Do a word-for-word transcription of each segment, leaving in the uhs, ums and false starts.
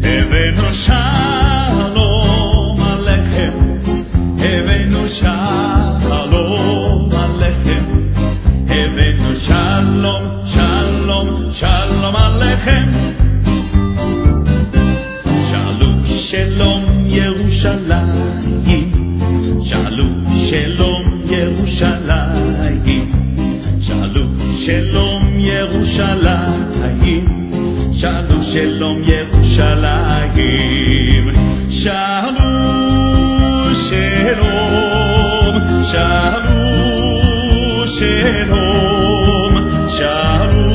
Heavenu Shalom Alechem, Heavenu Shalom Alechem, Heavenu Shalom, Shalom, Shalom Alechem. Shalu Shalom Yerushalayim, Shalu Shalom Yerushalayim, Shalu Shalom Yerushalayim, Shalu Shalom Yerushalayim, Shalu Shalom, Shalu Shalom, Shalu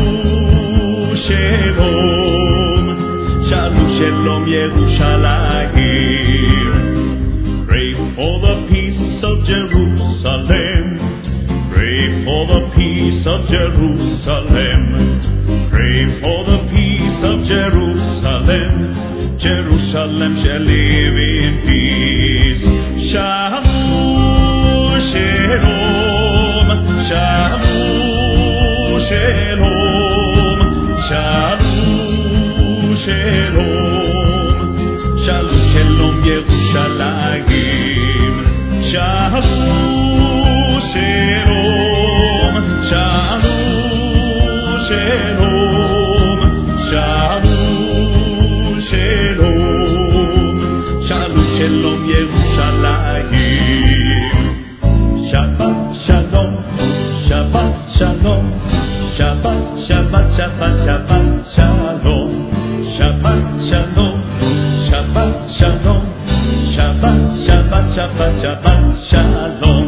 Shalom, Shalu Shalom Yerushalayim. Pray for the peace of Jerusalem. Pray for the peace of Jerusalem. Pray for the peace of Jerusalem. Jerusalem shall live in peace. Shalom, Shalom, Shalom, Shalom, Shalom, Shalom, Shalom, Shalom, Yerushalayim. Shalom, Shalom, Shalom, Shalom, Shalom, Shalom, Shalom, Shalom, Yerushalayim. Shabbat Shalom, Shabbat Shalom, Shabbat, Shabbat, Shabbat, Shabbat Shalom, Shabbat Shalom, Shabbat Shalom, Shabbat, Shabbat, Shabbat, Shabbat Shalom.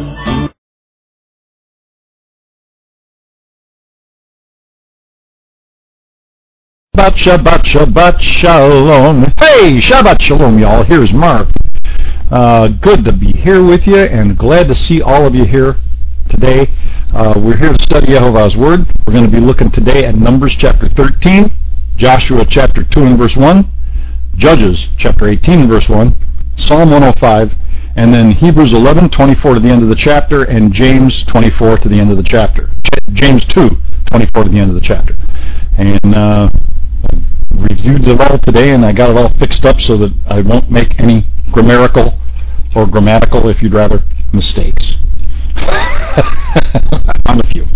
Shabbat, Shabbat, Shabbat, Shalom. Hey, Shabbat Shalom, y'all. Here's Mark. Uh, good to be here with you, and glad to see all of you here today. Uh, we're here to study Yehovah's Word. We're going to be looking today at Numbers chapter thirteen, Joshua chapter two and verse one, Judges chapter eighteen and verse one, Psalm one oh five, and then Hebrews eleven, twenty-four to the end of the chapter, and James twenty-four to the end of the chapter. James two, twenty-four to the end of the chapter. And uh, I reviewed it all today, and I got it all fixed up so that I won't make any grammatical or grammatical, if you'd rather, mistakes. On a few.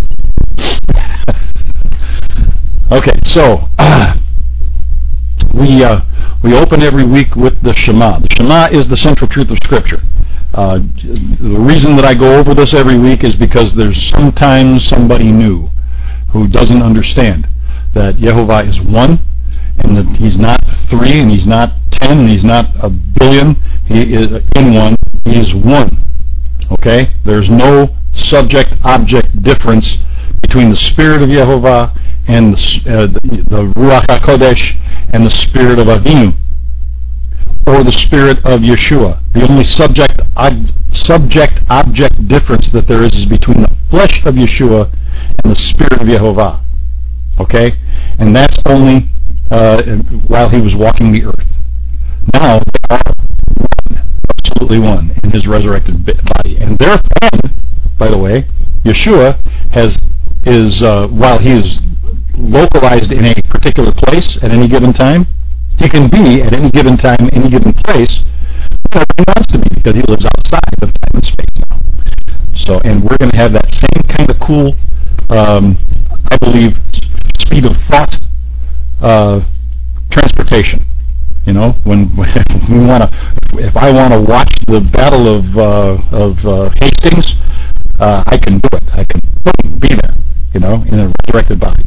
Okay, so uh, we uh, we open every week with the Shema. The Shema is the central truth of Scripture. Uh, the reason that I go over this every week is because there's sometimes somebody new who doesn't understand that Yehovah is one, and that He's not three, and He's not ten, and He's not a billion. He is in one. He is one. Okay? There's no subject-object difference between the Spirit of Yehovah and the, uh, the, the Ruach HaKodesh and the Spirit of Avinu, or the Spirit of Yeshua. The only subject ob- subject-object difference that there is is between the flesh of Yeshua and the Spirit of Yehovah. Okay? And that's only uh, while He was walking the earth. Now, they are one, absolutely one, in His resurrected body. And therefore, by the way, Yeshua has is, uh, while He is localized in a particular place at any given time, He can be at any given time, any given place, wherever He wants to be, because He lives outside of time and space now. So, and we're going to have that same kind of cool, um, I believe, speed of thought uh, transportation. You know, when, when we want to, if I want to watch the Battle of uh, of uh, Hastings, uh, I can do it. I can boom, be there. You know, in a resurrected body.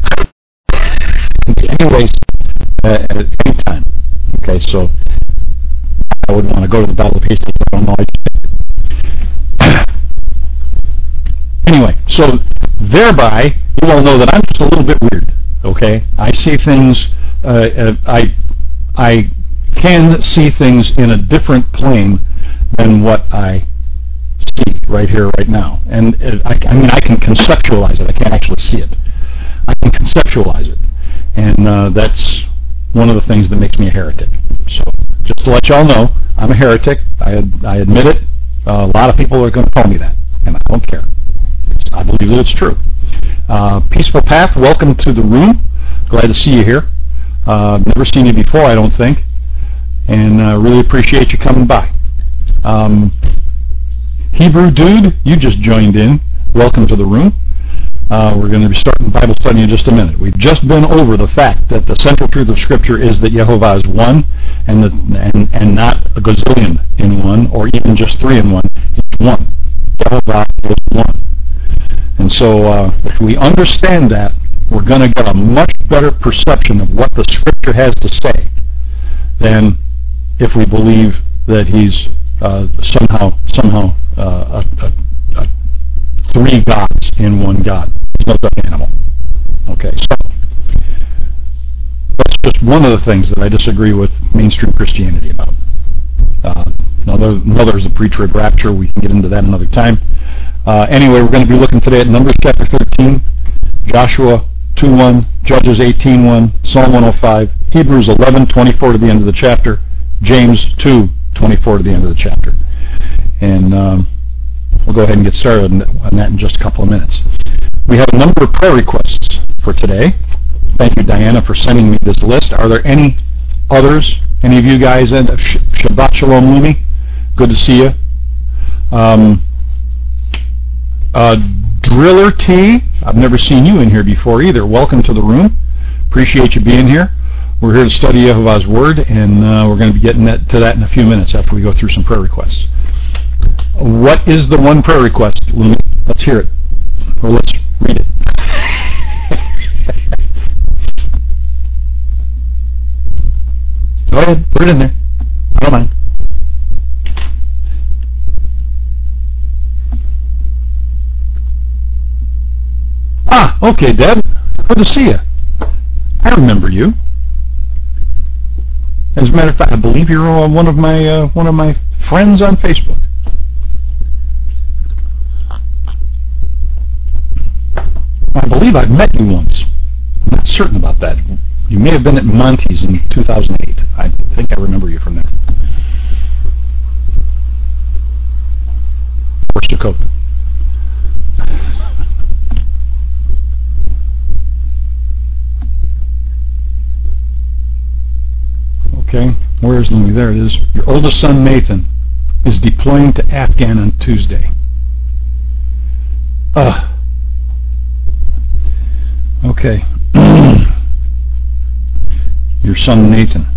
Anyways, uh, at any time. Okay, so I would want to go to the Battle of Hastings. I don't know. Anyway, so thereby you all know that I'm just a little bit weird. Okay, I see things. Uh, uh, I I can see things in a different plane than what I see right here, right now. And uh, I, I mean, I can conceptualize it. I can't actually see it. I can conceptualize it, and uh, that's one of the things that makes me a heretic. So, just to let y'all know, I'm a heretic. I I admit it. Uh, a lot of people are going to call me that, and I don't care. I believe that it's true. Uh, Peaceful Path, welcome to the room. Glad to see you here. Uh, never seen you before, I don't think. and uh, really appreciate you coming by. Um, Hebrew Dude, you just joined in. Welcome to the room. Uh, we're going to be starting Bible study in just a minute. We've just been over the fact that the central truth of Scripture is that Yehovah is one, and the, and and not a gazillion in one, or even just three in one. He's one. Yehovah is one. And so, uh, if we understand that, we're going to get a much better perception of what the Scripture has to say than if we believe that He's uh, somehow somehow uh, a, a, a three gods in one God. There's no dumb animal. Okay, so that's just one of the things that I disagree with mainstream Christianity about. Uh, another, another is the pre-trib rapture. We can get into that another time. Uh, anyway, we're going to be looking today at Numbers chapter thirteen, Joshua two one, Judges eighteen one, Psalm one oh five, Hebrews eleven twenty-four to the end of the chapter, James two twenty-four to the end of the chapter. And um, we'll go ahead and get started on that in just a couple of minutes. We have a number of prayer requests for today. Thank you, Diana, for sending me this list. Are there any others? Any of you guys? In? Shabbat Shalom, Lumi. Good to see you. Um, uh, Driller T, I've never seen you in here before either. Welcome to the room. Appreciate you being here. We're here to study Yehovah's Word, and uh, we're going to be getting that, to that in a few minutes after we go through some prayer requests. What is the one prayer request, Lumi? Let's hear it. Or let's read it. Go ahead, put it in there. I don't mind. Ah, okay, Deb. Good to see you. I remember you. As a matter of fact, I believe you're uh, one of my uh, one of my friends on Facebook. I believe I've met you once. I'm not certain about that. You may have been at Monty's in two thousand eight. I think I remember you from there. Or Sukkot. Okay, where's Lumi? There it is. Your oldest son, Nathan, is deploying to Afghan on Tuesday. Ugh. Okay. Your son, Nathan.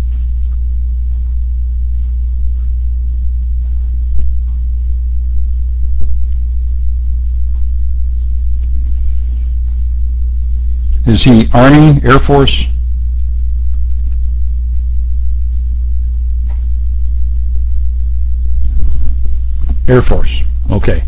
Is he Army, Air Force? Air Force. Okay.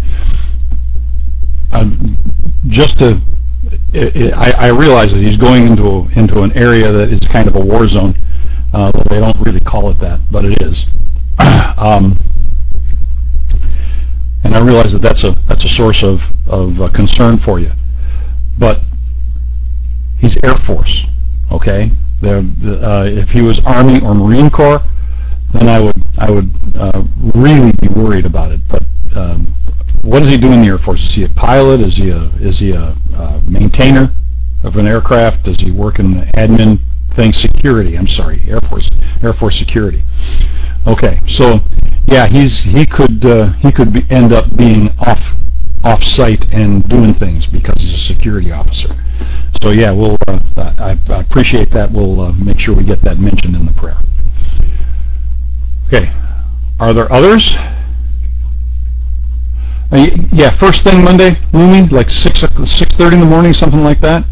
Um, just to, it, it, I, I realize that he's going into into an area that is kind of a war zone. Uh, though they don't really call it that, but it is. um, and I realize that that's a that's a source of of uh, concern for you. But he's Air Force. Okay. Uh, if he was Army or Marine Corps, then I would I would uh, really be worried about it. But um, what does he do in the Air Force? Is he a pilot? Is he a is he a uh, maintainer of an aircraft? Does he work in the admin thing? Security. I'm sorry, Air Force Air Force security. Okay, so yeah, he's he could uh, he could be, end up being off off site and doing things because he's a security officer. So yeah, we'll uh, I, I appreciate that. We'll uh, make sure we get that mentioned in the prayer. Okay, are there others? Uh, yeah, first thing Monday, Lumi, like six six thirty in the morning, something like that.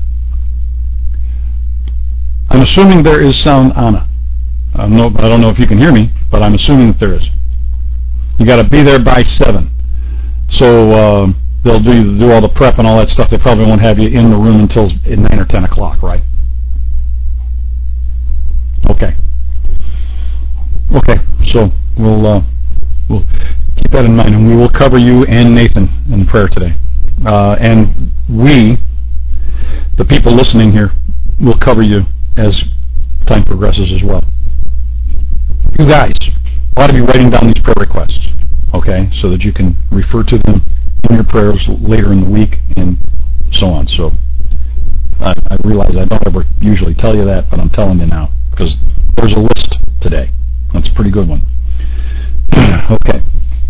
I'm assuming there is sound, Anna. I don't know, I don't know if you can hear me, but I'm assuming that there is. You got to be there by seven, so uh, they'll do do all the prep and all that stuff. They probably won't have you in the room until nine or ten o'clock, right? Okay. Okay, so we'll uh, we'll keep that in mind, and we will cover you and Nathan in prayer today. Uh, and we, the people listening here, will cover you as time progresses as well. You guys ought to be writing down these prayer requests, okay, so that you can refer to them in your prayers later in the week and so on. So I, I realize I don't ever usually tell you that, but I'm telling you now because there's a list today. pretty good one. Okay.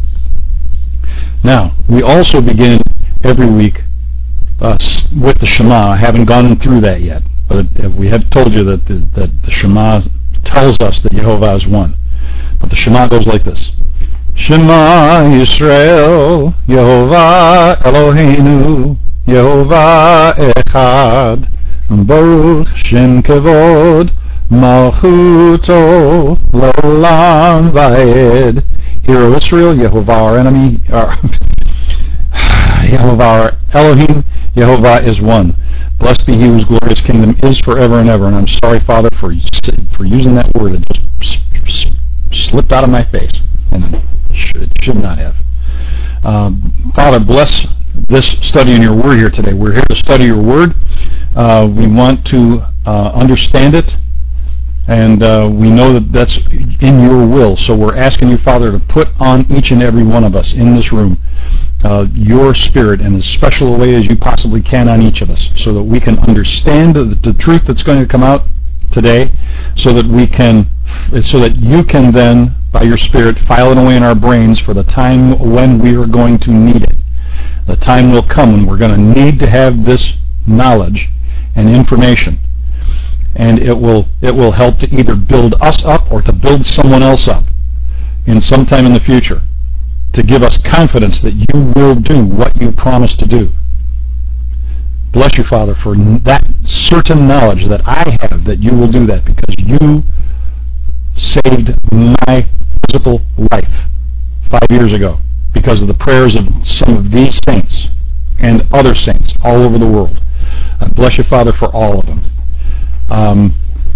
Now, we also begin every week uh, with the Shema. I haven't gone through that yet, but we have told you that the, that the Shema tells us that Yehovah is one. But the Shema goes like this. Shema Yisrael, Yehovah Eloheinu, Yehovah Echad, Baruch Shem Kevod, Malchuto, L'olam Va'ed. Hear, O Israel, Yehovah our enemy, our Yehovah our Elohim, Yehovah is one. Blessed be He whose glorious kingdom is forever and ever. And I'm sorry, Father, for for using that word. It just slipped out of my face, and it should not have. Um, Father, bless this study in your word here today. We're here to study your word. Uh, we want to uh, understand it, and uh, we know that that's in your will. So we're asking you, Father, to put on each and every one of us in this room uh, your spirit in as special a way as you possibly can on each of us, so that we can understand the, the truth that's going to come out today, so that we can, so that you can then, by your Spirit, file it away in our brains for the time when we are going to need it. The time will come when we're going to need to have this knowledge and information, and it will it will help to either build us up or to build someone else up in some time in the future, to give us confidence that you will do what you promised to do. Bless you, Father, for that certain knowledge that I have that you will do that, because you saved my physical life five years ago because of the prayers of some of these saints and other saints all over the world. I bless you, Father, for all of them. Um,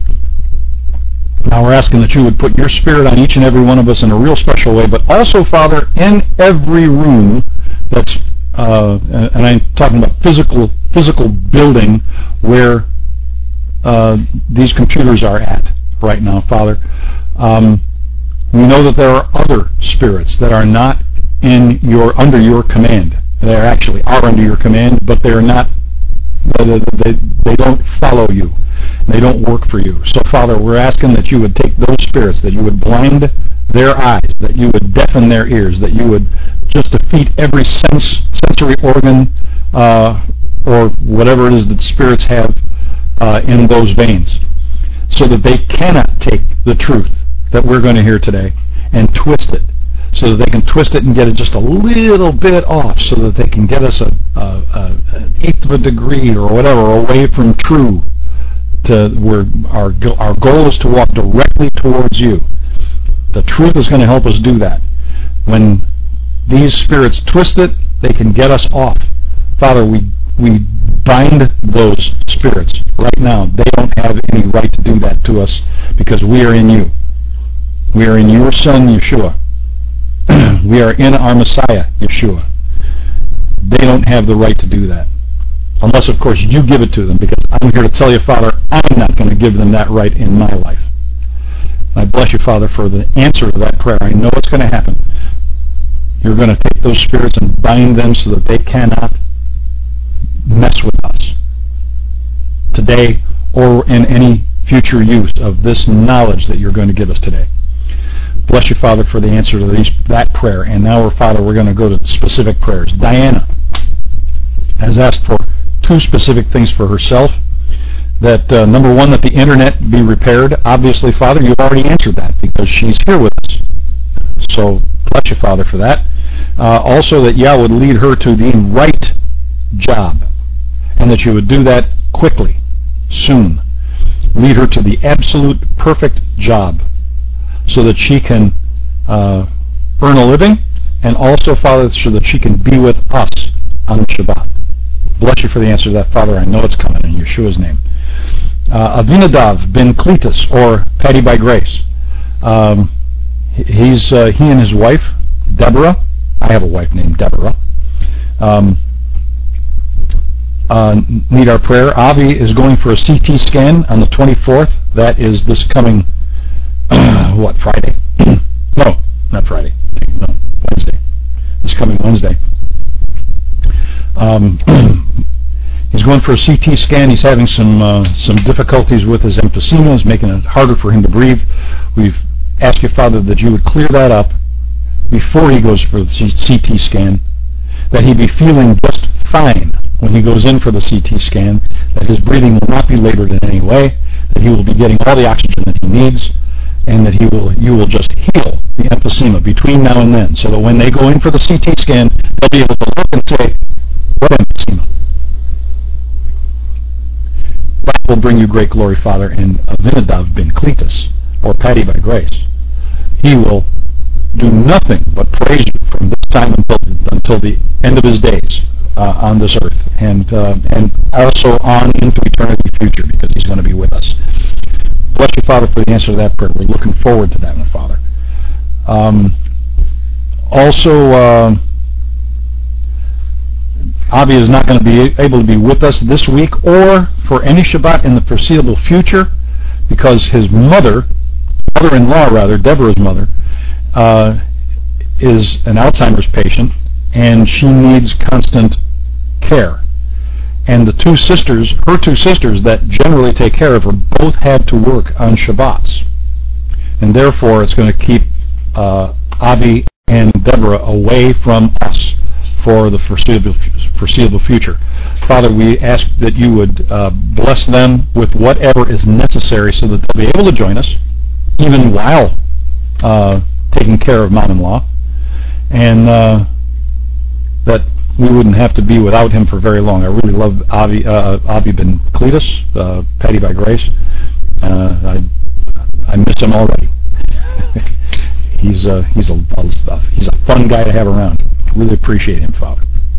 now we're asking that you would put your Spirit on each and every one of us in a real special way, but also, Father, in every room that's Uh, and I'm talking about physical physical building where uh, these computers are at right now, Father. Um, we know that there are other spirits that are not in your under your command. They actually are under your command, but they're not. They, they, they don't follow you. They don't work for you. So, Father, we're asking that you would take those spirits, that you would blind their eyes, that you would deafen their ears, that you would just defeat every sense, sensory organ uh, or whatever it is that spirits have uh, in those veins, so that they cannot take the truth that we're going to hear today and twist it, so that they can twist it and get it just a little bit off, so that they can get us a, a, a, an eighth of a degree or whatever away from true, to where our our goal is to walk directly towards you. The truth is going to help us do that. When these spirits twist it, they can get us off. Father, we we bind those spirits right now. They don't have any right to do that to us, because we are in you. We are in your Son, Yeshua. We are in our Messiah, Yeshua. They don't have the right to do that. Unless, of course, you give it to them, because I'm here to tell you, Father, I'm not going to give them that right in my life. I bless you, Father, for the answer to that prayer. I know it's going to happen. You're going to take those spirits and bind them so that they cannot mess with us today or in any future use of this knowledge that you're going to give us today. Bless you, Father, for the answer to these, that prayer. And now, Father, we're going to go to specific prayers. Diana has asked for two specific things for herself. That, uh, number one, that the internet be repaired. Obviously, Father, you've already answered that, because she's here with us. So, bless you, Father, for that. Uh, also, that Yah would lead her to the right job, and that you would do that quickly, soon. Lead her to the absolute perfect job, so that she can uh, earn a living, and also, Father, so that she can be with us on Shabbat. Bless you for the answer to that, Father. I know it's coming in Yeshua's name. Uh, Avinadav ben Cletus, or Patty by Grace. Um, he's uh, he and his wife, Deborah. I have a wife named Deborah. Um, uh, need our prayer. Avi is going for a C T scan on the twenty-fourth. That is this coming, uh, what, Friday? No, not Friday. No, Wednesday. This coming Wednesday. Um, he's going for a C T scan. He's having some uh, some difficulties with his emphysema. It's making it harder for him to breathe. We've ask you, Father, that you would clear that up before he goes for the C T scan, that he be feeling just fine when he goes in for the C T scan, that his breathing will not be labored in any way, that he will be getting all the oxygen that he needs, and that he will, you will just heal the emphysema between now and then, so that when they go in for the C T scan, they'll be able to look and say, what emphysema? That will bring you great glory, Father, and Avinadav ben Cletus, or Patty by grace. He will do nothing but praise you from this time until, until the end of his days uh, on this earth, and uh, and also on into eternity future, because he's going to be with us. Bless you, Father, for the answer to that prayer. We're looking forward to that one, Father. Um, also, uh, Avi is not going to be able to be with us this week or for any Shabbat in the foreseeable future, because his mother, mother-in-law rather, Deborah's mother, uh, is an Alzheimer's patient, and she needs constant care. And the two sisters, her two sisters that generally take care of her, both had to work on Shabbats. And therefore it's going to keep uh, Avi and Deborah away from us for the foreseeable, foreseeable future. Father, we ask that you would uh, bless them with whatever is necessary so that they'll be able to join us, even while uh, taking care of mom-in-law, and uh, that we wouldn't have to be without him for very long. I really love Avi, uh, Avi ben Cletus, uh, Patty by grace. Uh, I I miss him already. he's uh, he's a, a he's a fun guy to have around. Really appreciate him, Father.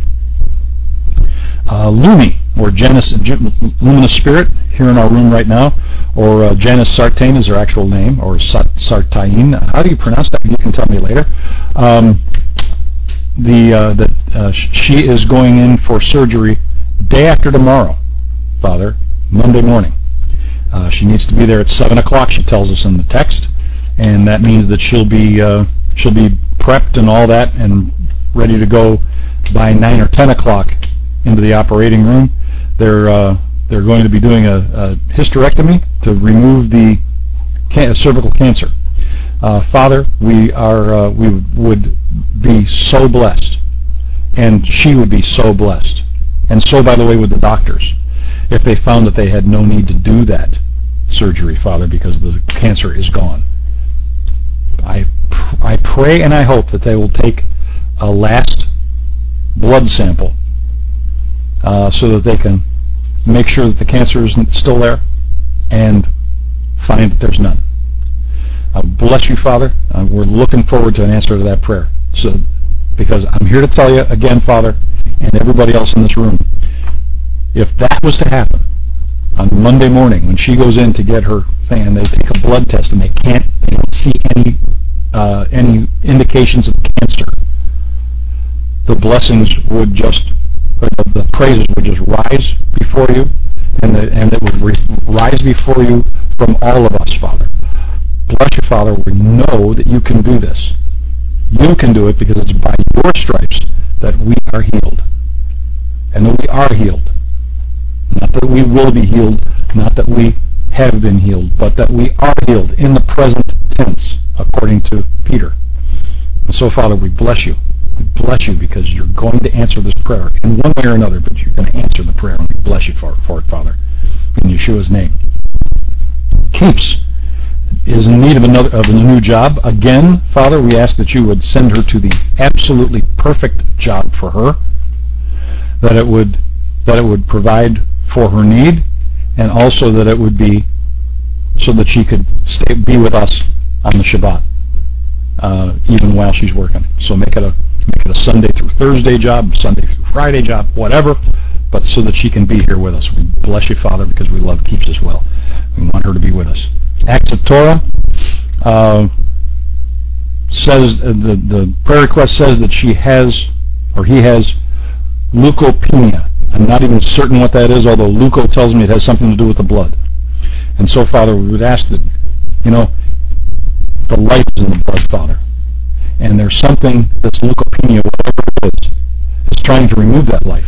Uh, Lumi, or Janice, Luminous Spirit, here in our room right now, or uh, Janice Sartain is her actual name, or Sartain. How do you pronounce that? You can tell me later. Um, the uh, that uh, she is going in for surgery day after tomorrow, Father, Monday morning. Uh, she needs to be there at seven o'clock. She tells us in the text, and that means that she'll be uh, she'll be prepped and all that, and ready to go by nine or ten o'clock into the operating room. They're uh, they're going to be doing a, a hysterectomy to remove the can- cervical cancer. Uh, Father, we are uh, we would be so blessed, and she would be so blessed, and so, by the way, with the doctors, if they found that they had no need to do that surgery, Father, because the cancer is gone. I pr- I pray and I hope that they will take a last blood sample uh, so that they can make sure that the cancer is still there and find that there's none. Uh, bless you, Father. Uh, we're looking forward to an answer to that prayer. So, because I'm here to tell you again, Father, and everybody else in this room, if that was to happen on Monday morning when she goes in to get her thing, and they take a blood test and they can't, they don't see any uh, any indications of cancer, the blessings would just, or the, the praises would just rise before you, and the, and it would re- rise before you from all of us, Father. Bless you, Father. We know that you can do this. You can do it because it's by your stripes that we are healed, and that we are healed. Not that we will be healed, not that we have been healed, but that we are healed in the present tense, according to Peter. And so, Father, we bless you. We bless you because you're going to answer this prayer in one way or another, but you're going to answer the prayer, and we bless you for, for it, Father, in Yeshua's name. Keeps is in need of another of a new job. Again, Father, we ask that you would send her to the absolutely perfect job for her, that it would that it would provide for her need, and also that it would be so that she could stay be with us on the Shabbat, uh, even while she's working. So make it a make it a Sunday through Thursday job, Sunday through Friday job, whatever, but so that she can be here with us. We bless you, Father, because we love Keeps as well. We want her to be with us. Acts of Torah uh, says uh, the the prayer request says that she has or he has leukopenia. I'm not even certain what that is, although leuko tells me it has something to do with the blood. And so, Father, we would ask that, you know, the life is in the blood, Father, and there's something that's leukopenia, whatever it is, is trying to remove that life.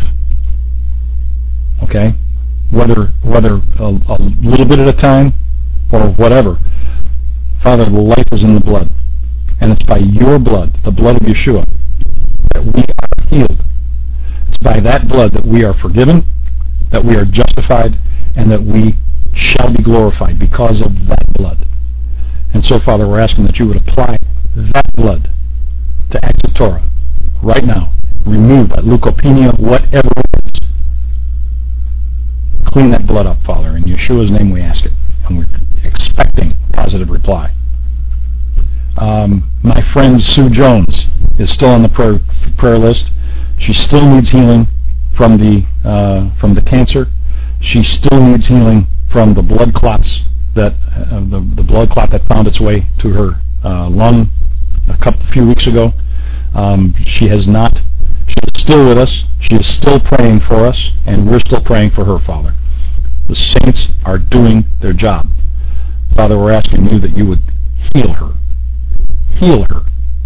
Okay, whether whether a, a little bit at a time or whatever. Father, the life is in the blood. And it's by your blood, the blood of Yeshua, that we are healed. It's by that blood that we are forgiven, that we are justified, and that we shall be glorified because of that blood. And so, Father, we're asking that you would apply that blood to Acts of Torah right now. Remove that leukopenia, whatever it is. Clean that blood up, Father. In Yeshua's name we ask it. And we're expecting a positive reply. Um, my friend Sue Jones is still on the prayer, prayer list. She still needs healing from the uh, from the cancer. She still needs healing from the blood clots that uh, the, the blood clot that found its way to her uh, lung a couple few weeks ago. Um, she has not. She is still with us. She is still praying for us, and we're still praying for her, Father. The saints are doing their job. Father, we're asking you that you would heal her. Heal her.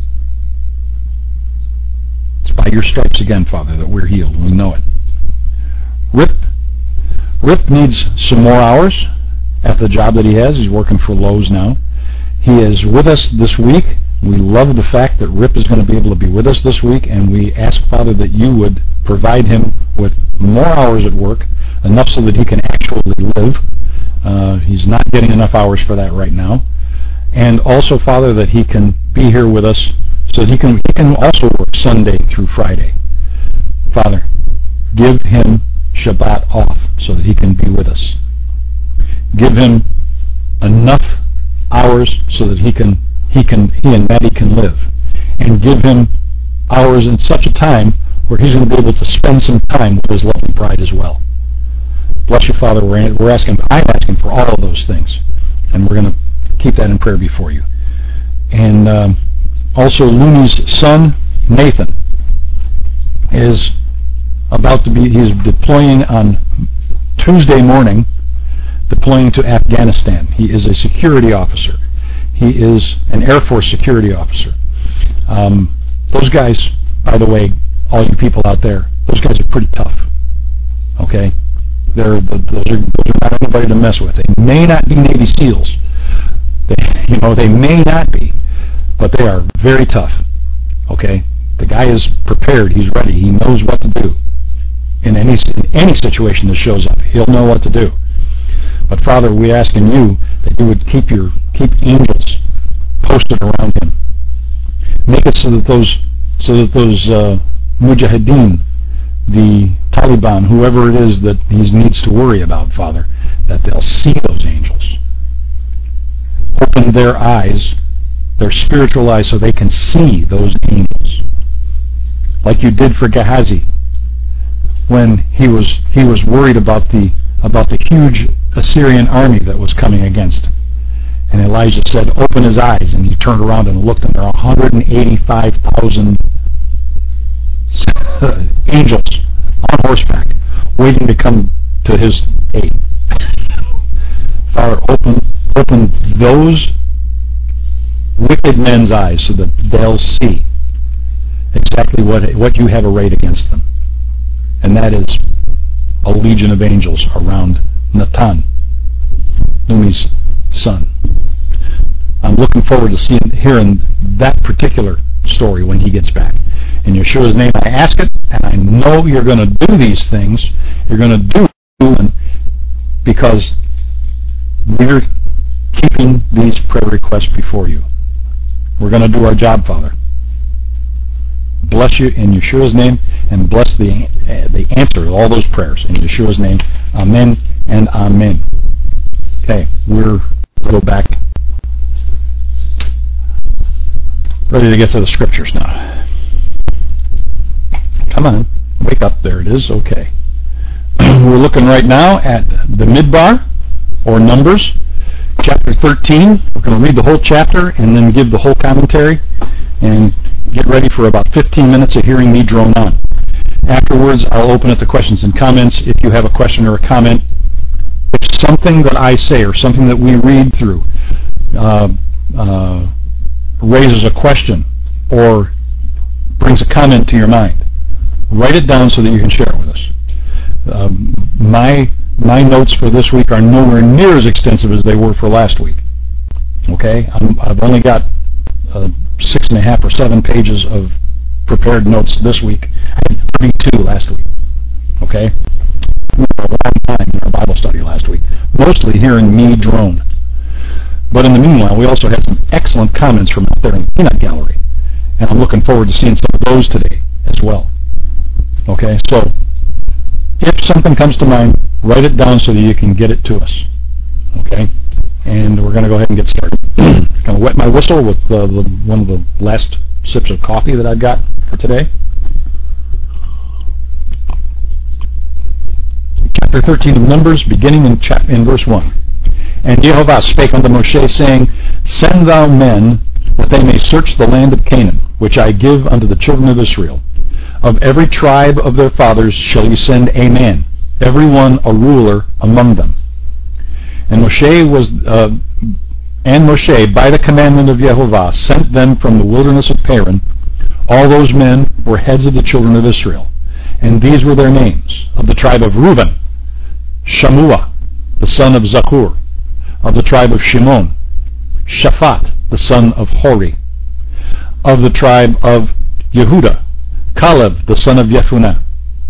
It's by your stripes again, Father, that we're healed. We know it. Rip. Rip needs some more hours at the job that he has. He's working for Lowe's now. He is with us this week. We love the fact that Rip is going to be able to be with us this week, and we ask, Father, that you would provide him with more hours at work, enough so that he can actually live. Uh, he's not getting enough hours for that right now. And also, Father, that he can be here with us so that he can, he can also work Sunday through Friday. Father, give him Shabbat off so that he can be with us. Give him enough hours so that he can he can he and Maddie can live, and give him hours in such a time where he's going to be able to spend some time with his lovely bride as well. Bless you, Father. We're, we're asking, I'm asking for all of those things, and we're going to keep that in prayer before you. And um, also, Looney's son Nathan is about to be. He's deploying on Tuesday morning. Deploying to Afghanistan. He is a security officer. He is an Air Force security officer. Um, those guys, by the way, all you people out there, those guys are pretty tough. Okay? They're, those, are, those are not anybody to mess with. They may not be Navy SEALs. They, you know, they may not be, but they are very tough. Okay? The guy is prepared. He's ready. He knows what to do. In any, in any situation that shows up, he'll know what to do. But Father, we ask in you that you would keep your keep angels posted around him. Make it so that those so that those uh, mujahideen, the Taliban, whoever it is that he needs to worry about, Father, that they'll see those angels. Open their eyes, their spiritual eyes, so they can see those angels, like you did for Gehazi when he was he was worried about the about the huge Assyrian army that was coming against. And Elijah said, open his eyes, and he turned around and looked, and there are one hundred eighty-five thousand angels on horseback waiting to come to his aid. Father, open open those wicked men's eyes so that they'll see exactly what what you have arrayed against them. And that is a legion of angels around Natan, Lumi's son. I'm looking forward to seeing, hearing that particular story when he gets back. In Yeshua's name I ask it, and I know you're going to do these things. You're going to do them because we're keeping these prayer requests before you. We're going to do our job, Father. Bless you in Yeshua's name, and bless the uh, the answer to all those prayers in Yeshua's name. Amen and amen. Okay, we're go back. Ready to get to the scriptures now. Come on, wake up. There it is. Okay. We're looking right now at the Midbar, or Numbers, chapter thirteen. We're going to read the whole chapter and then give the whole commentary, and get ready for about fifteen minutes of hearing me drone on. Afterwards, I'll open it to questions and comments. If you have a question or a comment, if something that I say or something that we read through uh, uh, raises a question or brings a comment to your mind, write it down so that you can share it with us. Um, my my notes for this week are nowhere near as extensive as they were for last week. Okay, I'm, I've only got uh, six and a half or seven pages of prepared notes this week. I had thirty-two last week. Okay, we were a long time in our Bible study last week, mostly hearing me drone. But in the meanwhile, we also had some excellent comments from out there in the peanut gallery, and I'm looking forward to seeing some of those today as well. Okay, so if something comes to mind, write it down so that you can get it to us. Okay, and we're going to go ahead and get started. I'm going to wet my whistle with uh, the, one of the last sips of coffee that I've got for today. Chapter thirteen of Numbers, beginning in, chap- in verse one. And Jehovah spake unto Moshe, saying, Send thou men, that they may search the land of Canaan, which I give unto the children of Israel. Of every tribe of their fathers shall ye send a man, every one a ruler among them. And Moshe was, uh, and Moshe, by the commandment of Jehovah, sent them from the wilderness of Paran. All those men were heads of the children of Israel. And these were their names: of the tribe of Reuben, Shammua, the son of Zakur; of the tribe of Shimon, Shaphat, the son of Hori; of the tribe of Yehuda, Caleb, the son of Jephunneh;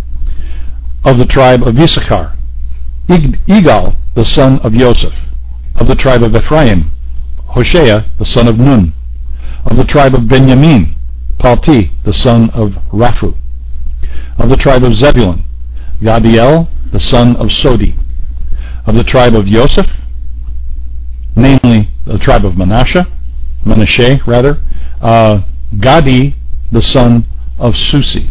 of the tribe of Issachar, Igal, the son of Joseph; of the tribe of Ephraim, Hoshea, the son of Nun; of the tribe of Benjamin, Palti, the son of Raphu; of the tribe of Zebulun, Gadiel, the son of Sodi; of the tribe of Joseph, namely the tribe of Manasseh, Manasseh rather, uh, Gadi, the son of Susi;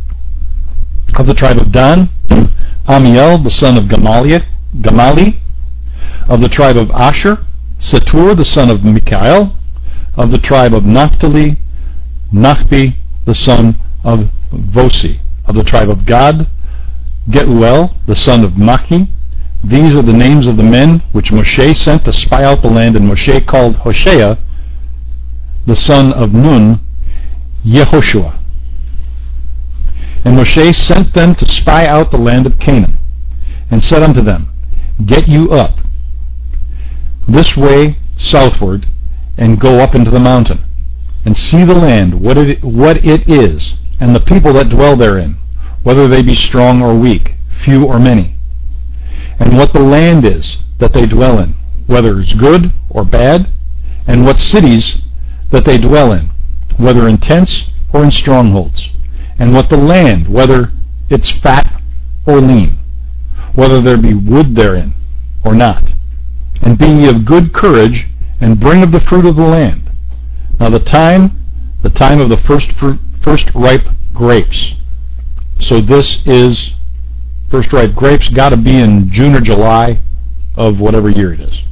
of the tribe of Dan, Amiel, the son of Gamaliel, Gamali; of the tribe of Asher, Setur, the son of Mikael; of the tribe of Naphtali, Nachbi, the son of Vosi; of the tribe of Gad, Geuel, the son of Machi. These are the names of the men which Moshe sent to spy out the land, and Moshe called Hoshea, the son of Nun, Yehoshua. And Moshe sent them to spy out the land of Canaan, and said unto them, Get you up this way southward, and go up into the mountain, and see the land, what it, what it is, and the people that dwell therein, whether they be strong or weak, few or many, and what the land is that they dwell in, whether it's good or bad, and what cities that they dwell in, whether in tents or in strongholds, and what the land, whether it's fat or lean, whether there be wood therein or not. And be ye of good courage, and bring of the fruit of the land. Now the time, the time of the first fruit, first ripe grapes. So this is first ripe grapes, got to be in June or July of whatever year it is.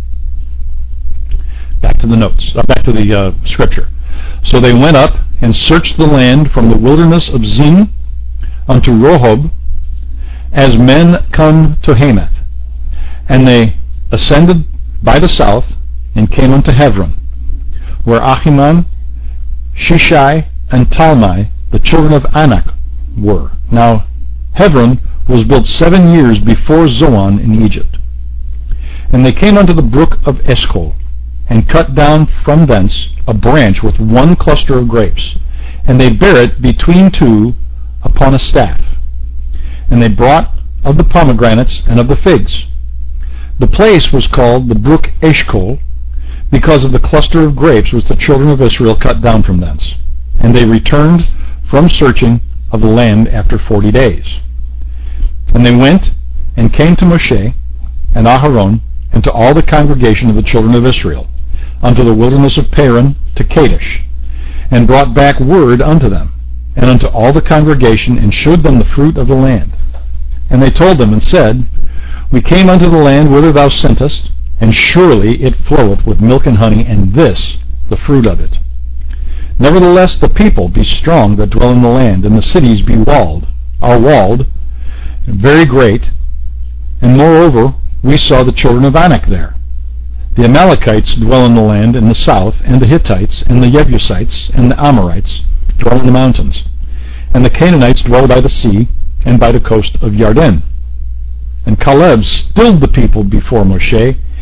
Back to the notes, uh, back to the uh, scripture. So they went up and searched the land from the wilderness of Zin unto Rehob, as men come to Hamath. And they ascended by the south, and came unto Hebron, where Ahiman, Shishai, and Talmai, the children of Anak, were. Now Hebron was built seven years before Zoan in Egypt. And they came unto the brook of Eshcol, and cut down from thence a branch with one cluster of grapes, and they bare it between two upon a staff. And they brought of the pomegranates and of the figs. The place was called the brook Eshcol, because of the cluster of grapes which the children of Israel cut down from thence. And they returned from searching of the land after forty days. And they went and came to Moshe and Aharon, and to all the congregation of the children of Israel, unto the wilderness of Paran, to Kadesh, and brought back word unto them, and unto all the congregation, and shewed them the fruit of the land. And they told them, and said, We came unto the land whither thou sentest, and surely it floweth with milk and honey, and this the fruit of it. Nevertheless the people be strong that dwell in the land, and the cities be walled, are walled, very great, and moreover we saw the children of Anak there. The Amalekites dwell in the land in the south, and the Hittites, and the Jebusites, and the Amorites dwell in the mountains, and the Canaanites dwell by the sea, and by the coast of Yarden. And Caleb stilled the people before Moshe,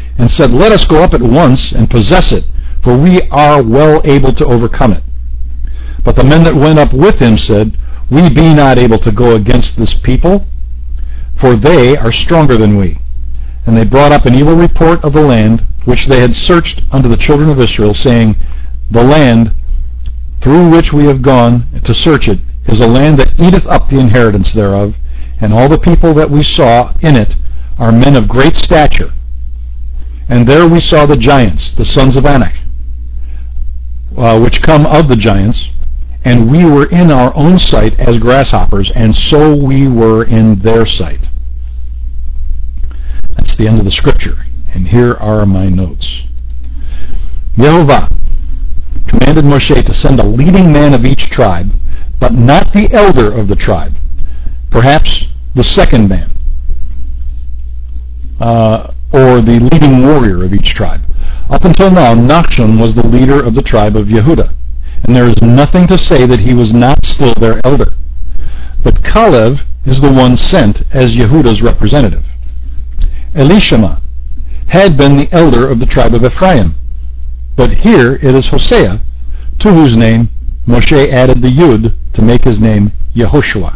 and said, "Let us go up at once and possess it, for we are well able to overcome it." But the men that went up with him said, "We be not able to go against this people, for they are stronger than we." And they brought up an evil report of the land which they had searched unto the children of Israel, saying, "The land through which we have gone to search it is a land that eateth up the inheritance thereof, and all the people that we saw in it are men of great stature. And there we saw the giants, the sons of Anak, uh, which come of the giants, and we were in our own sight as grasshoppers, and so we were in their sight." That's the end of the scripture, and here are my notes. Yehovah commanded Moshe to send a leading man of each tribe, but not the elder of the tribe, perhaps the second man, uh, or the leading warrior of each tribe. Up until now, Nachshon was the leader of the tribe of Yehudah, and there is nothing to say that he was not still their elder. But Caleb is the one sent as Yehudah's representative. Elishama had been the elder of the tribe of Ephraim, but here it is Hosea, to whose name Moshe added the Yud to make his name Yehoshua.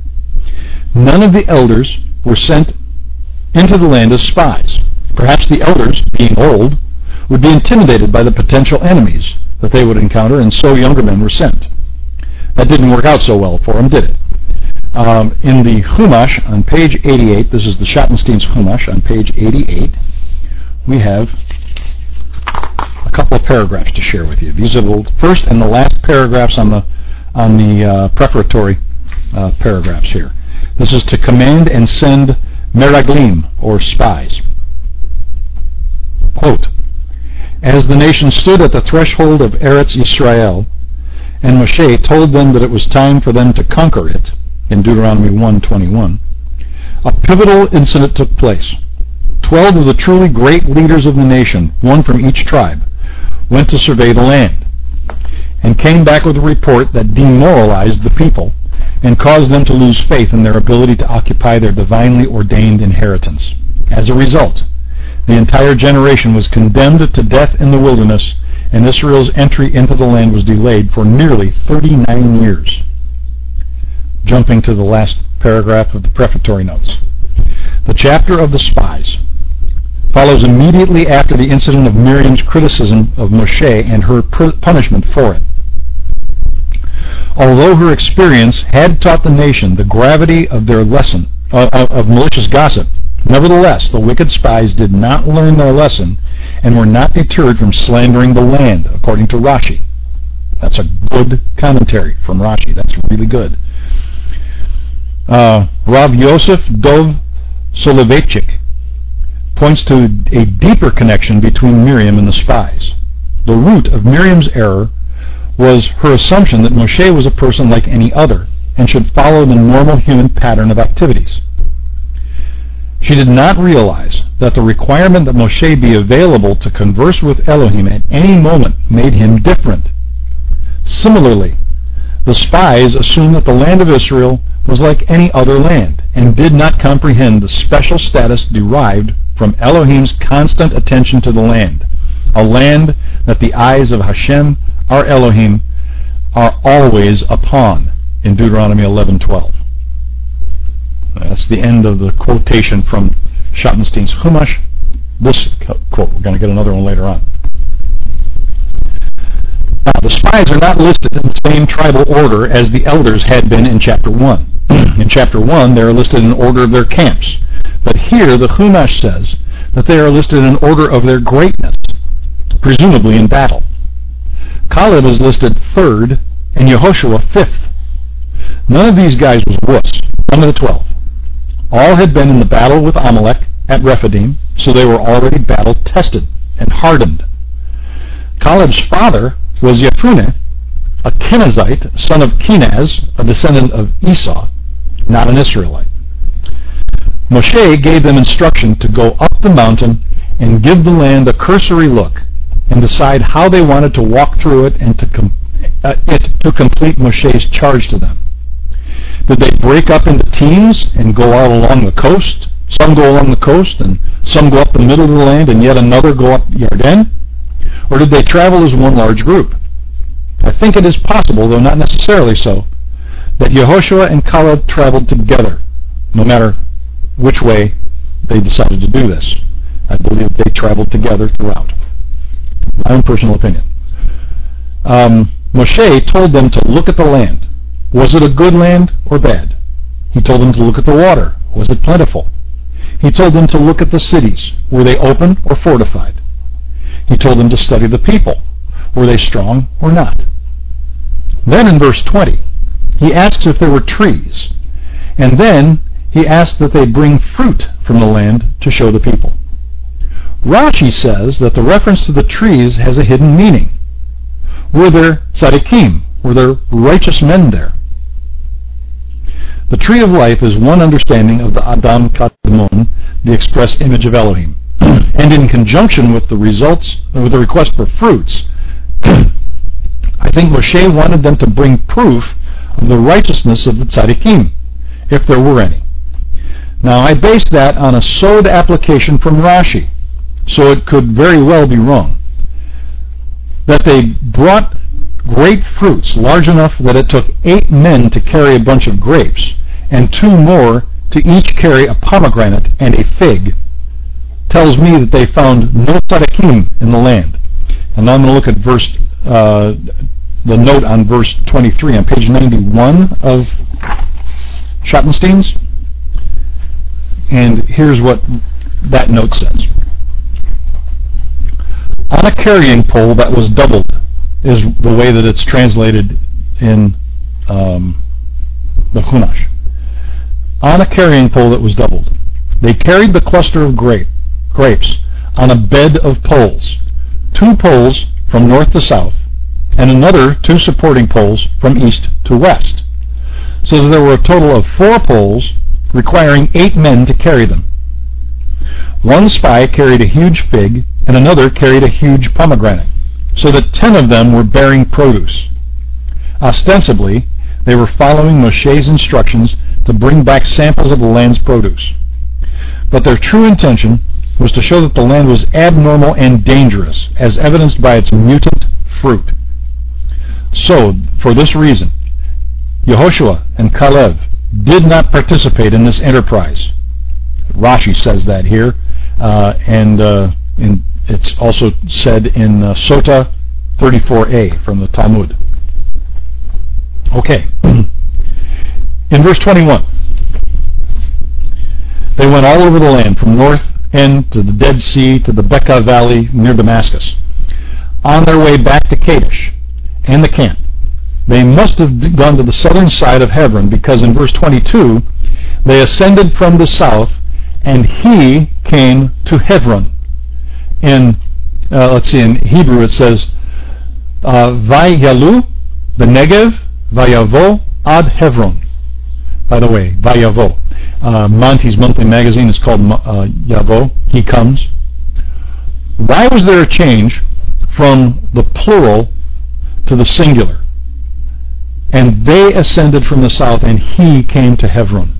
None of the elders were sent into the land as spies. Perhaps the elders, being old, would be intimidated by the potential enemies that they would encounter, and so younger men were sent. That didn't work out so well for them, did it? Um, in the Chumash on page eighty-eight, this is the Schottenstein's Chumash on page eighty-eight, we have a couple of paragraphs to share with you. These are the first and the last paragraphs on the on the uh, preparatory uh, paragraphs here. This is to command and send meraglim, or spies. Quote, "As the nation stood at the threshold of Eretz Yisrael, and Moshe told them that it was time for them to conquer it," in Deuteronomy one twenty-one, a pivotal incident took place. Twelve of the truly great leaders of the nation, one from each tribe, went to survey the land, and came back with a report that demoralized the people and caused them to lose faith in their ability to occupy their divinely ordained inheritance. As a result, the entire generation was condemned to death in the wilderness, and Israel's entry into the land was delayed for nearly thirty-nine years. Jumping to the last paragraph of the prefatory notes. The chapter of the spies follows immediately after the incident of Miriam's criticism of Moshe and her punishment for it. Although her experience had taught the nation the gravity of their lesson, uh, of malicious gossip, nevertheless, the wicked spies did not learn their lesson and were not deterred from slandering the land, according to Rashi. That's a good commentary from Rashi. That's really good. Uh, Rav Yosef Dov Soloveitchik points to a deeper connection between Miriam and the spies. The root of Miriam's error was her assumption that Moshe was a person like any other and should follow the normal human pattern of activities. She did not realize that the requirement that Moshe be available to converse with Elohim at any moment made him different. Similarly, the spies assumed that the land of Israel was like any other land and did not comprehend the special status derived from Elohim's constant attention to the land, a land that the eyes of Hashem, our Elohim, are always upon, in Deuteronomy eleven twelve. That's the end of the quotation from Schottenstein's Chumash. This quote, we're going to get another one later on. Now, the spies are not listed in the same tribal order as the elders had been in chapter one. In chapter one, they are listed in order of their camps. But here, the Chumash says that they are listed in order of their greatness, presumably in battle. Caleb is listed third, and Yehoshua fifth. None of these guys was wuss, none of the twelve. All had been in the battle with Amalek at Rephidim, so they were already battle-tested and hardened. Caleb's father was Yefuneh, a Kenizzite, son of Kenaz, a descendant of Esau, not an Israelite. Moshe gave them instruction to go up the mountain and give the land a cursory look and decide how they wanted to walk through it and to com- uh, it to complete Moshe's charge to them. Did they break up into teams and go out along the coast Some go along the coast, and some go up the middle of the land, and yet another go up Yarden? Or did they travel as one large group? I think it is possible, though not necessarily so, that Yehoshua and Caleb traveled together, no matter which way they decided to do this. I believe they traveled together throughout. My own personal opinion. Um, Moshe told them to look at the land. Was it a good land or bad? He told them to look at the water. Was it plentiful? He told them to look at the cities. Were they open or fortified? He told them to study the people. Were they strong or not? Then in verse twenty, he asks if there were trees. And then he asks that they bring fruit from the land to show the people. Rashi says that the reference to the trees has a hidden meaning. Were there tzaddikim? Were there righteous men there? The tree of life is one understanding of the Adam Kadmon, the express image of Elohim. And in conjunction with the results, with the request for fruits, I think Moshe wanted them to bring proof of the righteousness of the tzaddikim, if there were any. Now, I base that on a sod application from Rashi, so it could very well be wrong. That they brought great fruits, large enough that it took eight men to carry a bunch of grapes, and two more to each carry a pomegranate and a fig, tells me that they found no tzaddikim in the land. And now I'm going to look at verse, uh, the note on verse twenty-three on page ninety-one of Schottenstein's. And here's what that note says. On a carrying pole that was doubled is the way that it's translated in um, the Chumash. On a carrying pole that was doubled, they carried the cluster of grape, grapes on a bed of poles, two poles from north to south, and another two supporting poles from east to west, so that there were a total of four poles requiring eight men to carry them. One spy carried a huge fig, and another carried a huge pomegranate, so that ten of them were bearing produce. Ostensibly, they were following Moshe's instructions to bring back samples of the land's produce. But their true intention was to show that the land was abnormal and dangerous, as evidenced by its mutant fruit. So, for this reason, Yehoshua and Caleb did not participate in this enterprise. Rashi says that here, uh, and uh, in, it's also said in uh, Sota thirty-four a from the Talmud. Okay. In verse twenty-one, they went all over the land, from north end to the Dead Sea to the Bekaa Valley near Damascus. On their way back to Kadesh and the camp, they must have gone to the southern side of Hebron, because in verse twenty-two, they ascended from the south, and he came to Hebron. In, uh, let's see, in Hebrew it says, uh, Vayalu, the Negev, Vayavo, ad Hebron. By the way, Vayavo. Uh, Monty's monthly magazine is called uh, Yavo, he comes. Why was there a change from the plural to the singular? And they ascended from the south, and he came to Hebron.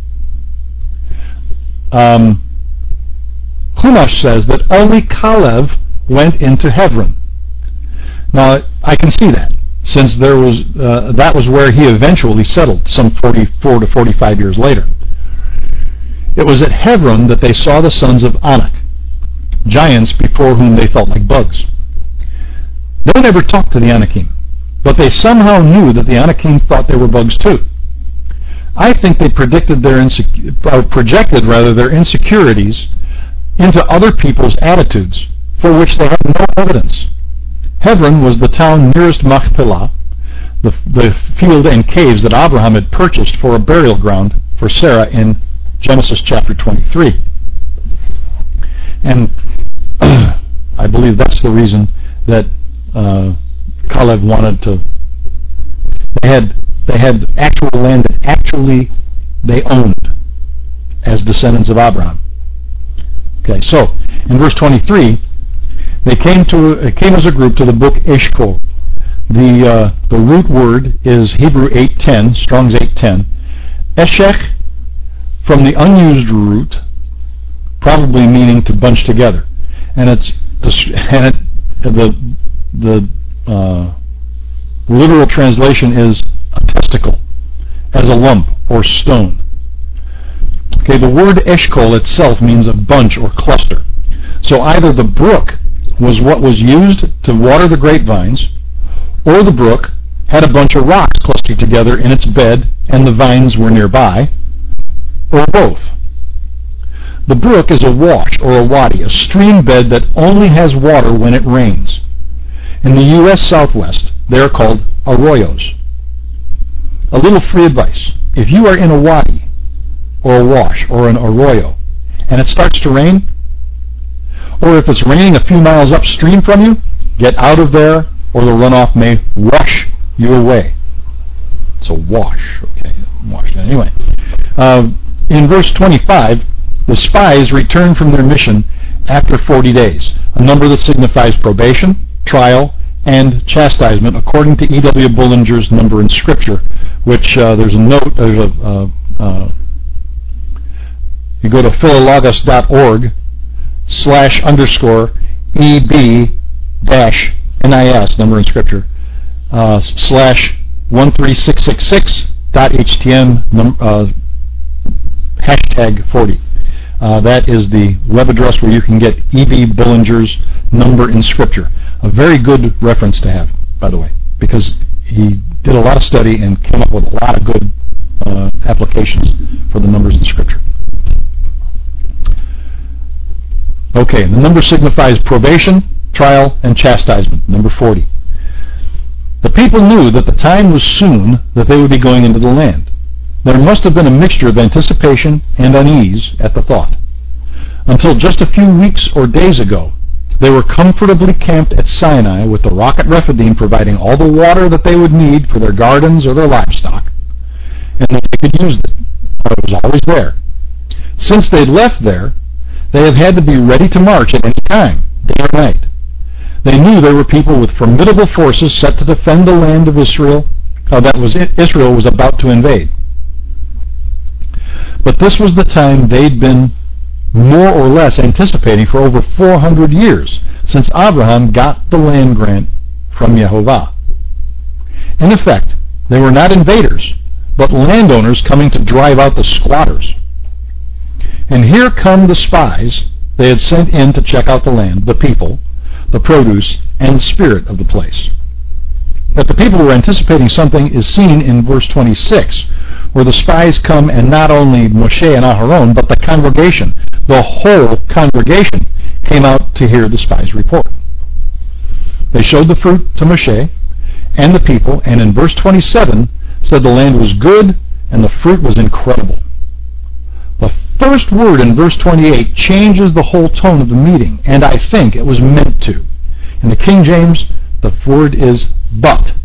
Um, Chumash says that only Caleb went into Hebron. Now, I can see that, since there was uh, that was where he eventually settled some forty-four to forty-five years later. It was at Hebron that they saw the sons of Anak, giants before whom they felt like bugs. They never talked to the Anakim, but they somehow knew that the Anakim thought they were bugs too. I think they predicted their insec- or projected rather their insecurities into other people's attitudes, for which they had no evidence. Hebron was the town nearest Machpelah, the, the field and caves that Abraham had purchased for a burial ground for Sarah in Genesis chapter twenty-three. And I believe that's the reason that uh, Caleb wanted to. They had they had actual land that actually they owned as descendants of Abraham. Okay, so in verse twenty-three, they came to uh, came as a group to the book Eshkol. The uh, the root word is Hebrew eight ten, Strong's eight ten. Eshech, from the unused root probably meaning to bunch together. And it's and it, the the uh, literal translation is a testicle, as a lump or stone. Okay, the word eshkol itself means a bunch or cluster. So either the brook was what was used to water the grapevines, or the brook had a bunch of rocks clustered together in its bed and the vines were nearby, or both. The brook is a wash or a wadi, a stream bed that only has water when it rains. In the U S Southwest, they are called arroyos. A little free advice. If you are in a wadi, or a wash, or an arroyo, and it starts to rain, or if it's raining a few miles upstream from you, get out of there, or the runoff may wash you away. It's a wash, okay, wash. Anyway, uh, in verse twenty-five, the spies return from their mission after forty days, a number that signifies probation, trial, and chastisement, according to E W Bullinger's number in Scripture, which uh, there's a note, there's a, uh, uh, you go to philologos dot org slash underscore E B dash N I S, number in Scripture, uh, slash one three six six six dot H T M num, uh, hashtag forty. Uh, that is the web address where you can get E B Bullinger's number in Scripture. A very good reference to have, by the way, because he did a lot of study and came up with a lot of good uh, applications for the numbers in Scripture. Okay, the number signifies probation, trial, and chastisement, number forty. The people knew that the time was soon that they would be going into the land. There must have been a mixture of anticipation and unease at the thought. Until just a few weeks or days ago, they were comfortably camped at Sinai with the rock at Rephidim providing all the water that they would need for their gardens or their livestock, and that they could use it. It was always there. Since they left there, they have had to be ready to march at any time, day or night. They knew they were people with formidable forces set to defend the land of Israel uh, that was Israel was about to invade. But this was the time they'd been more or less anticipating for over four hundred years, since Abraham got the land grant from Yehovah. In effect, they were not invaders, but landowners coming to drive out the squatters. And here come the spies they had sent in to check out the land, the people, the produce, and the spirit of the place. That the people were anticipating something is seen in verse twenty-six, where the spies come, and not only Moshe and Aharon, but the congregation, the whole congregation, came out to hear the spies' report. They showed the fruit to Moshe and the people, and in verse twenty-seven said the land was good and the fruit was incredible. The first word in verse twenty-eight changes the whole tone of the meeting, and I think it was meant to. In the King James, the word is but.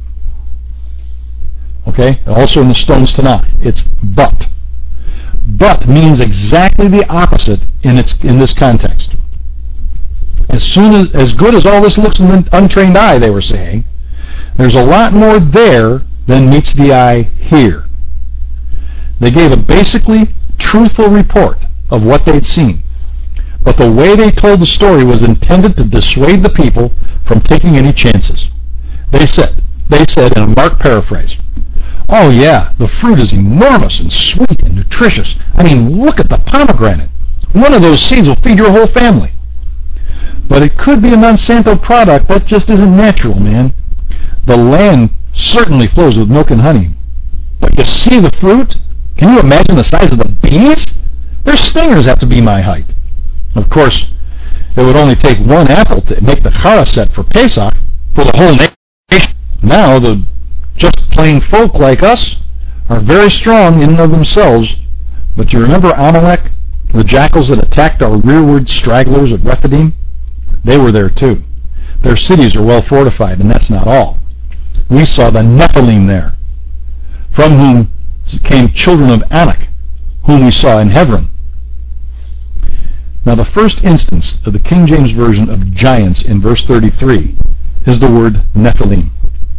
Okay? Also in the Stones Tanakh, it's but. But means exactly the opposite in its in this context. As soon as as good as all this looks in the untrained eye, they were saying, there's a lot more there than meets the eye here. They gave a basically truthful report of what they'd seen, but the way they told the story was intended to dissuade the people from taking any chances. They said, they said in a Mark paraphrase, "Oh yeah, the fruit is enormous and sweet and nutritious. I mean, look at the pomegranate. One of those seeds will feed your whole family. But it could be a Monsanto product. That just isn't natural, man. The land certainly flows with milk and honey. But you see the fruit? Can you imagine the size of the bees? Their stingers have to be my height." Of course, it would only take one apple to make the charaset for Pesach for the whole nation. Now, the just plain folk like us are very strong in and of themselves, but you remember Amalek, the jackals that attacked our rearward stragglers at Rephidim? They were there too. Their cities are well fortified, and that's not all. We saw the Nephilim there, from whom came children of Anak, whom we saw in Hebron. Now, the first instance of the King James Version of giants in verse thirty-three is the word Nephilim.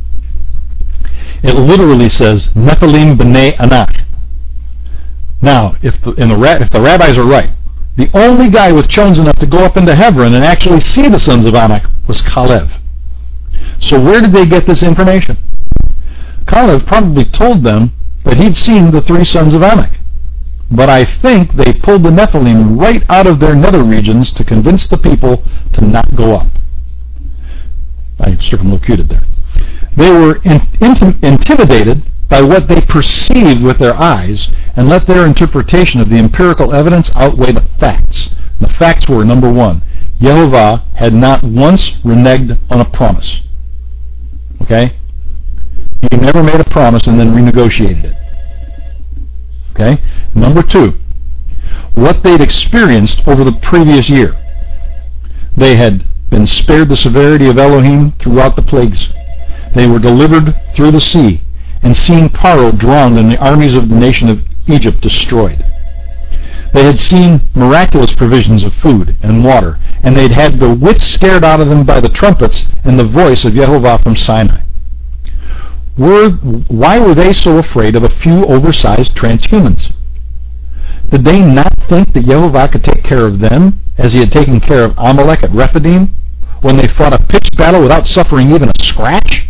It literally says Nephilim b'nei Anak. Now, if the, in the, if the rabbis are right, The only guy with chosen enough to go up into Hebron and actually see the sons of Anak was Caleb. So where did they get this information? Caleb probably told them that he'd seen the three sons of Anak. But I think they pulled the Nephilim right out of their nether regions to convince the people to not go up. I circumlocuted there. They were in, in, intimidated by what they perceived with their eyes and let their interpretation of the empirical evidence outweigh the facts. The facts were, number one, Yehovah had not once reneged on a promise. Okay? He never made a promise and then renegotiated it. Okay? Number two, what they'd experienced over the previous year. They had been spared the severity of Elohim throughout the plagues. They were delivered through the sea and seen Paro drowned and the armies of the nation of Egypt destroyed. They had seen miraculous provisions of food and water, and they'd had the wits scared out of them by the trumpets and the voice of Yehovah from Sinai. Were, why were they so afraid of a few oversized transhumans? Did they not think that Yehovah could take care of them as he had taken care of Amalek at Rephidim when they fought a pitched battle without suffering even a scratch?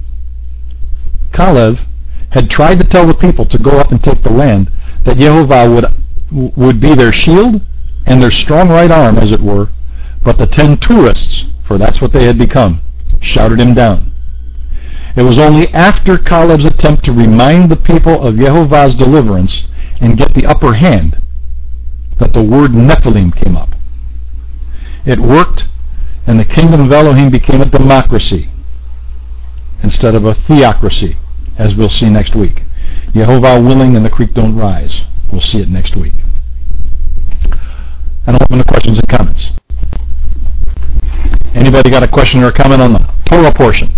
Caleb had tried to tell the people to go up and take the land, that Yehovah would, would be their shield and their strong right arm, as it were, but the ten tourists, for that's what they had become, shouted him down. It was only after Caleb's attempt to remind the people of Yehovah's deliverance and get the upper hand that the word Nephilim came up. It worked, and the kingdom of Elohim became a democracy instead of a theocracy, as we'll see next week. Yehovah willing and the creek don't rise. We'll see it next week. And I'll open the questions and comments. Anybody got a question or a comment on the Torah portion?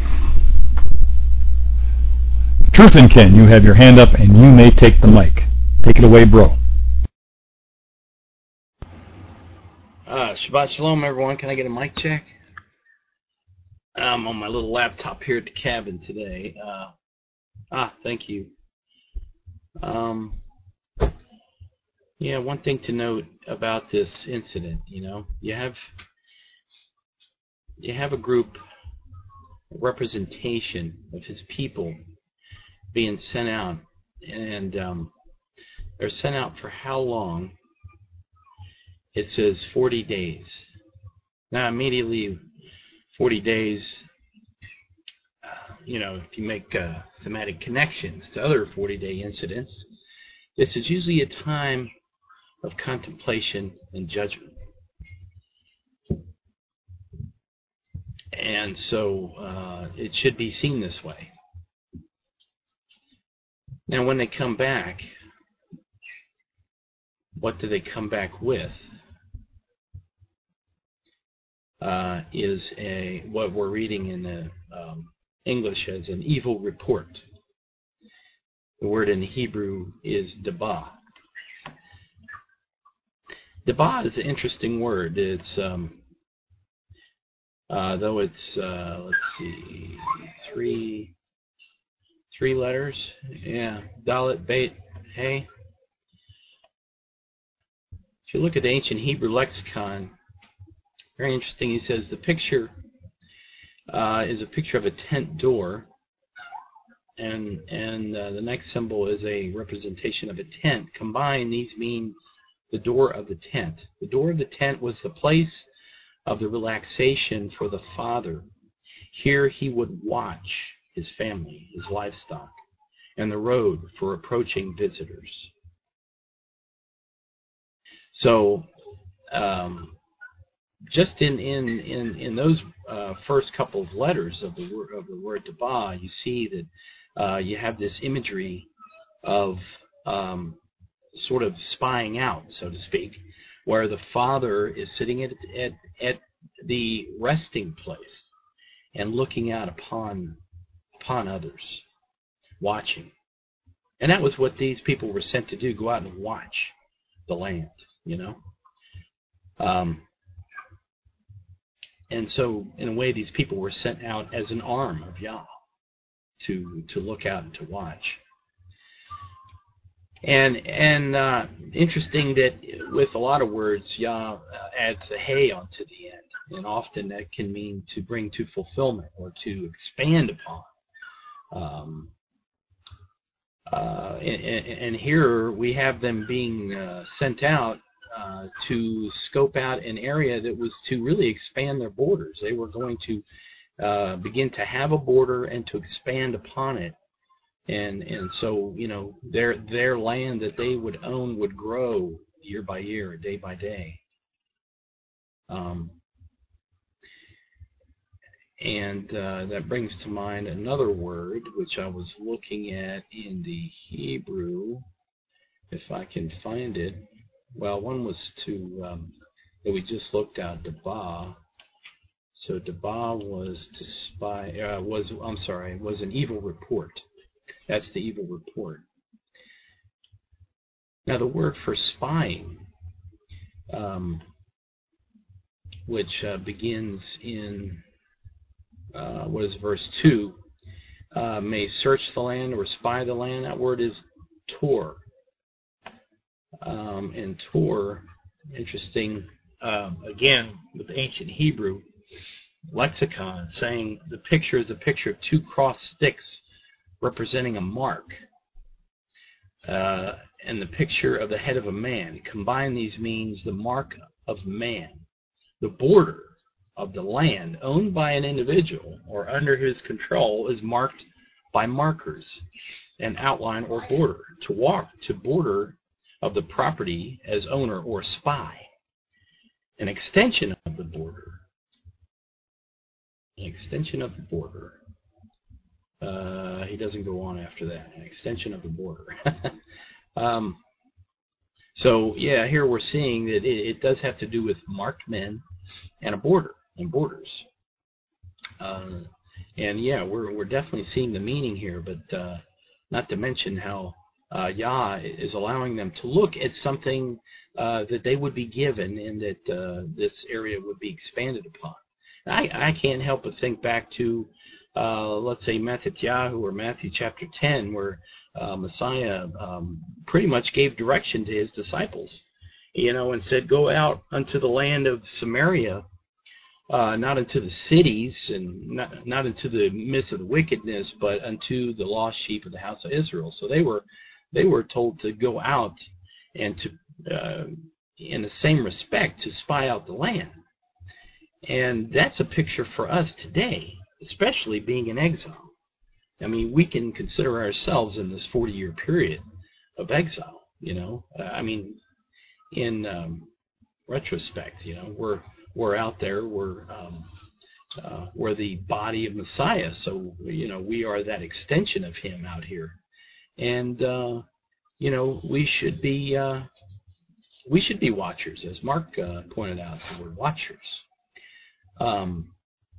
Truth and Ken, you have your hand up and you may take the mic. Take it away, bro. Uh, Shabbat Shalom, everyone. Can I get a mic check? I'm on my little laptop here at the cabin today. Uh, ah, thank you. Um, yeah, one thing to note about this incident, you know, you have you have a group, a representation of his people being sent out, and um, they're sent out for how long? It says forty days. Now, immediately, forty days, uh, you know, if you make uh, thematic connections to other forty-day incidents, this is usually a time of contemplation and judgment. And so uh, it should be seen this way. Now, when they come back, what do they come back with? Uh, is a what we're reading in the um, English as an evil report. The word in Hebrew is deba. Deba is an interesting word. It's um, uh, though it's uh, let's see, three three letters. Yeah, Dalet, Beit, Hey. If you look at the ancient Hebrew lexicon, very interesting. He says the picture uh, is a picture of a tent door, and and uh, the next symbol is a representation of a tent. Combined, these mean the door of the tent. The door of the tent was the place of the relaxation for the father. Here he would watch his family, his livestock, and the road for approaching visitors. So, um, just in in in, in those uh, first couple of letters of the word of the word Deba, you see that uh, you have this imagery of um, sort of spying out, so to speak, where the father is sitting at at at the resting place and looking out upon upon others, watching, and that was what these people were sent to do: go out and watch the land, you know. Um, And so, in a way, these people were sent out as an arm of Yah to to look out and to watch. And and uh, interesting that with a lot of words, Yah uh, adds the hey onto the end, and often that can mean to bring to fulfillment or to expand upon. Um, uh, and, and here we have them being uh, sent out uh, to scope out an area that was to really expand their borders. They were going to uh, begin to have a border and to expand upon it. And and so, you know, their their land that they would own would grow year by year, day by day. Um, and uh, that brings to mind another word, which I was looking at in the Hebrew, if I can find it. Well, one was to, um, that we just looked at, Dabah. So Dabah was to spy, uh, was, I'm sorry, was an evil report. That's the evil report. Now, the word for spying, um, which uh, begins in, uh, what is verse two, uh, may search the land or spy the land. That word is tor. Um, and tor, interesting, um, again, with ancient Hebrew lexicon, saying the picture is a picture of two crossed sticks representing a mark, uh, and the picture of the head of a man. Combine these means the mark of man, the border of the land owned by an individual or under his control is marked by markers, an outline or border. To walk to border of the property as owner or spy, an extension of the border, an extension of the border. Uh, he doesn't go on after that. An extension of the border. um, so, yeah, here we're seeing that it, it does have to do with marked men and a border and borders. Uh, and, yeah, we're we're definitely seeing the meaning here, but uh, not to mention how uh, Yah is allowing them to look at something uh, that they would be given and that uh, this area would be expanded upon. I, I can't help but think back to Uh, let's say Matthew or Matthew chapter ten, where uh, Messiah um, pretty much gave direction to his disciples, you know, and said, go out unto the land of Samaria, uh, not unto the cities and not, not into the midst of the wickedness, but unto the lost sheep of the house of Israel. So they were they were told to go out and to, uh, in the same respect, to spy out the land. And that's a picture for us today, especially being in exile. I mean, we can consider ourselves in this forty-year period of exile, you know. I mean, in um, retrospect, you know, we're we're out there, we're um, uh, we're the body of Messiah, so, you know, we are that extension of him out here. And, uh, you know, we should be uh, we should be watchers, as Mark uh, pointed out, we're watchers. Um,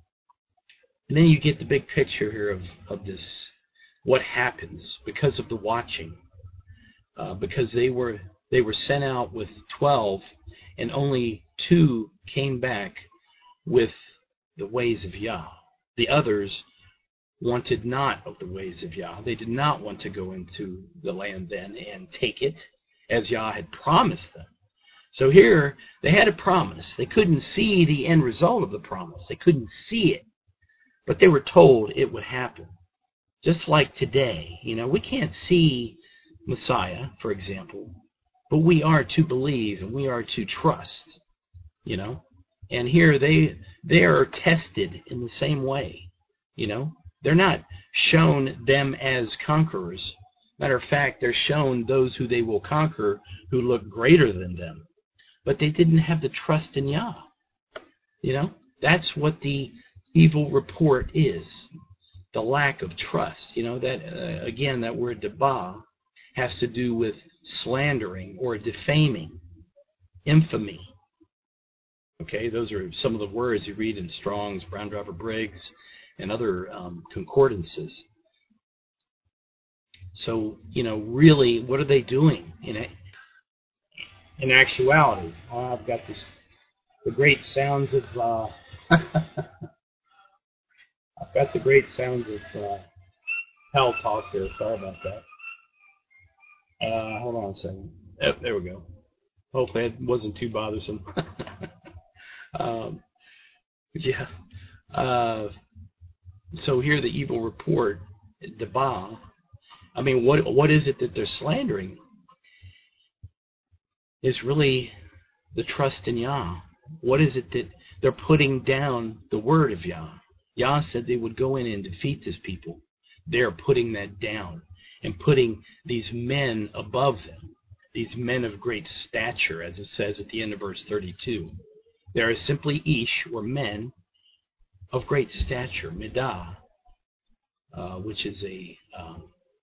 And then you get the big picture here of, of this, what happens because of the watching. Uh, because they were they were sent out with twelve, and only two came back with the ways of Yah. The others wanted not of the ways of Yah. They did not want to go into the land then and take it, as Yah had promised them. So here, they had a promise. They couldn't see the end result of the promise. They couldn't see it. But they were told it would happen. Just like today, you know, we can't see Messiah, for example, but we are to believe and we are to trust, you know. And here they they are tested in the same way, you know. They're not shown them as conquerors. Matter of fact, they're shown those who they will conquer who look greater than them. But they didn't have the trust in Yah. You know, that's what the evil report is, the lack of trust. You know, that uh, again, that word dabah has to do with slandering or defaming, infamy. Okay, those are some of the words you read in Strong's, Brown Driver Briggs, and other um, concordances. So, you know, really, what are they doing in a, in actuality? Oh, I've got this, the great sounds of. Uh, I've got the great sounds of uh, hell talk here. Sorry about that. Uh, hold on a second. Oh, there we go. Hopefully it wasn't too bothersome. um, yeah. Uh, so here the evil report, Debah. I mean, what what is it that they're slandering? Is really the trust in Yah. What is it that they're putting down the word of Yah? Yah said they would go in and defeat this people. They're putting that down and putting these men above them, these men of great stature, as it says at the end of verse thirty-two. They are simply ish, or men, of great stature, midah, uh, which is a um,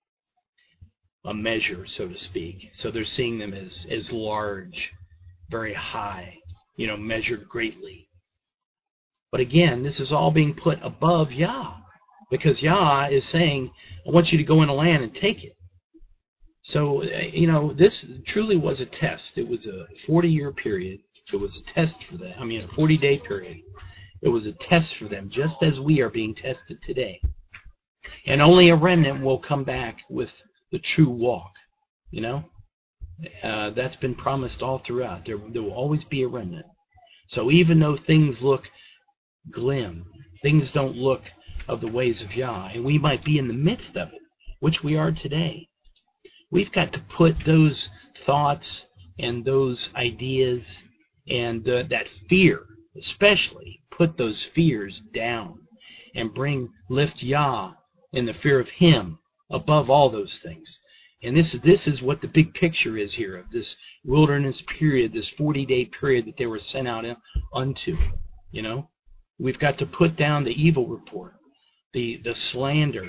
a measure, so to speak. So they're seeing them as, as large, very high, you know, measured greatly. But again, this is all being put above Yah, because Yah is saying, I want you to go in a land and take it. So, you know, this truly was a test. It was a forty-year period. It was a test for them. I mean, a forty-day period. It was a test for them, just as we are being tested today. And only a remnant will come back with the true walk, you know. Uh, that's been promised all throughout. There, there will always be a remnant. So even though things look glim, things don't look of the ways of Yah, and we might be in the midst of it, which we are today, we've got to put those thoughts and those ideas and uh, that fear, especially, put those fears down and bring, lift Yah in the fear of Him above all those things. And this, this is what the big picture is here of this wilderness period, this forty-day period that they were sent out unto. You know, we've got to put down the evil report, the the slander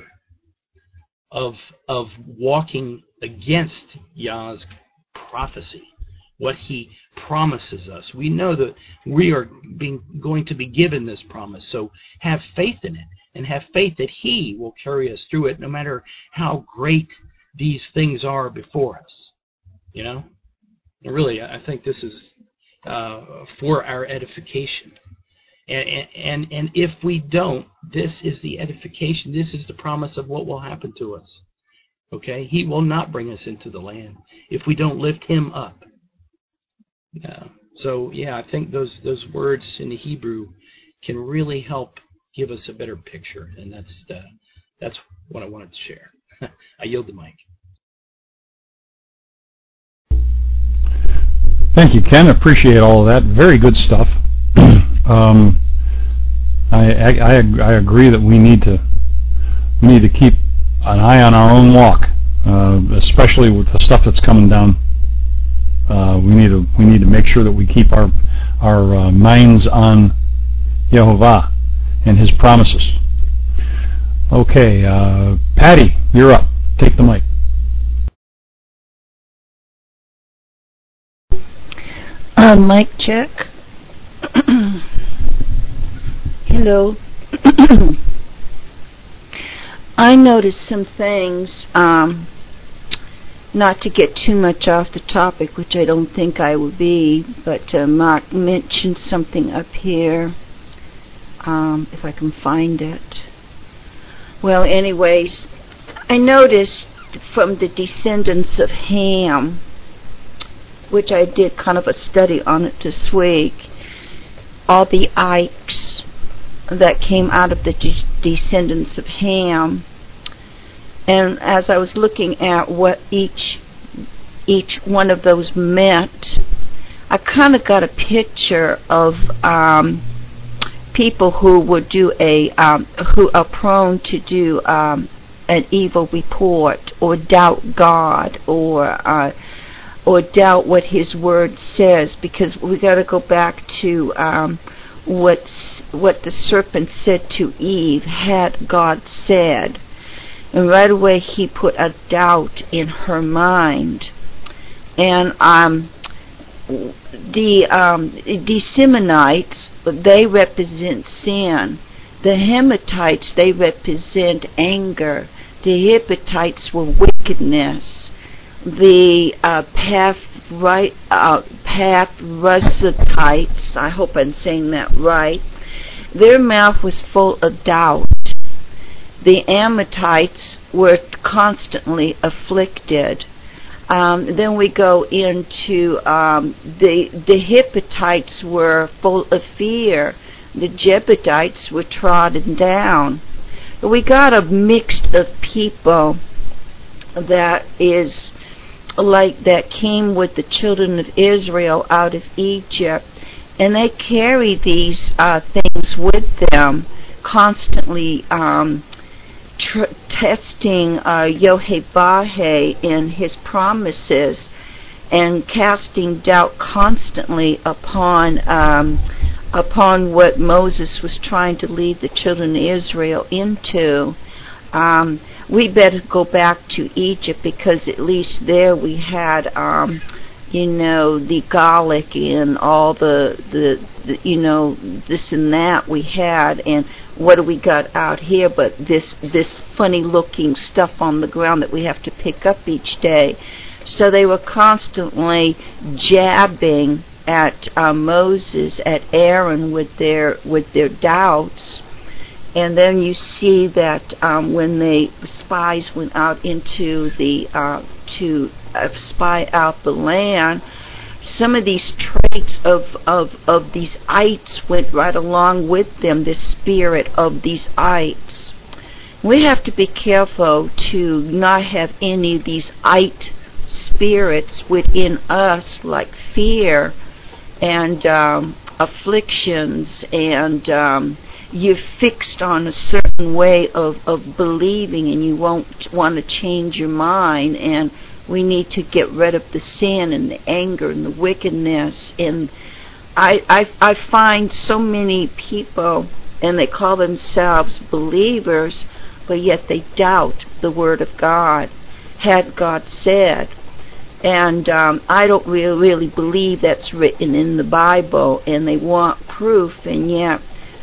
of of walking against Yah's prophecy, what He promises us. We know that we are being going to be given this promise, so have faith in it, and have faith that He will carry us through it, no matter how great these things are before us. You know, and really, I think this is uh, for our edification. And, and and if we don't, this is the edification. This is the promise of what will happen to us. Okay, He will not bring us into the land if we don't lift Him up. Yeah. So yeah, I think those those words in the Hebrew can really help give us a better picture, and that's the, that's what I wanted to share. I yield the mic. Thank you, Ken. Appreciate all of that. Very good stuff. um, I, I I agree that we need to we need to keep an eye on our own walk, uh, especially with the stuff that's coming down. Uh, we need to we need to make sure that we keep our our uh, minds on Yehovah and His promises. Okay, uh, Patty, you're up. Take the mic. Uh, mic check. Hello. I noticed some things, um, not to get too much off the topic, which I don't think I will be, but uh, Mark mentioned something up here, um, if I can find it. Well, anyways, I noticed from the descendants of Ham, which I did kind of a study on it this week, all the Ikes that came out of the de- descendants of Ham. And as I was looking at what each each one of those meant, I kind of got a picture of um, people who would do a um, who are prone to do um, an evil report, or doubt God, or uh, or doubt what His word says, because we got to go back to um, what what the serpent said to Eve. Had God said, and right away he put a doubt in her mind, and um, the um, the Seminites, they represent sin. The Hamites, they represent anger. The Hittites were wickedness. The uh, Path right uh, Pathrusites, I hope I'm saying that right, their mouth was full of doubt. The Amalekites were constantly afflicted. Um, then we go into um, the the Hittites were full of fear. The Jebusites were trodden down. We got a mix of people that is like that came with the children of Israel out of Egypt, and they carry these uh, things with them, constantly um, tr- testing uh, Yahweh in his promises, and casting doubt constantly upon um, upon what Moses was trying to lead the children of Israel into. Um, we better go back to Egypt, because at least there we had, um, you know, the garlic and all the, the, the, you know, this and that we had. And what do we got out here but this, this funny-looking stuff on the ground that we have to pick up each day? So they were constantly jabbing at uh, Moses, at Aaron, with their with their doubts. And then you see that um, when the spies went out into the uh, to uh, spy out the land, some of these traits of, of of these ites went right along with them. The spirit of these ites. We have to be careful to not have any of these ite spirits within us, like fear and um, afflictions, and um, you're fixed on a certain way of, of believing, and you won't want to change your mind. And we need to get rid of the sin and the anger and the wickedness. And I, I, I find so many people, and they call themselves believers, but yet they doubt the Word of God. Had God said? And um, I don't really, really believe that's written in the Bible, and they want proof. And yet,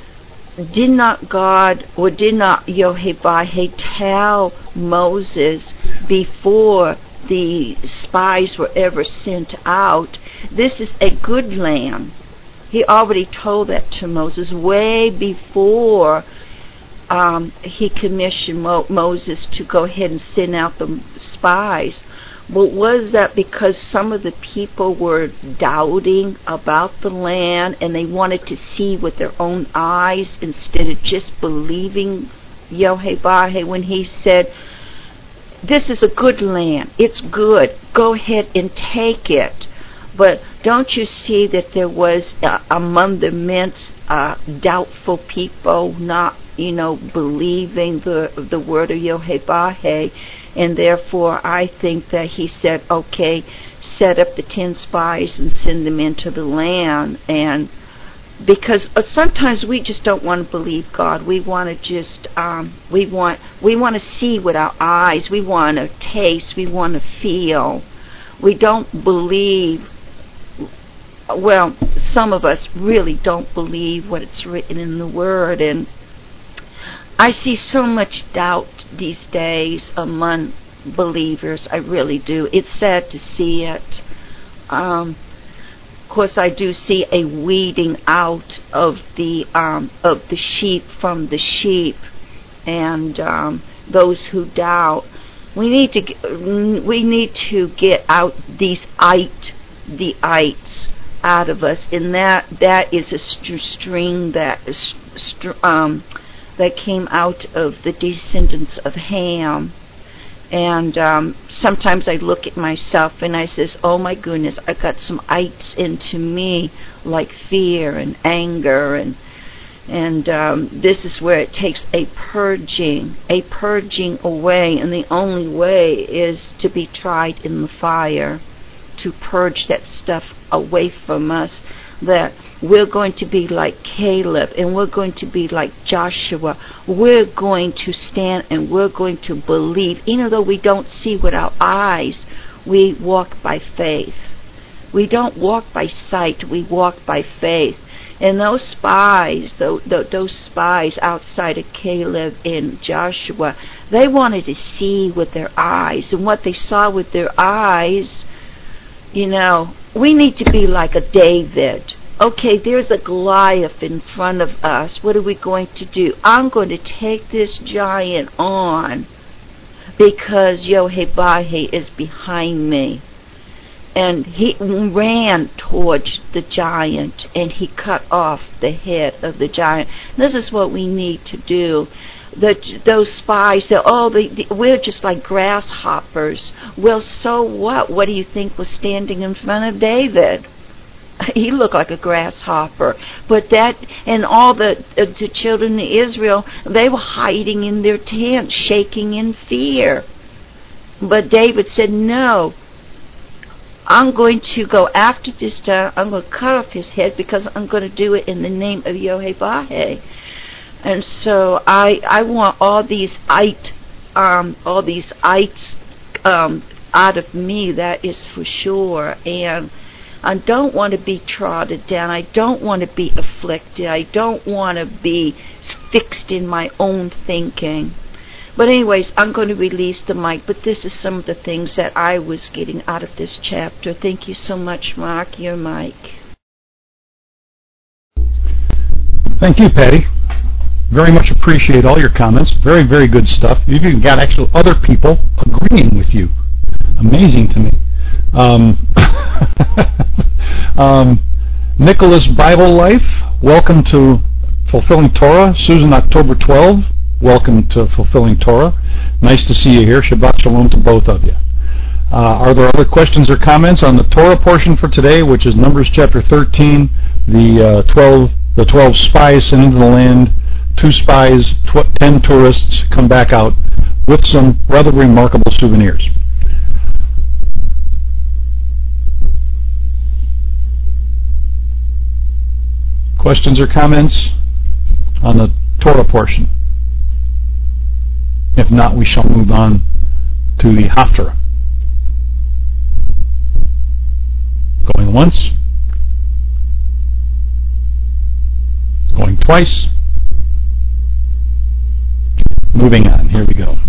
did not God, or did not Yahweh tell Moses before the spies were ever sent out, this is a good land? He already told that to Moses way before um, he commissioned Mo- Moses to go ahead and send out the spies. But was that because some of the people were doubting about the land, and they wanted to see with their own eyes instead of just believing Yahweh when he said, this is a good land, it's good, go ahead and take it? But don't you see that there was uh, among the midst uh, doubtful people, not, you know, believing the the word of Yahweh? And therefore, I think that he said, okay, set up the ten spies and send them into the land. And because sometimes we just don't want to believe God. We want to just, um, we want, we want to see with our eyes. We want to taste. We want to feel. We don't believe. Well, some of us really don't believe what it's written in the Word. And I see so much doubt these days among believers. I really do. It's sad to see it. Um, of course, I do see a weeding out of the um, of the sheep from the sheep, and um, those who doubt. We need to get, we need to get out these ite, the ites out of us, and that that is a st- string that is st- um. that came out of the descendants of Ham. And um, sometimes I look at myself and I says, oh my goodness, I got some ites into me, like fear and anger, and and um, this is where it takes a purging, a purging away, and the only way is to be tried in the fire, to purge that stuff away from us, that we're going to be like Caleb, and we're going to be like Joshua. We're going to stand and we're going to believe. Even though we don't see with our eyes, we walk by faith. We don't walk by sight, we walk by faith. And those spies, those spies outside of Caleb and Joshua, they wanted to see with their eyes. And what they saw with their eyes, you know, we need to be like a David. Okay, there's a Goliath in front of us. What are we going to do? I'm going to take this giant on. because Yehovah is behind me. And he ran towards the giant, and he cut off the head of the giant. This is what we need to do. The, those spies say, oh, the, the, we're just like grasshoppers. Well, so what? What do you think was standing in front of David? He looked like a grasshopper. But that, and all the, uh, the children of Israel, they were hiding in their tents, shaking in fear. But David said, no, I'm going to go after this giant. I'm going to cut off his head because I'm going to do it in the name of Yehovah. And so I I want all these it, um, all these ites um, out of me. That is for sure. And I don't want to be trodden down. I don't want to be afflicted. I don't want to be fixed in my own thinking. But anyways, I'm going to release the mic. But this is some of the things that I was getting out of this chapter. Thank you so much, Mark. Your mic. Thank you, Patty. Very much appreciate all your comments. Very, very good stuff. You've even got actual other people agreeing with you. Amazing to me. Um, um, Nicholas Bible Life, welcome to Fulfilling Torah. Susan, October twelfth, welcome to Fulfilling Torah. Nice to see you here. Shabbat Shalom to both of you. Uh, are there other questions or comments on the Torah portion for today, which is Numbers chapter thirteen, the uh, twelve, the twelve spies sent into the land, two spies, tw- ten tourists come back out with some rather remarkable souvenirs. Questions or comments on the Torah portion? If not, we shall move on to the Haftarah. Going once. Going twice. Moving on. Here we go.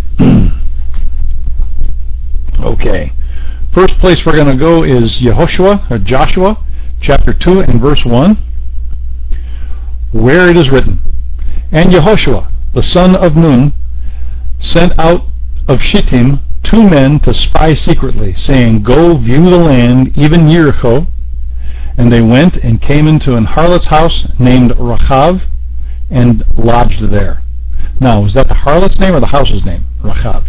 Okay. First place we're going to go is Yehoshua, or Joshua, chapter two and verse one, where it is written, And Yehoshua, the son of Nun, sent out of Shittim two men to spy secretly, saying, Go view the land, even Yericho. And they went and came into an harlot's house named Rachav, and lodged there. Now, is that the harlot's name or the house's name? Rachav.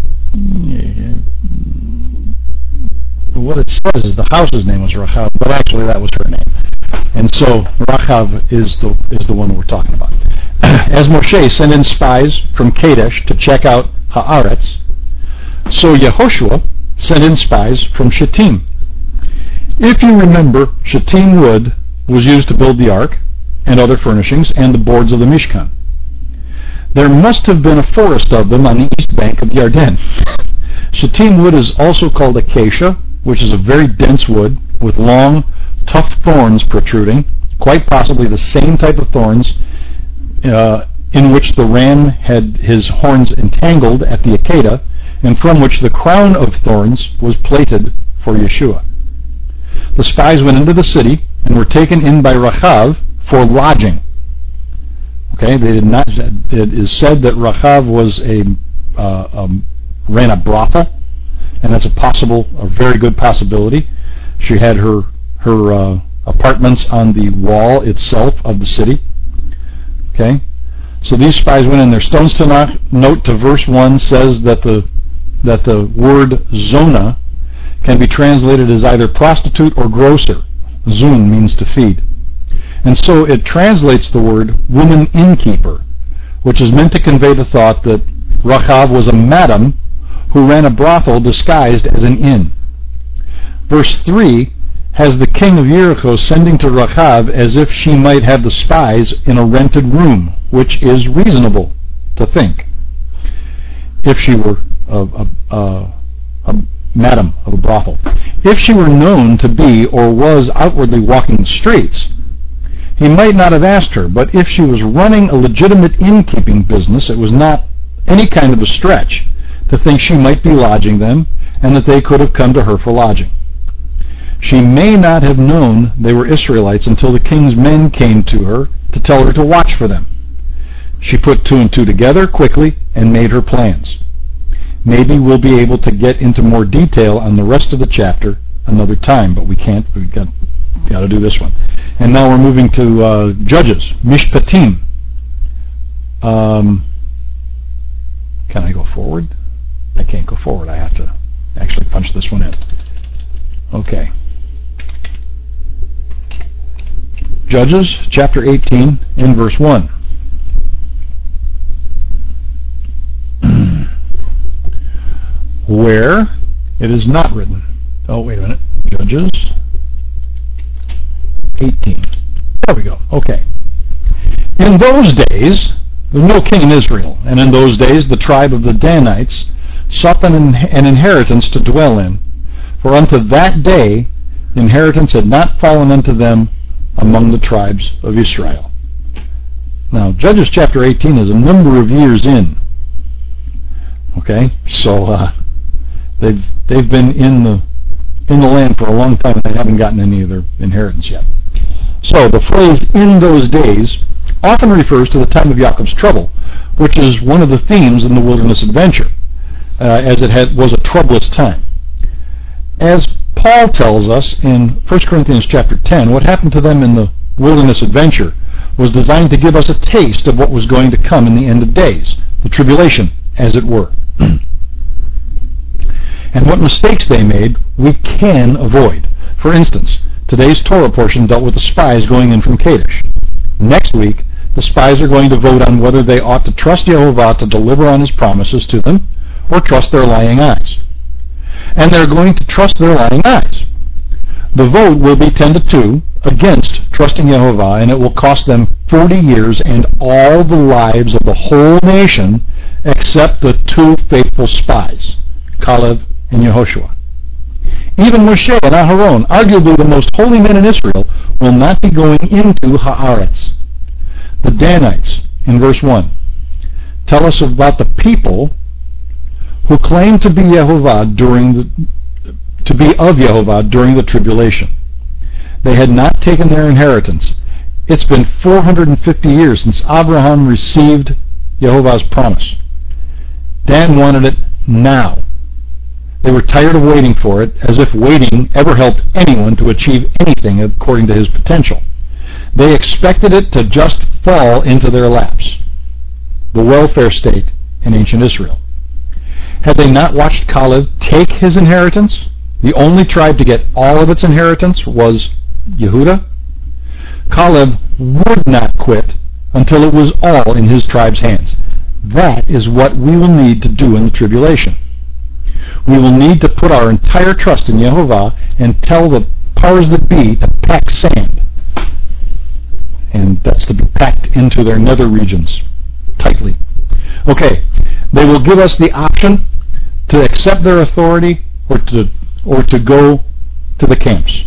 What it says is the house's name was Rachav, but actually that was her name. And so Rachav is the is the one we're talking about. As Moshe sent in spies from Kadesh to check out Haaretz, so Yehoshua sent in spies from Shittim. If you remember, Shittim wood was used to build the ark and other furnishings and the boards of the Mishkan. There must have been a forest of them on the east bank of the Yarden. Shittim wood is also called acacia, which is a very dense wood with long, tough thorns protruding, quite possibly the same type of thorns uh, in which the ram had his horns entangled at the Akedah, and from which the crown of thorns was plaited for Yeshua. The spies went into the city and were taken in by Rachav for lodging. Okay, they did not. It is said that Rachav was a uh, um, ran a brothel, and that's a possible, a very good possibility. She had her her uh, apartments on the wall itself of the city. Okay, so these spies went in there. Stone's Tanakh note to verse one says that the that the word zona can be translated as either prostitute or grocer. Zun means to feed. And so it translates the word woman innkeeper, which is meant to convey the thought that Rachav was a madam who ran a brothel disguised as an inn. Verse three has the king of Jericho sending to Rachav as if she might have the spies in a rented room, which is reasonable to think. If she were a, a, a, a madam of a brothel. If she were known to be or was outwardly walking the streets, he might not have asked her, but if she was running a legitimate innkeeping business, it was not any kind of a stretch to think she might be lodging them and that they could have come to her for lodging. She may not have known they were Israelites until the king's men came to her to tell her to watch for them. She put two and two together quickly and made her plans. Maybe we'll be able to get into more detail on the rest of the chapter another time, but we can't. We've got, got to do this one. And now we're moving to uh, Judges, Mishpatim. Um, can I go forward? I can't go forward. I have to actually punch this one in. Okay. Judges, chapter eighteen, in verse one. Where it is not written. Oh, wait a minute. Judges eighteen. There we go. Okay. In those days, there was no king in Israel, and in those days the tribe of the Danites sought an, an inheritance to dwell in, for unto that day the inheritance had not fallen unto them among the tribes of Israel. Now, Judges chapter eighteen is a number of years in. Okay, so uh, they've they've been in the in the land for a long time, and they haven't gotten any of their inheritance yet. So the phrase "in those days" often refers to the time of Jacob's trouble, which is one of the themes in the wilderness adventure, uh, as it had, was a troublous time. As Paul tells us in First Corinthians chapter ten, what happened to them in the wilderness adventure was designed to give us a taste of what was going to come in the end of days, the tribulation, as it were. And what mistakes they made, we can avoid. For instance, today's Torah portion dealt with the spies going in from Kadesh. Next week, the spies are going to vote on whether they ought to trust Yehovah to deliver on his promises to them, or trust their lying eyes. And they're going to trust their lying eyes. The vote will be ten to two against trusting Yehovah, and it will cost them forty years and all the lives of the whole nation except the two faithful spies, Caleb and Yehoshua. Even Moshe and Aharon, arguably the most holy men in Israel, will not be going into Haaretz. The Danites, in verse one, tell us about the people who claim to be Yehovah during the to be of Yehovah during the tribulation. They had not taken their inheritance. It's been four hundred fifty years since Abraham received Yehovah's promise. Dan wanted it now. They were tired of waiting for it, as if waiting ever helped anyone to achieve anything according to his potential. They expected it to just fall into their laps. The welfare state in ancient Israel. Had they not watched Caleb take his inheritance? The only tribe to get all of its inheritance was Yehudah. Caleb would not quit until it was all in his tribe's hands. That is what we will need to do in the tribulation. We will need to put our entire trust in Yehovah and tell the powers that be to pack sand. And that's to be packed into their nether regions tightly. Okay, they will give us the option to accept their authority or to or to go to the camps.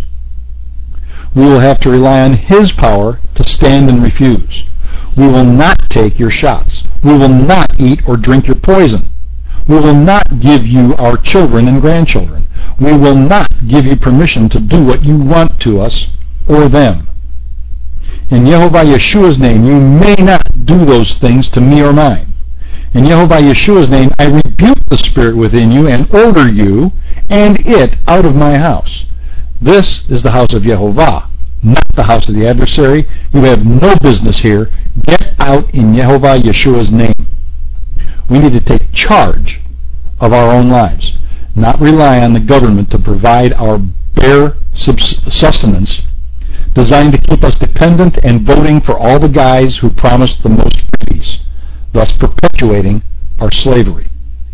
We will have to rely on his power to stand and refuse. We will not take your shots. We will not eat or drink your poison. We will not give you our children and grandchildren. We will not give you permission to do what you want to us or them. In Yehovah Yeshua's name, you may not do those things to me or mine. In Yehovah Yeshua's name, I rebuke the spirit within you and order you and it out of my house. This is the house of Yehovah, not the house of the adversary. You have no business here. Get out in Yehovah Yeshua's name. We need to take charge of our own lives, not rely on the government to provide our bare sustenance, designed to keep us dependent and voting for all the guys who promised the most freebies, thus perpetuating our slavery.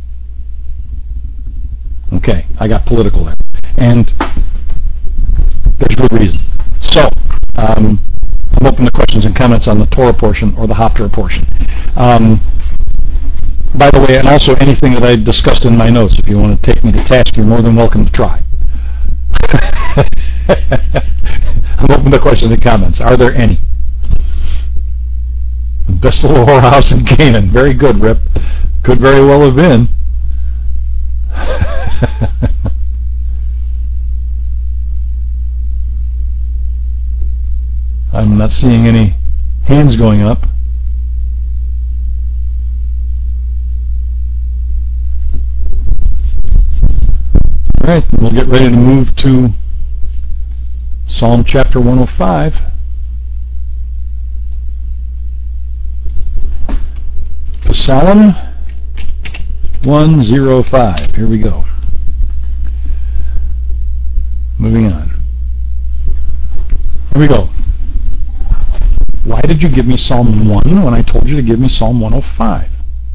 Okay, I got political there. And there's good reason. So, um, I'm open to questions and comments on the Torah portion or the Haftarah portion. Um, by the way, and also anything that I discussed in my notes, if you want to take me to task, you're more than welcome to try. I'm open to questions and comments. Are there any? Best little whorehouse in Canaan. Very good, Rip. Could very well have been. I'm not seeing any hands going up. right, we'll get ready to move to Psalm chapter one oh five. Psalm one oh five. Here we go. Moving on. Here we go. Why did you give me Psalm one when I told you to give me Psalm one oh five?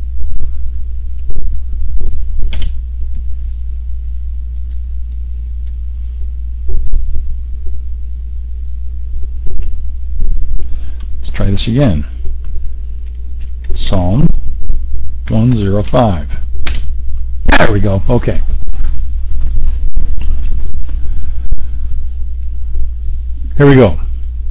Let's try this again. Psalm one oh five. There we go. Okay. Here we go.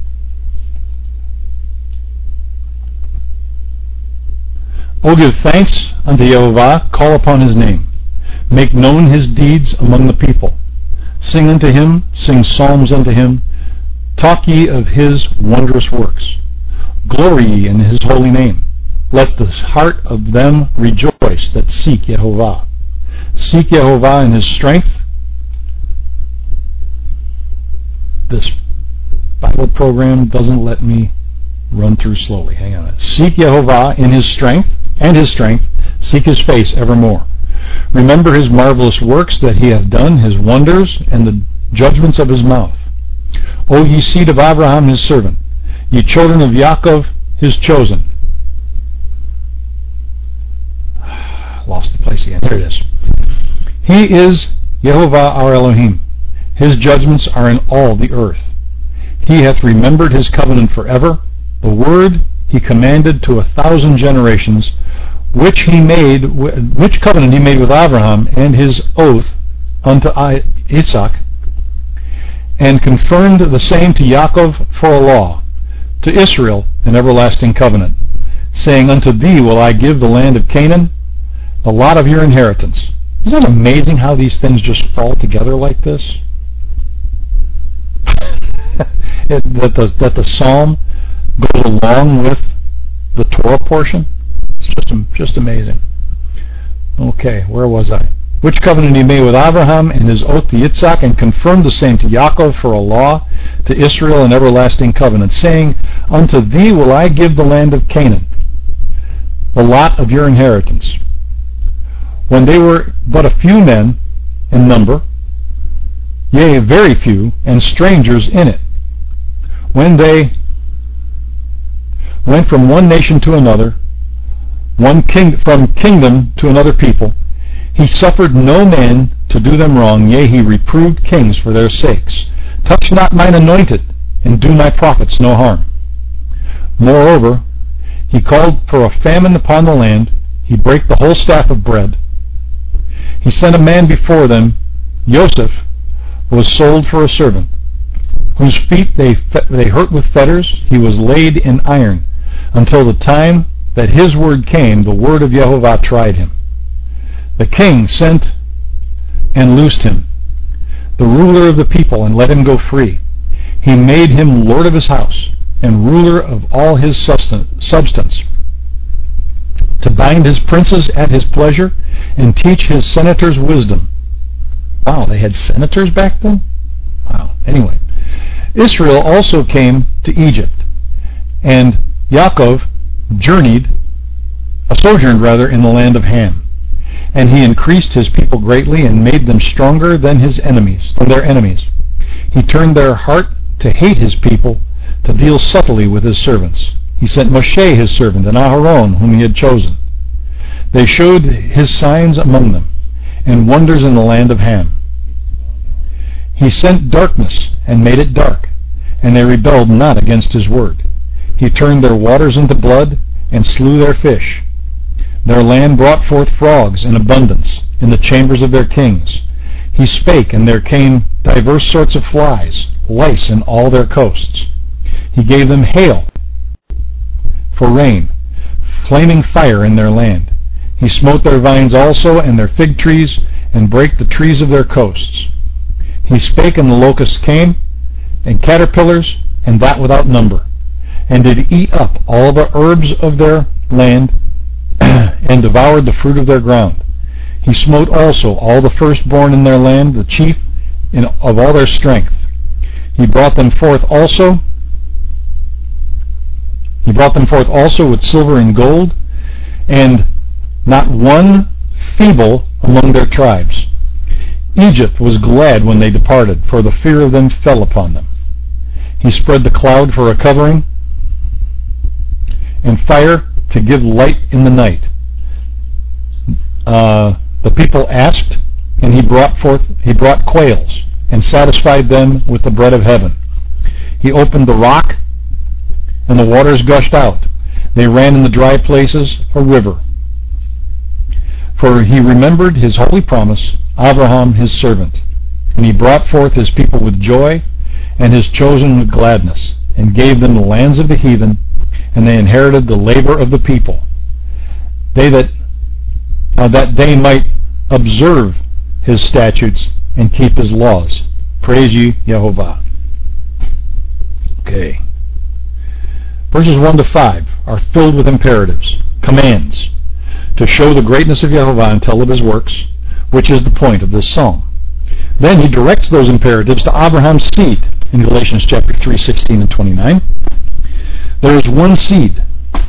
O give thanks unto Yehovah, call upon his name. Make known his deeds among the people. Sing unto him, sing psalms unto him. Talk ye of his wondrous works. Glory ye in his holy name. Let the heart of them rejoice that seek Yehovah. Seek Yehovah in his strength. This Bible program doesn't let me run through slowly. Hang on. Seek Yehovah in his strength, and his strength. Seek his face evermore. Remember his marvelous works that he hath done, his wonders, and the judgments of his mouth. O ye seed of Abraham his servant, ye children of Yaakov his chosen. Lost the place again. Here it is. He is Yehovah our Elohim. His judgments are in all the earth. He hath remembered his covenant forever, the word he commanded to a thousand generations, which he made, which covenant he made with Abraham, and his oath unto Isaac, and confirmed the same to Yaakov for a law, to Israel an everlasting covenant, saying, Unto thee will I give the land of Canaan, the lot of your inheritance. Isn't it amazing how these things just fall together like this? it, that, the, that the psalm goes along with the Torah portion? It's just, just amazing. Okay, where was I? Which covenant he made with Abraham and his oath to Yitzhak, and confirmed the same to Yaakov for a law, to Israel an everlasting covenant, saying, Unto thee will I give the land of Canaan, the lot of your inheritance. When they were but a few men in number, yea, very few, and strangers in it, when they went from one nation to another, one king from kingdom to another people, he suffered no man to do them wrong, yea, he reproved kings for their sakes. Touch not mine anointed, and do my prophets no harm. Moreover, he called for a famine upon the land, he brake the whole staff of bread. He sent a man before them, Joseph, was sold for a servant, whose feet they they hurt with fetters, he was laid in iron, until the time that his word came, the word of Yehovah tried him. The king sent and loosed him, the ruler of the people, and let him go free. He made him lord of his house, and ruler of all his substance, to bind his princes at his pleasure, and teach his senators wisdom. Wow, they had senators back then? Wow. Anyway, Israel also came to Egypt, and Yaakov journeyed, a sojourned rather, in the land of Ham. And he increased his people greatly, and made them stronger than his enemies, than their enemies. He turned their heart to hate his people, to deal subtly with his servants. He sent Moshe his servant, and Aharon, whom he had chosen. They showed his signs among them, and wonders in the land of Ham. He sent darkness, and made it dark, and they rebelled not against his word. He turned their waters into blood, and slew their fish. Their land brought forth frogs in abundance in the chambers of their kings. He spake, and there came divers sorts of flies, lice in all their coasts. He gave them hail for rain, flaming fire in their land. He smote their vines also, and their fig trees, and brake the trees of their coasts. He spake, and the locusts came, and caterpillars, and that without number, and did eat up all the herbs of their land, and devoured the fruit of their ground. He smote also all the firstborn in their land, the chief in, of all their strength. He brought them forth also. He brought them forth also with silver and gold, and not one feeble among their tribes. Egypt was glad when they departed, for the fear of them fell upon them. He spread the cloud for a covering, and fire to give light in the night. Uh, the people asked, and he brought forth, he brought quails, and satisfied them with the bread of heaven. He opened the rock, and the waters gushed out. They ran in the dry places, a river. For he remembered his holy promise, Abraham his servant. And he brought forth his people with joy, and his chosen with gladness, and gave them the lands of the heathen, and they inherited the labor of the people. They that uh, that they might observe his statutes and keep his laws. Praise ye Yehovah. Okay. Verses one to five are filled with imperatives, commands, to show the greatness of Yehovah and tell of his works, which is the point of this psalm. Then he directs those imperatives to Abraham's seed in Galatians chapter three, sixteen and twenty-nine. There is one seed,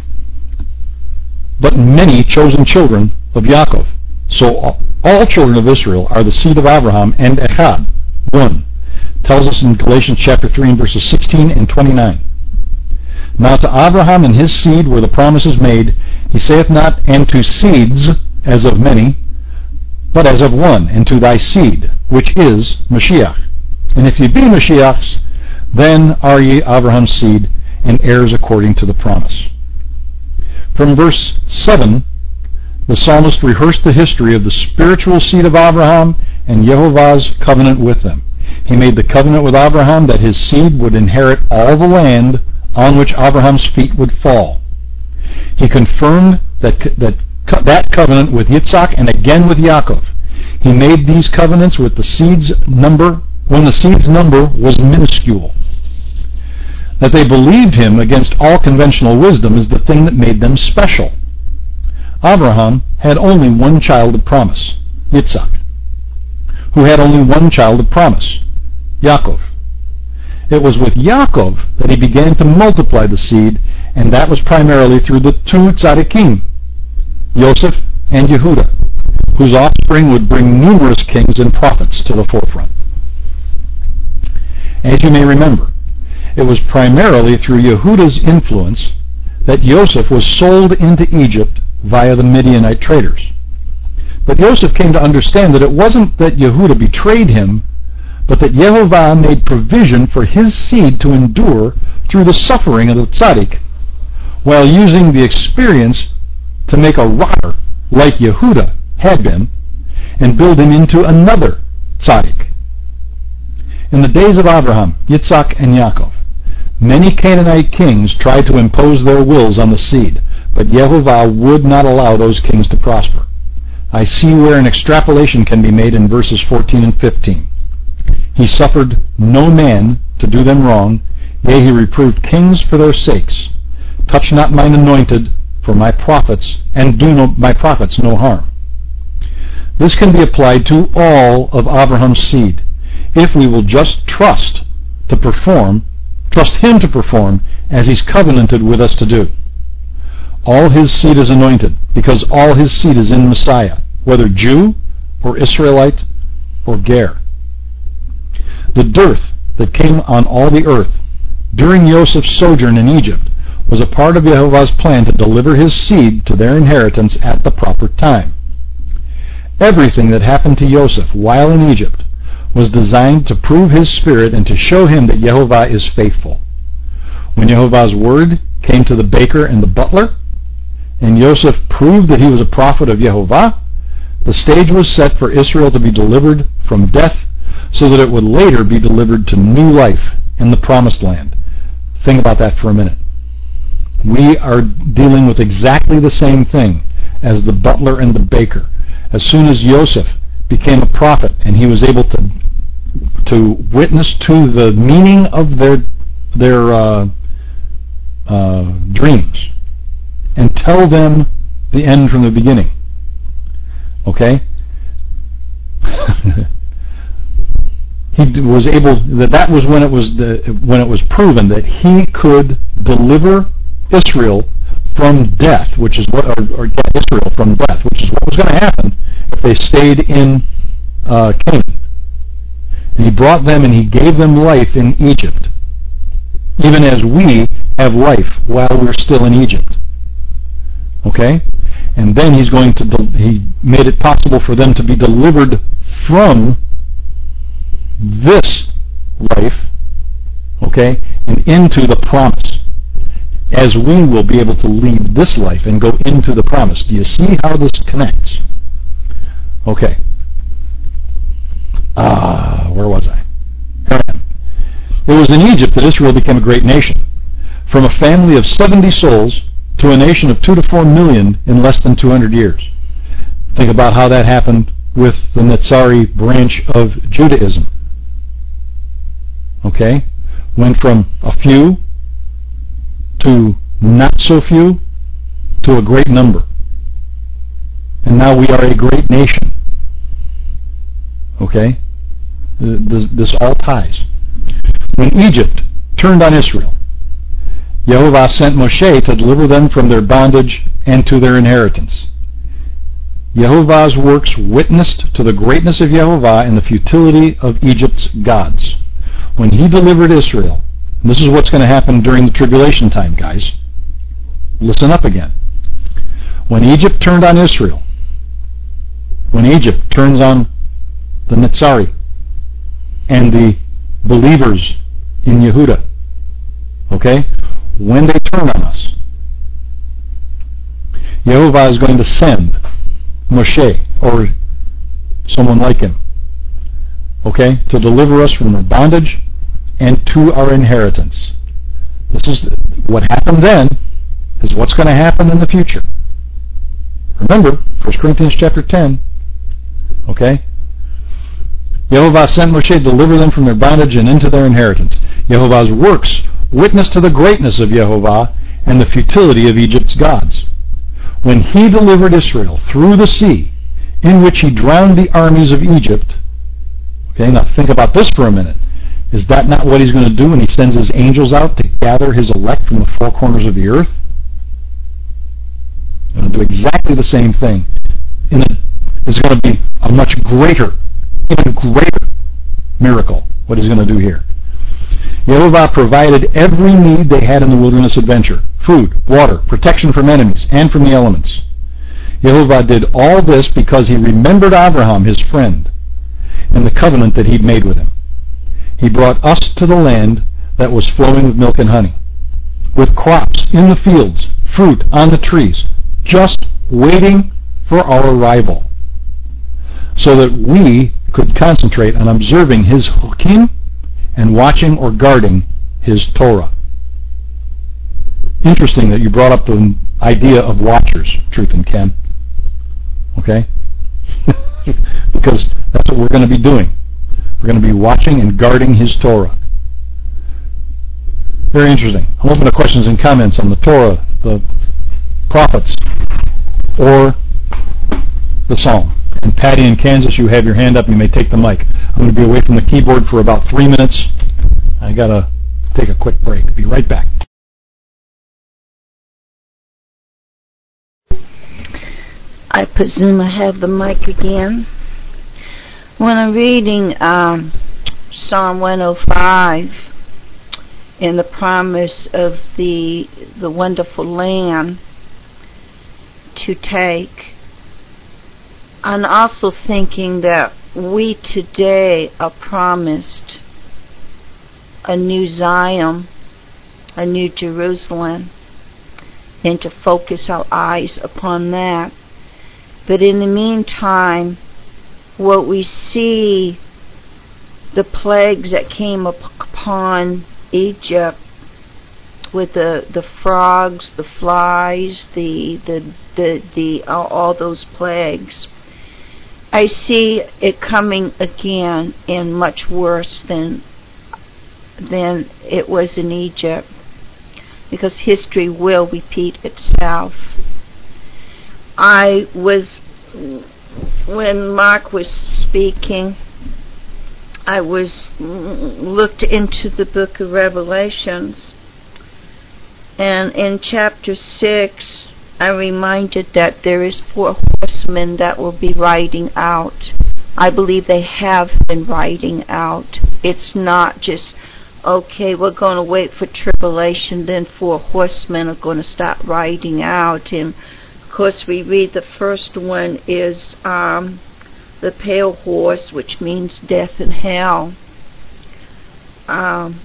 but many chosen children of Yaakov. So all, all children of Israel are the seed of Abraham, and Echad, one, tells us in Galatians chapter three and verses sixteen and twenty-nine. Now to Abraham and his seed were the promises made. He saith not, and to seeds, as of many, but as of one, and to thy seed, which is Mashiach. And if ye be Mashiachs, then are ye Abraham's seed, and heirs according to the promise. From verse seven, the psalmist rehearsed the history of the spiritual seed of Abraham and Yehovah's covenant with them. He made the covenant with Abraham that his seed would inherit all the land on which Abraham's feet would fall. He confirmed that that that covenant with Yitzhak and again with Yaakov. He made these covenants with the seed's number when the seed's number was minuscule. That they believed him against all conventional wisdom is the thing that made them special. Abraham had only one child of promise, Yitzhak, who had only one child of promise, Yaakov. It was with Yaakov that he began to multiply the seed, and that was primarily through the two tzaddikim, Yosef and Yehuda, whose offspring would bring numerous kings and prophets to the forefront. As you may remember, it was primarily through Yehuda's influence that Yosef was sold into Egypt via the Midianite traders. But Yosef came to understand that it wasn't that Yehuda betrayed him, but that Yehovah made provision for his seed to endure through the suffering of the tzaddik, while using the experience to make a rotter like Yehuda had been, and build him into another tzaddik. In the days of Abraham, Yitzhak, and Yaakov, many Canaanite kings tried to impose their wills on the seed, but Yehovah would not allow those kings to prosper. I see where an extrapolation can be made in verses fourteen and fifteen. He suffered no man to do them wrong, yea, he reproved kings for their sakes. Touch not mine anointed, for my prophets, and do no, my prophets no harm. This can be applied to all of Abraham's seed, if we will just trust to perform, trust him to perform as he's covenanted with us to do. All his seed is anointed, because all his seed is in Messiah, whether Jew or Israelite or Ger. The dearth that came on all the earth during Joseph's sojourn in Egypt was a part of Yehovah's plan to deliver his seed to their inheritance at the proper time. Everything that happened to Joseph while in Egypt was designed to prove his spirit and to show him that Yehovah is faithful. When Yehovah's word came to the baker and the butler, and Joseph proved that he was a prophet of Yehovah, the stage was set for Israel to be delivered from death so that it would later be delivered to new life in the promised land. Think about that for a minute. We are dealing with exactly the same thing as the butler and the baker. As soon as Joseph became a prophet and he was able to to witness to the meaning of their their uh, uh, dreams and tell them the end from the beginning. Okay? he d- was able, that that was when it was the, when it was proven that he could deliver Israel from death, which is what, or, or get Israel from death, which is what was going to happen if they stayed in uh, Canaan. And he brought them and he gave them life in Egypt, even as we have life while we're still in Egypt. Okay? And then he's going to, de- he made it possible for them to be delivered from this life, okay, and into the promise, as we will be able to leave this life and go into the promise. Do you see how this connects? Okay. Ah, uh, where was I? Here I am. It was in Egypt that Israel became a great nation, from a family of seventy souls to a nation of two to four million in less than two hundred years. Think about how that happened with the Netzari branch of Judaism. Okay? Went from a few to not so few to a great number. And now we are a great nation. Okay? This, this all ties. When Egypt turned on Israel, Yehovah sent Moshe to deliver them from their bondage and to their inheritance. Yehovah's works witnessed to the greatness of Yehovah and the futility of Egypt's gods. When he delivered Israel, and this is what's going to happen during the tribulation time, guys. Listen up again. When Egypt turned on Israel, when Egypt turns on the Netzari and the believers in Yehuda, okay, when they turn on us, Yehovah is going to send Moshe or someone like him, okay, to deliver us from our bondage and to our inheritance. This is what happened then, is what's going to happen in the future. Remember, First Corinthians chapter ten, okay? Yehovah sent Moshe to deliver them from their bondage and into their inheritance. Yehovah's works witness to the greatness of Yehovah and the futility of Egypt's gods. When he delivered Israel through the sea, in which he drowned the armies of Egypt. Okay, now think about this for a minute. Is that not what he's going to do when he sends his angels out to gather his elect from the four corners of the earth? He's going to do exactly the same thing. In a, it's going to be a much greater, even greater miracle, what he's going to do here. Yehovah provided every need they had in the wilderness adventure: food, water, protection from enemies, and from the elements. Yehovah did all this because he remembered Abraham, his friend, and the covenant that he'd made with him. He brought us to the land that was flowing with milk and honey, with crops in the fields, fruit on the trees, just waiting for our arrival, so that we could concentrate on observing his chukim and watching or guarding his Torah. Interesting that you brought up the idea of watchers, Truth and Ken. Okay? Because that's what we're going to be doing. We're going to be watching and guarding his Torah. Very interesting. I'm open to questions and comments on the Torah, the prophets, or the Psalm. And Patty in Kansas, you have your hand up. You may take the mic. I'm going to be away from the keyboard for about three minutes. I got to take a quick break. Be right back. I presume I have the mic again. When I'm reading um, Psalm one oh five and the promise of the the wonderful land to take, I'm also thinking that we today are promised a new Zion, a new Jerusalem, and to focus our eyes upon that. But in the meantime, what we see, the plagues that came upon Egypt with the, the frogs, the flies, the the the, the all, all those plagues, I see it coming again and much worse than than it was in Egypt, because history will repeat itself. I was, when Mark was speaking, I was looked into the book of Revelations, and in chapter six, I'm reminded that there is four horsemen that will be riding out. I believe they have been riding out. It's not just, okay, we're going to wait for tribulation, then four horsemen are going to start riding out. And of course, we read the first one is um, the pale horse, which means death and hell. Um,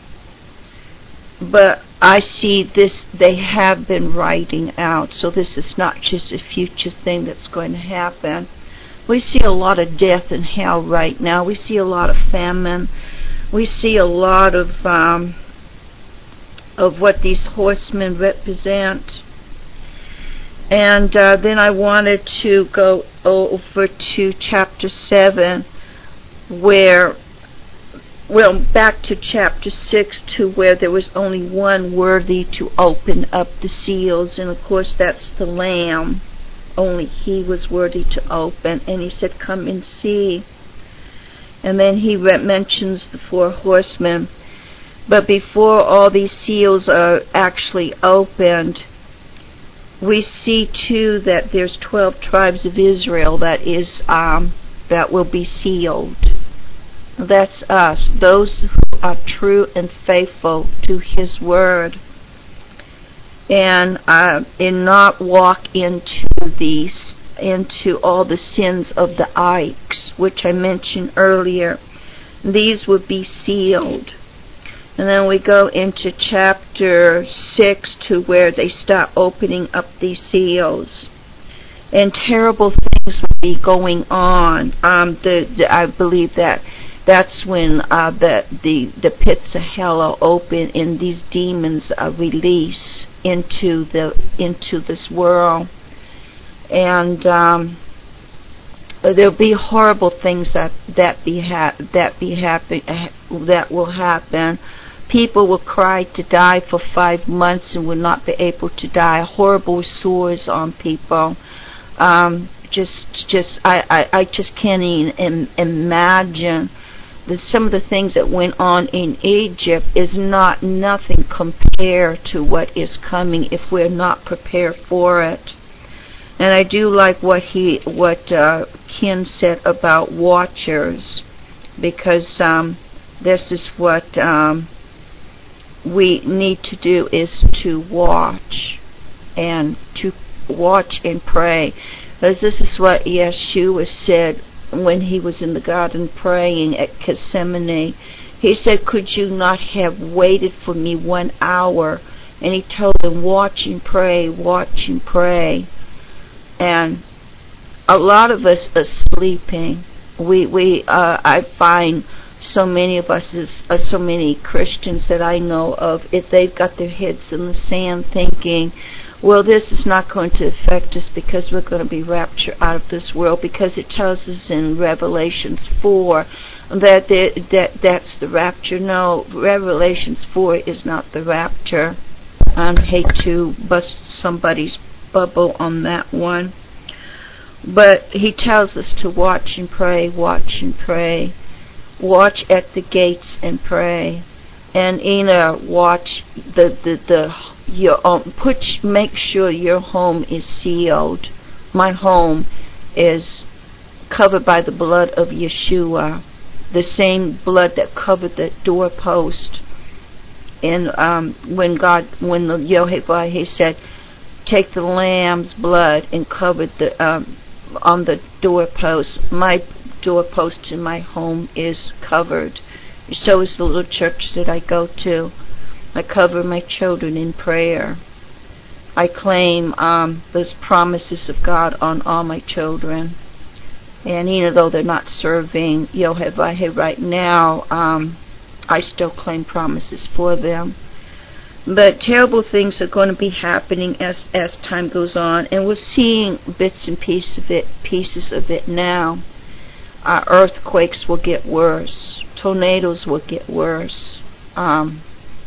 but I see this, they have been riding out, so this is not just a future thing that's going to happen. We see a lot of death and hell right now. We see a lot of famine. We see a lot of um, of what these horsemen represent. And uh, then I wanted to go over to chapter seven, where, well, back to chapter six, to where there was only one worthy to open up the seals, and of course that's the Lamb. Only he was worthy to open, and he said, come and see. And then he re- mentions the four horsemen. But before all these seals are actually opened, we see too that there's twelve tribes of Israel that is um, that will be sealed. That's us, those who are true and faithful to his word, and uh, and not walk into these into all the sins of the Ikes, which I mentioned earlier. These would be sealed. And then we go into chapter six, to where they start opening up these seals, and terrible things will be going on. Um, the, the I believe that that's when uh, the, the the pits of hell are open, and these demons are released into the into this world. And um, there'll be horrible things that that be ha- that be happen that will happen. People will cry to die for five months and will not be able to die. Horrible sores on people. Um, just, just I, I, I just can't even im- imagine that some of the things that went on in Egypt is not nothing compared to what is coming if we're not prepared for it. And I do like what he, what uh, Ken said about watchers, because um, this is what um, we need to do, is to watch and to watch and pray. Because this is what Yeshua said when he was in the garden praying at Gethsemane. He said, could you not have waited for me one hour? And he told them, watch and pray, watch and pray. And a lot of us are sleeping. We, we, uh, I find so many of us, is, uh, so many Christians that I know of, if they've got their heads in the sand thinking, well, this is not going to affect us because we're going to be raptured out of this world, because it tells us in Revelations four that there, that that's the rapture. No, Revelations four is not the rapture. I hate to bust somebody's bubble on that one. But he tells us to watch and pray, watch and pray. Watch at the gates and pray. And Ina, watch the, the, the your um, put make sure your home is sealed. My home is covered by the blood of Yeshua, the same blood that covered the doorpost. And um, when God, when the Yehovah, he said, take the lamb's blood and cover the um, on the doorpost. My doorpost in my home is covered. So is the little church that I go to. I cover my children in prayer. I claim um, those promises of God on all my children. And even though they're not serving Yehovah right now, um, I still claim promises for them. But terrible things are going to be happening as as time goes on, and we're seeing bits and pieces of it, pieces of it now. Uh, earthquakes will get worse. Tornadoes will get worse. Um,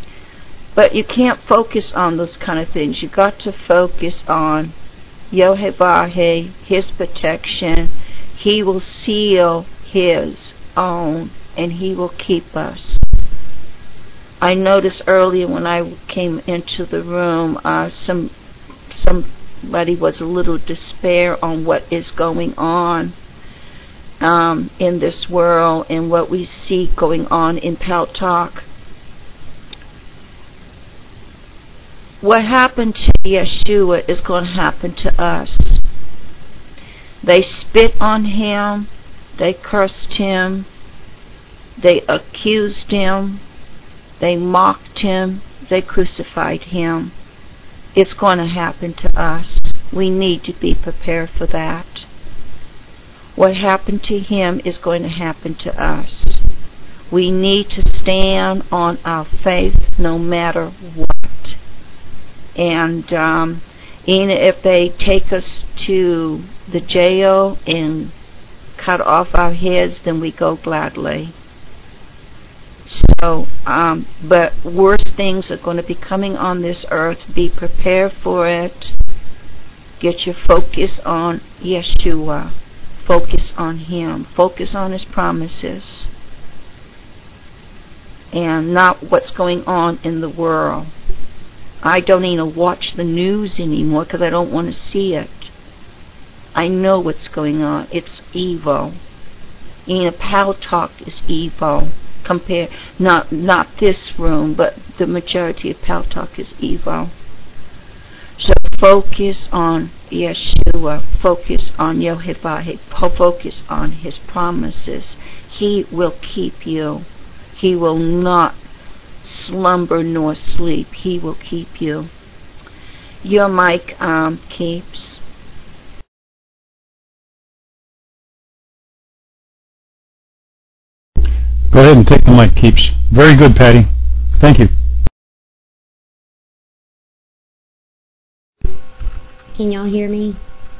but you can't focus on those kind of things. You've got to focus on Yehovah, His protection. He will seal His own and He will keep us. I noticed earlier when I came into the room, uh, some somebody was a little despair on what is going on um, in this world and what we see going on in Paltalk. What happened to Yeshua is going to happen to us. They spit on Him, they cursed Him, they accused Him, they mocked Him, they crucified Him. It's going to happen to us. We need to be prepared for that. What happened to Him is going to happen to us. We need to stand on our faith no matter what. And um, even if they take us to the jail and cut off our heads, then we go gladly. So, um, but worse things are going to be coming on this earth. Be prepared for it. Get your focus on Yeshua. Focus on Him. Focus on His promises. And not what's going on in the world. I don't even watch the news anymore because I don't want to see it. I know what's going on. It's evil. You know, Paltalk is evil. Compare not not this room, but the majority of Paltalk is evil. So focus on Yeshua. Focus on Yehovah. Focus on His promises. He will keep you. He will not slumber nor sleep. He will keep you. Your mic um, keeps. Go ahead and take the mic, Keeps. Very good, Patty. Thank you. Can y'all hear me?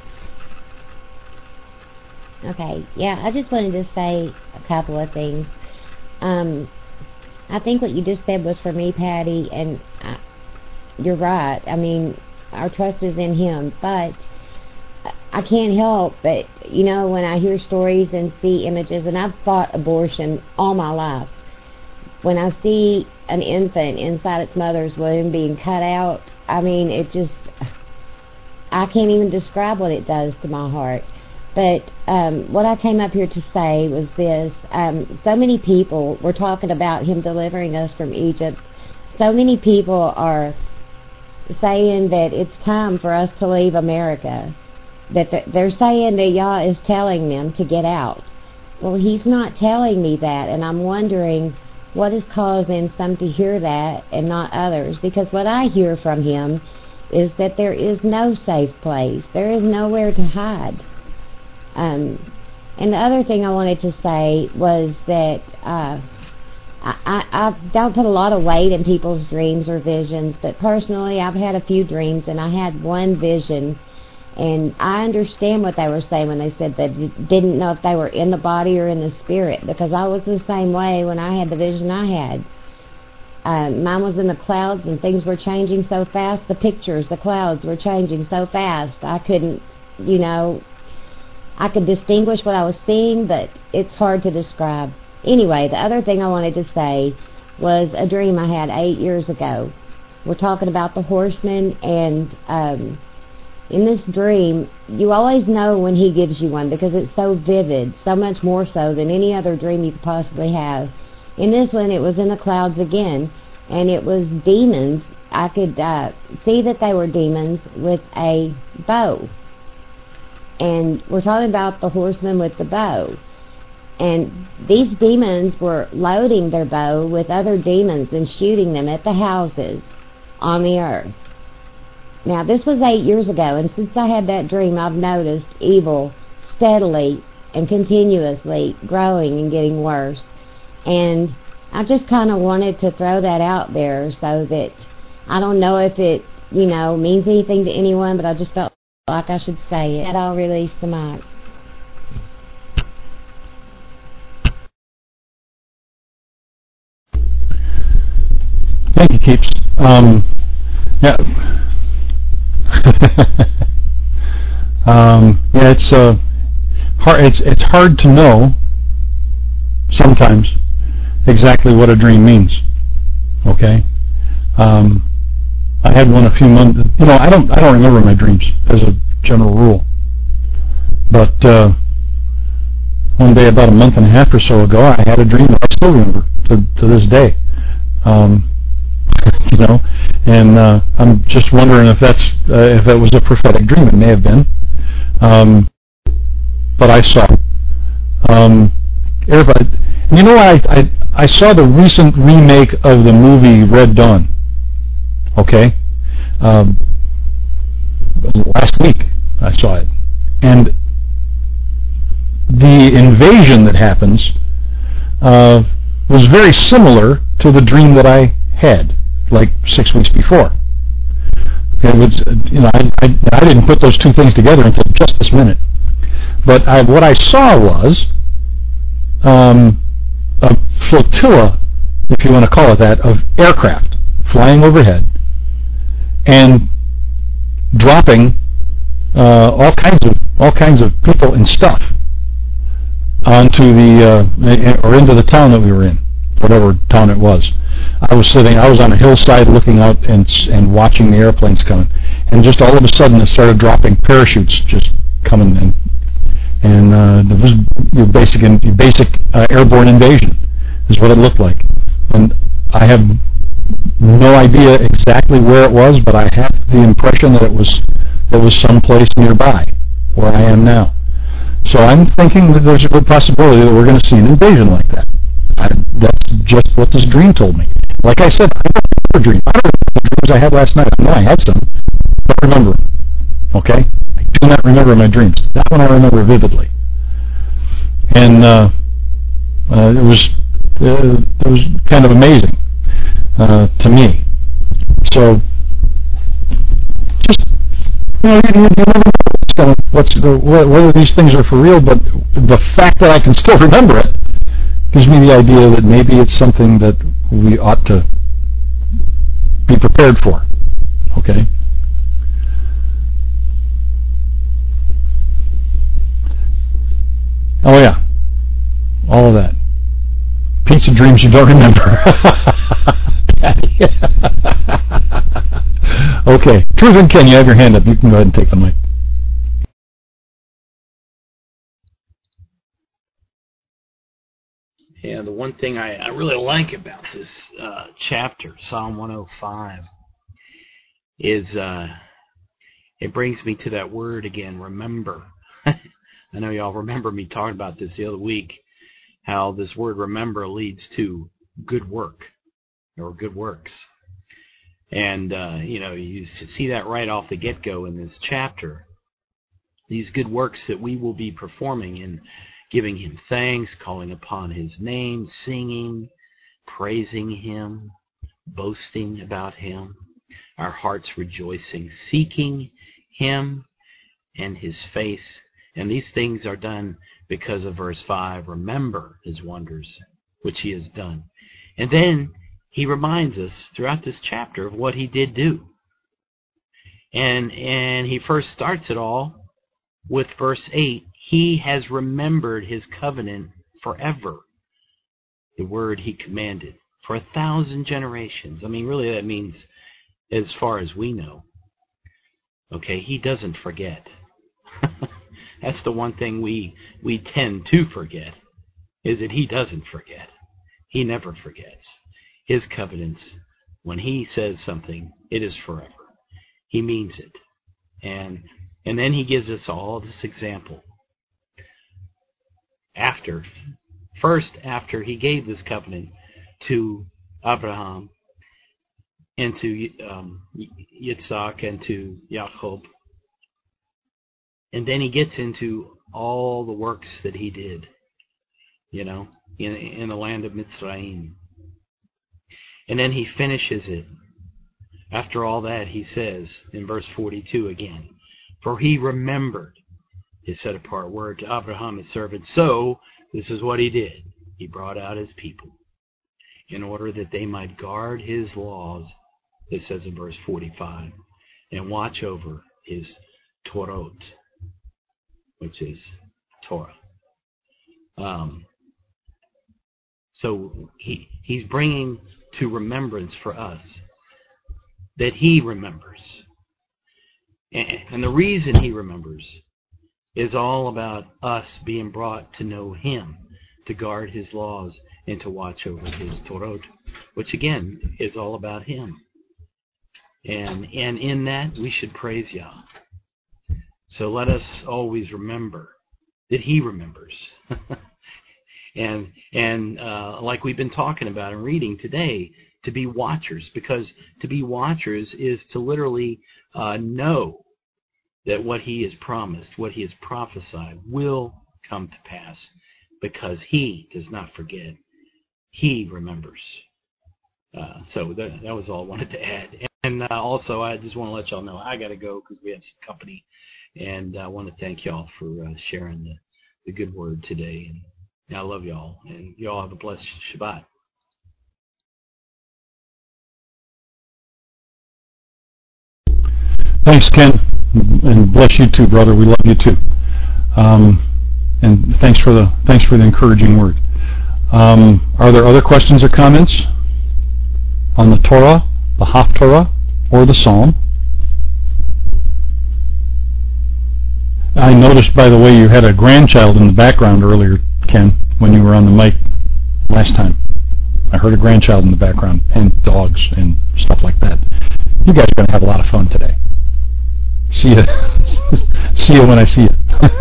Okay, yeah, I just wanted to say a couple of things. Um, I think what you just said was for me, Patty, and I, you're right. I mean, our trust is in Him, but I can't help but, you know, when I hear stories and see images, and I've fought abortion all my life, when I see an infant inside its mother's womb being cut out, I mean, it just, I can't even describe what it does to my heart. But um, what I came up here to say was this. Um, so many people were talking about Him delivering us from Egypt. So many people are saying that it's time for us to leave America. That they're saying that Yah is telling them to get out. Well, He's not telling me that, and I'm wondering what is causing some to hear that and not others. Because what I hear from Him is that there is no safe place. There is nowhere to hide. Um, and the other thing I wanted to say was that uh, I, I, I don't put a lot of weight in people's dreams or visions, but personally I've had a few dreams, and I had one vision, and I understand what they were saying when they said they didn't know if they were in the body or in the spirit, because I was the same way when I had the vision I had. Uh, mine was in the clouds, and things were changing so fast. The pictures, the clouds were changing so fast. I couldn't, you know, I could distinguish what I was seeing, but it's hard to describe. Anyway, the other thing I wanted to say was a dream I had eight years ago. We're talking about the horseman, and um, in this dream, you always know when He gives you one because it's so vivid, so much more so than any other dream you could possibly have. In this one, it was in the clouds again, and it was demons. I could uh, see that they were demons with a bow. And we're talking about the horseman with the bow. And these demons were loading their bow with other demons and shooting them at the houses on the earth. Now, this was eight years ago, and since I had that dream, I've noticed evil steadily and continuously growing and getting worse. And I just kind of wanted to throw that out there so that, I don't know if it, you know, means anything to anyone, but I just felt like I should say it. And I'll release the mic. Thank you, Keeps. Um, yeah. um, yeah, it's uh, hard. It's it's hard to know sometimes exactly what a dream means. Okay? Um, I had one a few months. You know, I don't. I don't remember my dreams as a general rule. But uh, one day, about a month and a half or so ago, I had a dream that I still remember to, to this day. Um, you know, and uh, I'm just wondering if that's uh, if it was a prophetic dream. It may have been. Um, but I saw. Um, everybody, you know, I, I I saw the recent remake of the movie Red Dawn. Okay, um, last week I saw it, and the invasion that happens uh, was very similar to the dream that I had like six weeks before. It was, you know, I, I, I didn't put those two things together until just this minute. But I, what I saw was um, a flotilla, if you want to call it that, of aircraft flying overhead and dropping uh, all kinds of all kinds of people and stuff onto the uh, or into the town that we were in, whatever town it was. I was sitting, I was on a hillside looking out and and watching the airplanes coming, and just all of a sudden it started dropping parachutes, just coming in, and uh, there was your basic your basic uh, airborne invasion is what it looked like, and I have no idea exactly where it was, but I have the impression that it was it was someplace nearby where I am now. So I'm thinking that there's a good possibility that we're going to see an invasion like that. I, that's just what this dream told me. Like I said, I don't remember a dream. I don't remember the dreams I had last night. I know I had some, but I remember them. Okay? I do not remember my dreams. That one I remember vividly. And uh, uh, it was uh, it was kind of amazing uh, to me. So just, you know, you, you never know what's gonna, what's the, whether these things are for real, but the fact that I can still remember it gives me the idea that maybe it's something that we ought to be prepared for. Okay? Oh yeah. All of that. Pizza dreams you don't remember. Okay. Truth and Ken, you have your hand up. You can go ahead and take the mic. Yeah, the one thing I, I really like about this uh, chapter, Psalm one oh five, is uh, it brings me to that word again, remember. I know y'all remember me talking about this the other week, how this word remember leads to good work or good works. And, uh, you know, you see that right off the get-go in this chapter. These good works that we will be performing in giving him thanks, calling upon his name, singing, praising him, boasting about him, our hearts rejoicing, seeking him and his face. And these things are done because of verse five, remember his wonders, which he has done. And then he reminds us throughout this chapter of what he did do. And and he first starts it all with verse eight, he has remembered his covenant forever. The word he commanded for a thousand generations. I mean, really that means as far as we know. Okay, he doesn't forget. That's the one thing we we tend to forget, is that he doesn't forget. He never forgets. His covenants, when he says something, it is forever. He means it. And and then he gives us all this example. After, first after he gave this covenant to Abraham and to um, Yitzhak and to Jacob, and then he gets into all the works that he did, you know, in, in the land of Mitzrayim. And then he finishes it. After all that, he says in verse forty-two again, for he remembered his set-apart word to Abraham his servant. So, this is what he did. He brought out his people in order that they might guard his laws, it says in verse forty-five, and watch over his Torot, which is Torah. Um, So he he's bringing to remembrance for us that he remembers. And, and the reason he remembers is all about us being brought to know him, to guard his laws, and to watch over his Torah, which again is all about him. And and in that we should praise Yah. So let us always remember that he remembers. and and uh, like we've been talking about and reading today, to be watchers, because to be watchers is to literally uh, know that what he has promised, what he has prophesied, will come to pass, because he does not forget. He remembers. Uh, so that, that was all I wanted to add. And uh, also, I just want to let y'all know I got to go because we have some company. And I want to thank y'all for uh, sharing the, the good word today. And I love y'all. And y'all have a blessed Shabbat. Thanks, Ken. And bless you too, brother. We love you too. Um, and thanks for the thanks for the encouraging word. Um, are there other questions or comments on the Torah, the Haftorah, or the Psalm? I noticed, by the way, you had a grandchild in the background earlier, Ken, when you were on the mic last time. I heard a grandchild in the background, and dogs and stuff like that. You guys are going to have a lot of fun today. See you. See you when I see you.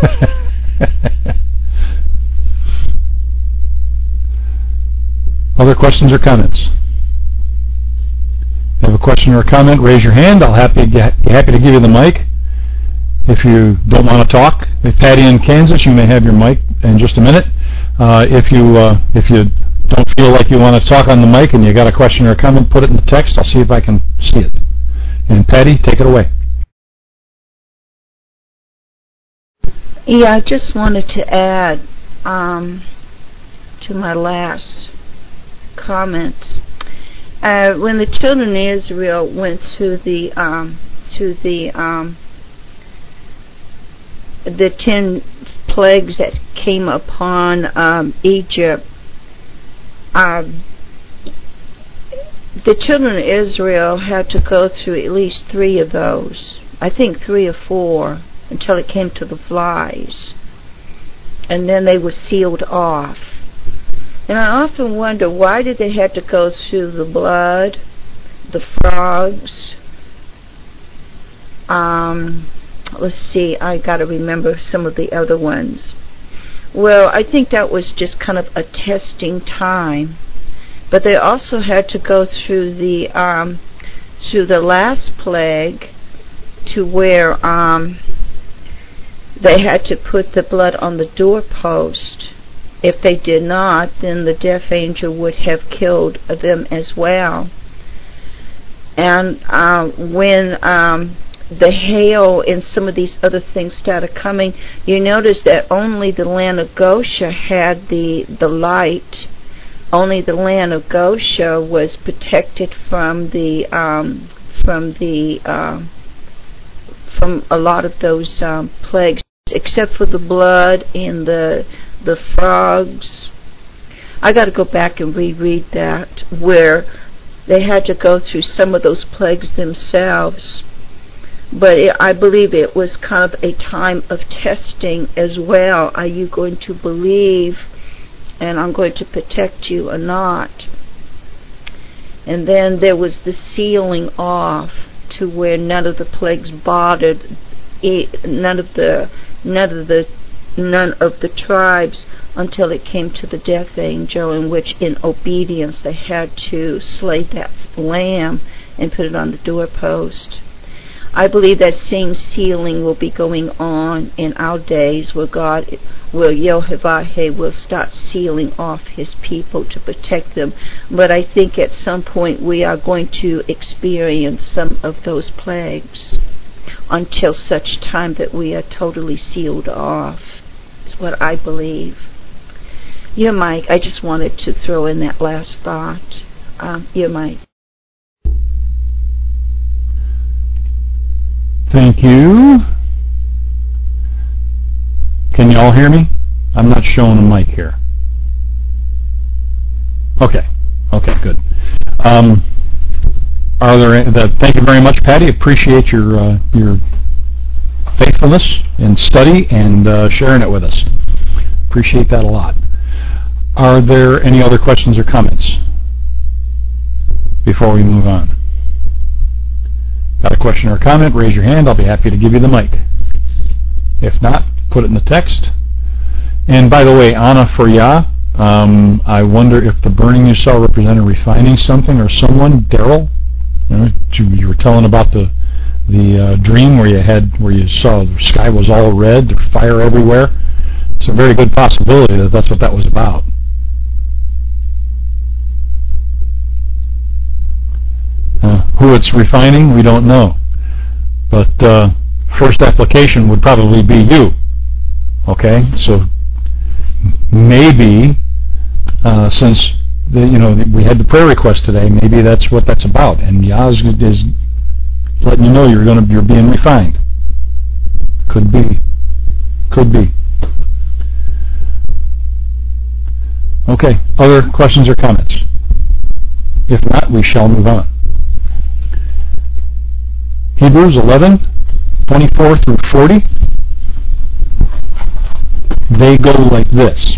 Other questions or comments? If you have a question or a comment, raise your hand. I'll happy, be happy to give you the mic. If you don't want to talk, if Patty in Kansas, you may have your mic in just a minute. Uh, if you uh, if you don't feel like you want to talk on the mic and you got a question or a comment, put it in the text. I'll see if I can see it. And Patty, take it away. Yeah, I just wanted to add um, to my last comments. Uh, when the children of Israel went to the um, to the um, the ten plagues that came upon um, Egypt, um, the children of Israel had to go through at least three of those. I think three or four, until it came to the flies. And then they were sealed off. And I often wonder, why did they have to go through the blood, the frogs? Um, let's see, I got to remember some of the other ones. Well, I think that was just kind of a testing time. But they also had to go through the um, through the last plague, to where um, they had to put the blood on the doorpost. If they did not, then the death angel would have killed them as well. And uh, when um, the hail and some of these other things started coming, you notice that only the land of Goshen had the, the light. Only the land of Goshen was protected from the um, from the uh, from a lot of those um, plagues, except for the blood and the the frogs. I got to go back and reread that, where they had to go through some of those plagues themselves. But it, I believe it was kind of a time of testing as well. Are you going to believe, and I'm going to protect you, or not? And then there was the sealing off, to where none of the plagues bothered it, none of the none of the none of the tribes, until it came to the death angel, in which in obedience they had to slay that lamb and put it on the doorpost. I believe that same sealing will be going on in our days, where God, where Yehovah will start sealing off his people to protect them. But I think at some point we are going to experience some of those plagues, until such time that we are totally sealed off. Is what I believe. Yeah, Mike, I just wanted to throw in that last thought. Um, yeah, Mike. Thank you. Can you all hear me? I'm not showing a mic here. Okay. Okay, good. Um, are there any, that, thank you very much, Patty. Appreciate your uh, your faithfulness in study and uh, sharing it with us. Appreciate that a lot. Are there any other questions or comments before we move on? Got a question or a comment? Raise your hand. I'll be happy to give you the mic. If not, put it in the text. And by the way, Anna for Yah, um, I wonder if the burning you saw represented refining something or someone. Daryl, you know, you were telling about the the uh, dream where you had where you saw the sky was all red, there's fire everywhere. It's a very good possibility that that's what that was about. Uh, who it's refining, we don't know. But uh, first application would probably be you. Okay, so maybe uh, since the, you know we had the prayer request today, maybe that's what that's about. And Yaz is letting you know you're going to you're being refined. Could be, could be. Okay, other questions or comments? If not, we shall move on. Hebrews eleven, twenty-four through forty. They go like this.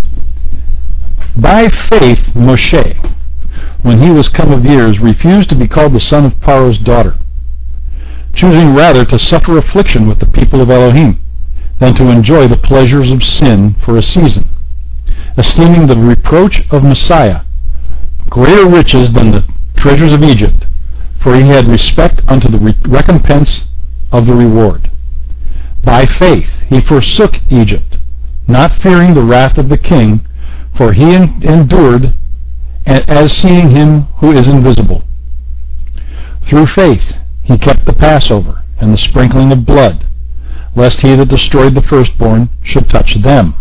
By faith, Moshe, when he was come of years, refused to be called the son of Paro's daughter, choosing rather to suffer affliction with the people of Elohim than to enjoy the pleasures of sin for a season, esteeming the reproach of Messiah greater riches than the treasures of Egypt, for he had respect unto the re- recompense of the reward. By faith he forsook Egypt, not fearing the wrath of the king, for he en- endured as seeing him who is invisible. Through faith he kept the Passover and the sprinkling of blood, lest he that destroyed the firstborn should touch them.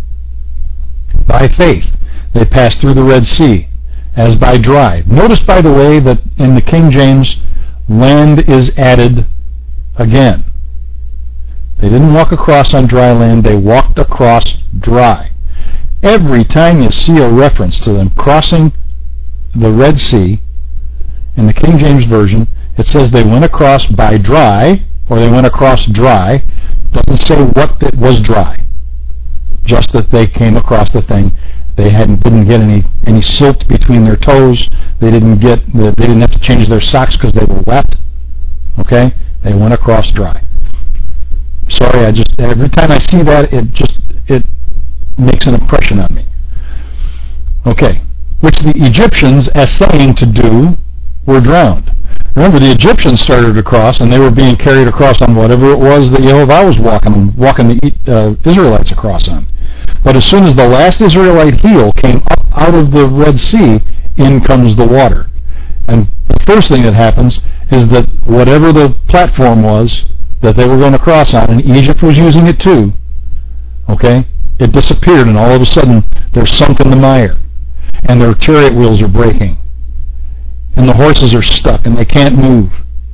By faith they passed through the Red Sea, as by dry. Notice, by the way, that in the King James, land is added again. They didn't walk across on dry land, they walked across dry. Every time you see a reference to them crossing the Red Sea, in the King James Version, it says they went across by dry, or they went across dry. It doesn't say what it was dry. Just that they came across the thing. They hadn't didn't get any any silt between their toes. They didn't get they didn't have to change their socks because they were wet. Okay, they went across dry. Sorry, I just every time I see that, it just it makes an impression on me. Okay, which the Egyptians, essaying to do, were drowned. Remember, the Egyptians started to cross, and they were being carried across on whatever it was that Yehovah was walking walking the uh, Israelites across on. But as soon as the last Israelite heel came up out of the Red Sea, in comes the water. And the first thing that happens is that whatever the platform was that they were going to cross on, and Egypt was using it too, okay, it disappeared, and all of a sudden they're sunk in the mire, and their chariot wheels are breaking, and the horses are stuck, and they can't move.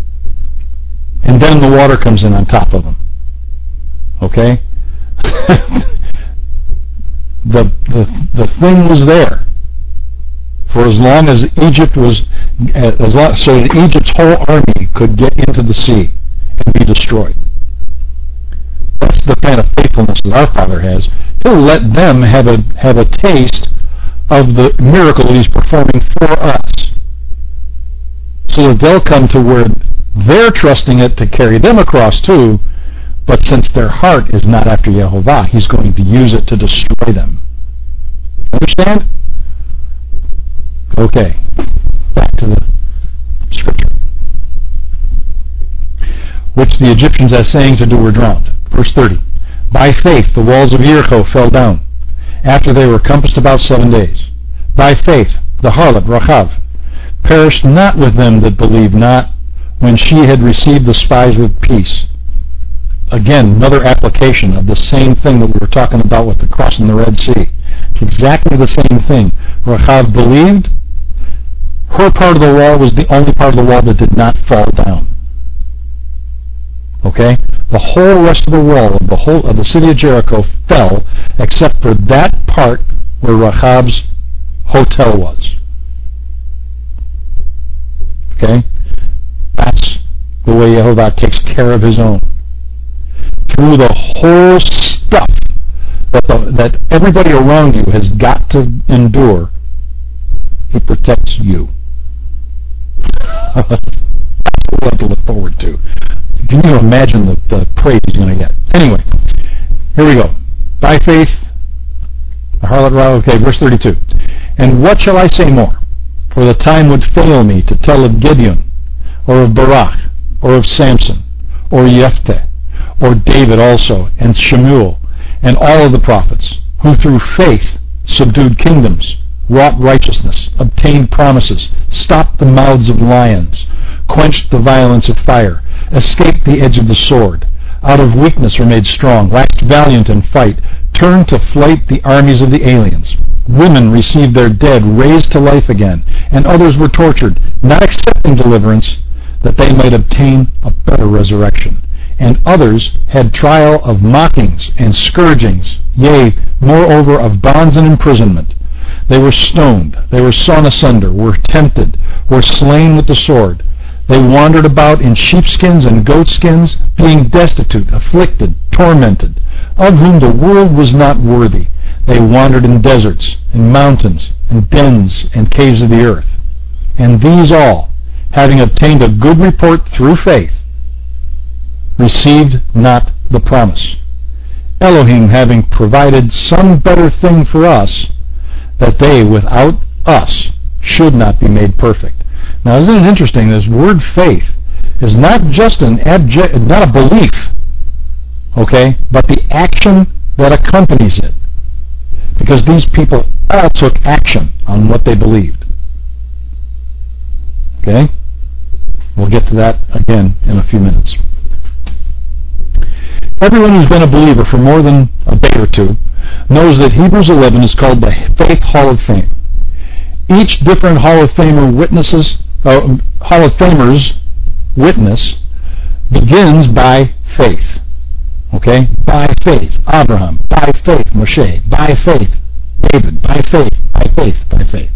And then the water comes in on top of them. Okay? The, the the thing was there for as long as Egypt was, as long, so that Egypt's whole army could get into the sea and be destroyed. That's the kind of faithfulness that our Father has. He'll let them have a have a taste of the miracle that He's performing for us, so that they'll come to where they're trusting it to carry them across too. But since their heart is not after Yehovah, He's going to use it to destroy them. Understand? Okay. Back to the scripture. Which the Egyptians, as saying to do, were drowned. Verse thirty. By faith the walls of Jericho fell down, after they were compassed about seven days. By faith the harlot Rachav perished not with them that believed not, when she had received the spies with peace. Again, another application of the same thing that we were talking about with the crossing the Red Sea. It's exactly the same thing. Rachav believed. Her part of the wall was the only part of the wall that did not fall down. Okay? The whole rest of the wall of the whole of the city of Jericho fell, except for that part where Rachav's hotel was. Okay? That's the way Yehovah takes care of his own. Through the whole stuff that, the, that everybody around you has got to endure, he protects you. That's what we have to look forward to. Can you imagine the, the praise he's going to get? Anyway, here we go. By faith, the harlot, okay, verse thirty-two. And what shall I say more? For the time would fail me to tell of Gideon, or of Barak, or of Samson, or Jephthah, or David also, and Shemuel, and all of the prophets, who through faith subdued kingdoms, wrought righteousness, obtained promises, stopped the mouths of lions, quenched the violence of fire, escaped the edge of the sword, out of weakness were made strong, waxed valiant in fight, turned to flight the armies of the aliens. Women received their dead raised to life again, and others were tortured, not accepting deliverance, that they might obtain a better resurrection. And others had trial of mockings and scourgings, yea, moreover of bonds and imprisonment. They were stoned, they were sawn asunder, were tempted, were slain with the sword. They wandered about in sheepskins and goatskins, being destitute, afflicted, tormented, of whom the world was not worthy. They wandered in deserts, in mountains, in dens and caves of the earth. And these all, having obtained a good report through faith, received not the promise, Elohim having provided some better thing for us, that they without us should not be made perfect. Now, isn't it interesting? This word faith is not just an abject, not a belief, okay, but the action that accompanies it. Because these people all took action on what they believed. Okay? We'll get to that again in a few minutes. Everyone who's been a believer for more than a day or two knows that Hebrews eleven is called the Faith Hall of Fame. Each different Hall of Famer witnesses, uh, Hall of Famers witness begins by faith. Okay? By faith, Abraham. By faith, Moshe. By faith, David. By faith, by faith, by faith.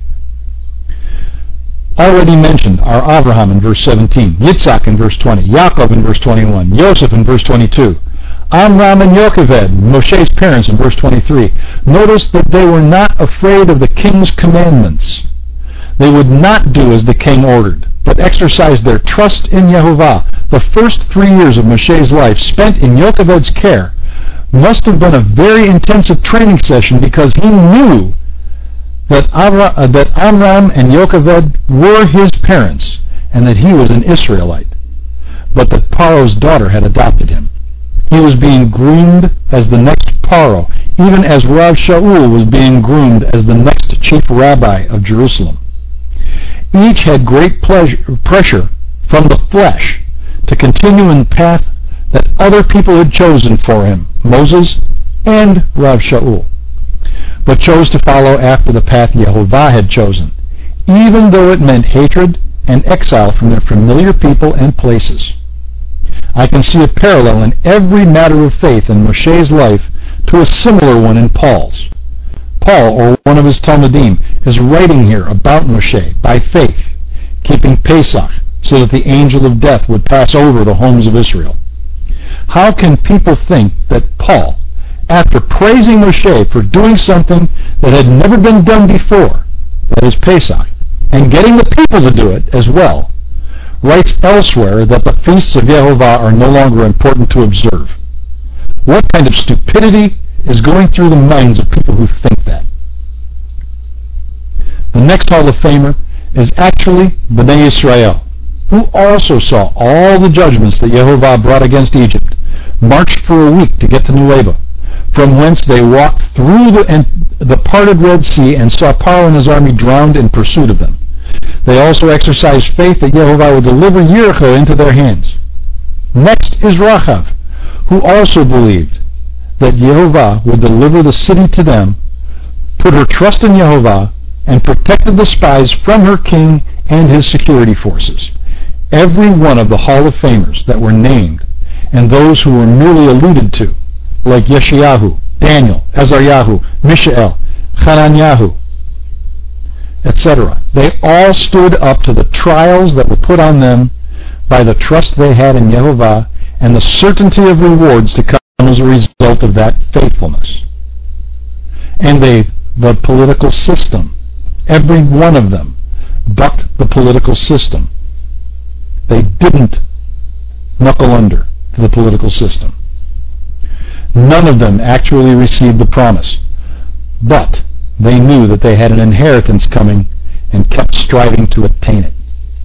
Already mentioned are Abraham in verse seventeen, Yitzhak in verse twenty, Yaakov in verse twenty-one, Joseph in verse twenty-two, Amram and Yocheved, Moshe's parents in verse twenty-three. Notice that they were not afraid of the king's commandments. They would not do as the king ordered, but exercised their trust in Yehovah. The first three years of Moshe's life spent in Yocheved's care must have been a very intensive training session, because he knew that, Avra, uh, that Amram and Yocheved were his parents, and that he was an Israelite, but that Paro's daughter had adopted him. He was being groomed as the next Paro, even as Rav Shaul was being groomed as the next chief rabbi of Jerusalem. Each had great pleasure, pressure from the flesh to continue in the path that other people had chosen for him, Moses and Rav Shaul, but chose to follow after the path Yehovah had chosen, even though it meant hatred and exile from their familiar people and places. I can see a parallel in every matter of faith in Moshe's life to a similar one in Paul's. Paul, or one of his Talmudim, is writing here about Moshe by faith, keeping Pesach so that the angel of death would pass over the homes of Israel. How can people think that Paul, after praising Moshe for doing something that had never been done before, that is Pesach, and getting the people to do it as well, writes elsewhere that the feasts of Yehovah are no longer important to observe? What kind of stupidity is going through the minds of people who think that? The next Hall of Famer is actually Bnei Yisrael, who also saw all the judgments that Yehovah brought against Egypt, marched for a week to get to Nueva, from whence they walked through the, and, the parted Red Sea and saw Paro and his army drowned in pursuit of them. They also exercised faith that Yehovah would deliver Jericho into their hands. Next is Rachav, who also believed that Yehovah would deliver the city to them, put her trust in Yehovah, and protected the spies from her king and his security forces. Every one of the Hall of Famers that were named, and those who were merely alluded to, like Yeshayahu, Daniel, Azaryahu, Mishael, Hananiah, et cetera. They all stood up to the trials that were put on them by the trust they had in Yehovah and the certainty of rewards to come as a result of that faithfulness. And they, the political system, every one of them bucked the political system. They didn't knuckle under to the political system. None of them actually received the promise, but they knew that they had an inheritance coming and kept striving to attain it.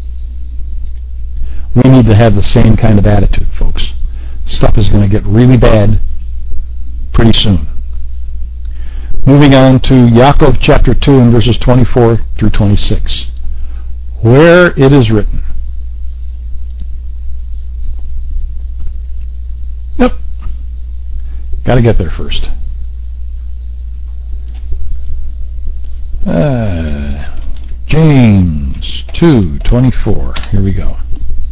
We need to have the same kind of attitude, folks. Stuff is going to get really bad pretty soon. Moving on to Yaakov chapter two and verses twenty-four through twenty-six, where it is written. Nope. Got to get there first. Uh, James two twenty-four. Here we go.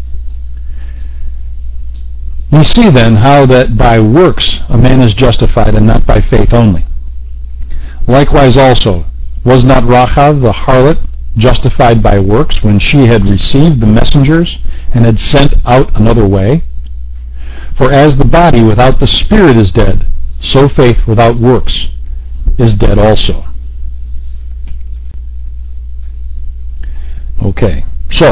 We see then how that by works a man is justified and not by faith only. Likewise also, was not Rachav the harlot justified by works when she had received the messengers and had sent out another way? For as the body without the spirit is dead, so faith without works is dead also. Okay, so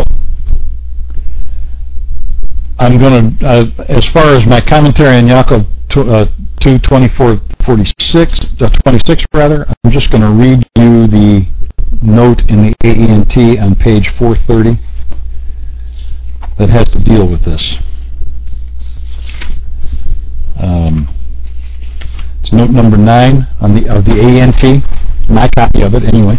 I'm going to, uh, as far as my commentary on Yaakov uh, two twenty-four forty-six, uh, twenty-six rather, I'm just going to read you the note in the A E N T on page four thirty that has to deal with this. Um, it's note number nine on the of the A E N T, my copy of it anyway.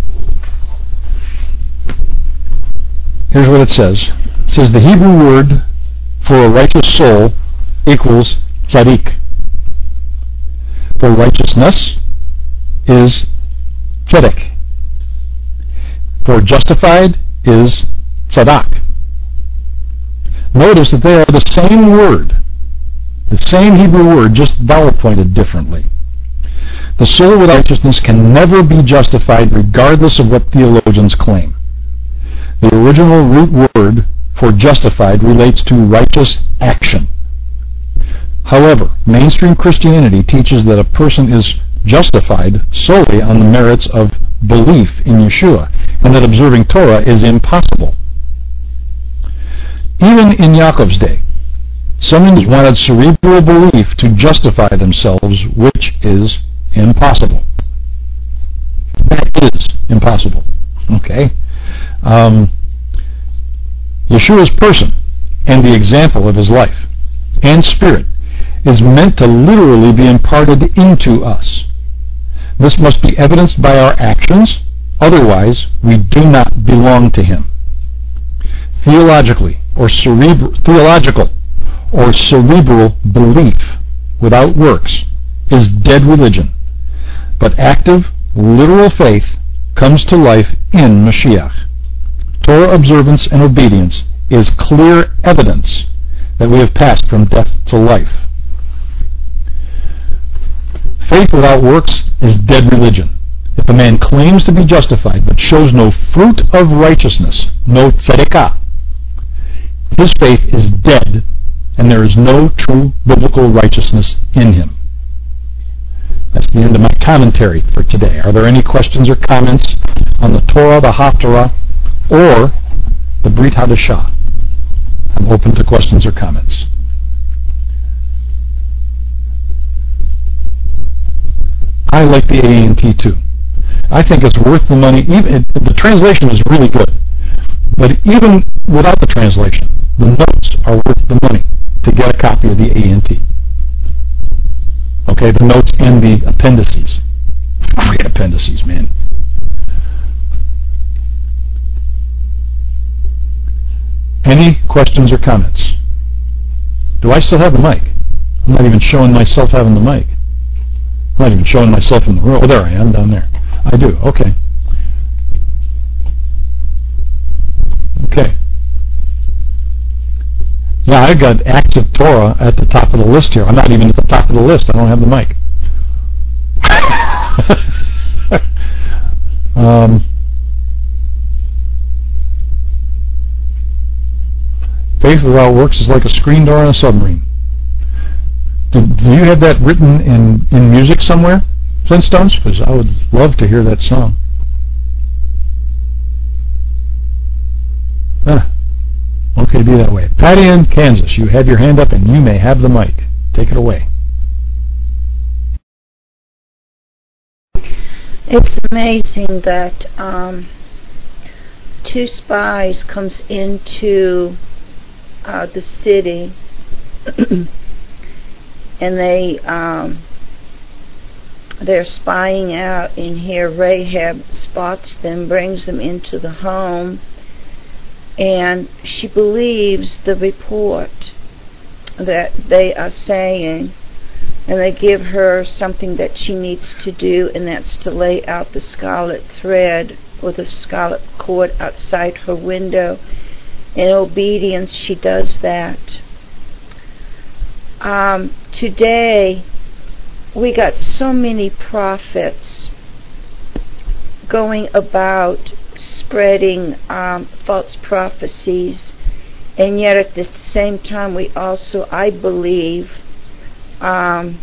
Here's what it says. It says the Hebrew word for a righteous soul equals tzaddik. For righteousness is tzedek. For justified is tzadak. Notice that they are the same word, the same Hebrew word, just vowel pointed differently. The soul with righteousness can never be justified regardless of what theologians claim. The original root word for justified relates to righteous action. However, mainstream Christianity teaches that a person is justified solely on the merits of belief in Yeshua, and that observing Torah is impossible. Even in Yaakov's day, some wanted cerebral belief to justify themselves, which is impossible. That is impossible. Okay? Um, Yeshua's person and the example of his life and spirit is meant to literally be imparted into us. This must be evidenced by our actions, otherwise we do not belong to him. Theologically or cerebral, theological or cerebral belief without works is dead religion, but active, literal faith comes to life in Mashiach. Torah observance and obedience is clear evidence that we have passed from death to life. Faith without works is dead religion. If a man claims to be justified but shows no fruit of righteousness, no tzedekah, his faith is dead and there is no true biblical righteousness in him. That's the end of my commentary for today. Are there any questions or comments on the Torah, the Haftarah, or the Brit Hadashah? I'm open to questions or comments. I like the A E N T too. I think it's worth the money. Even the translation is really good, but even without the translation, the notes are worth the money to get a copy of the A E N T. Okay, the notes and the appendices. Great appendices, man. Any questions or comments? Do I still have the mic? I'm not even showing myself having the mic. I'm not even showing myself in the room. Oh, there I am, down there. I do, okay. Okay. Yeah, I got Acts of Torah at the top of the list here. I'm not even at the top of the list. I don't have the mic. um, faith without works is like a screen door on a submarine. Do, do you have that written in, in music somewhere, Flintstones? Because I would love to hear that song. Huh. Okay, be that way. Patty in Kansas, you have your hand up and you may have the mic. Take it away. It's amazing that um, two spies comes into uh, the city and they um, they're spying out, and here Rahab spots them, brings them into the home, and she believes the report that they are saying, and they give her something that she needs to do, and that's to lay out the scarlet thread or the scarlet cord outside her window. In obedience, she does that. Um, today, we got so many prophets going about spreading um, false prophecies, and yet at the same time, we also, I believe, Um,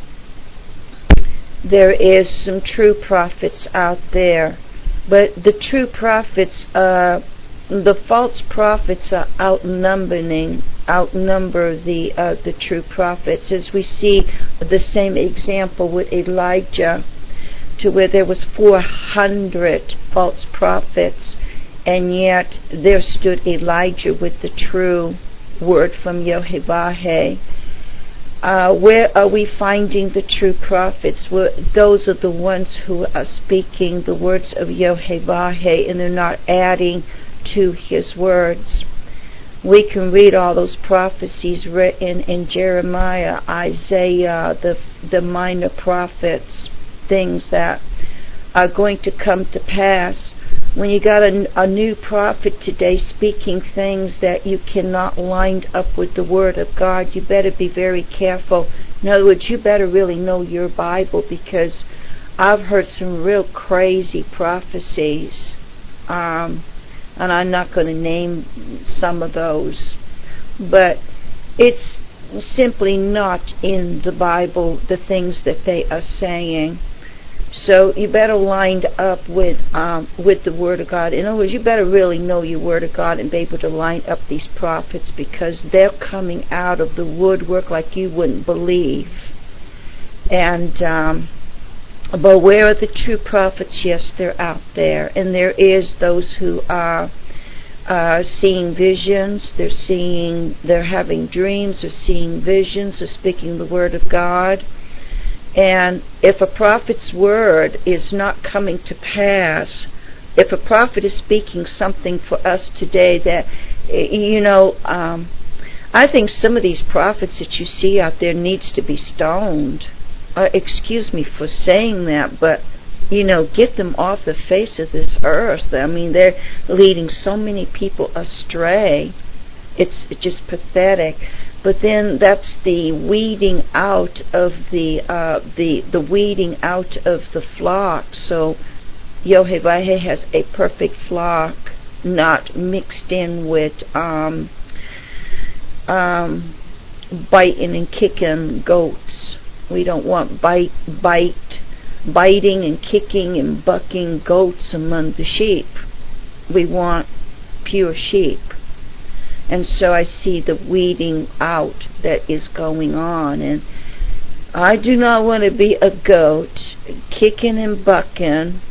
there is some true prophets out there, but the true prophets, uh, the false prophets are outnumbering, outnumber the uh, the true prophets, as we see the same example with Elijah, to where there was four hundred false prophets, and yet there stood Elijah with the true word from Yehovah. Uh, where are we finding the true prophets? Well, those are the ones who are speaking the words of Yehovah, and they're not adding to his words. We can read all those prophecies written in Jeremiah, Isaiah, the the minor prophets, things that are going to come to pass. When you got a, a new prophet today speaking things that you cannot line up with the Word of God, you better be very careful. In other words, you better really know your Bible, because I've heard some real crazy prophecies, um, and I'm not going to name some of those, but it's simply not in the Bible, the things that they are saying. So you better line up with um, with the Word of God. In other words, you better really know your Word of God and be able to line up these prophets, because they're coming out of the woodwork like you wouldn't believe. And um, but where are the true prophets? Yes, they're out there, and there is those who are uh, seeing visions. They're seeing, they're having dreams. They're seeing visions. They're speaking the Word of God. And if a prophet's word is not coming to pass, if a prophet is speaking something for us today that, you know, um, I think some of these prophets that you see out there needs to be stoned. Uh, excuse me for saying that, but, you know, get them off the face of this earth. I mean, they're leading so many people astray. It's just pathetic. But then that's the weeding out of the uh, the the weeding out of the flock. So Yehovah has a perfect flock, not mixed in with um, um, biting and kicking goats. We don't want bite, bite, biting and kicking and bucking goats among the sheep. We want pure sheep. And so I see the weeding out that is going on. And I do not want to be a goat, kicking and bucking.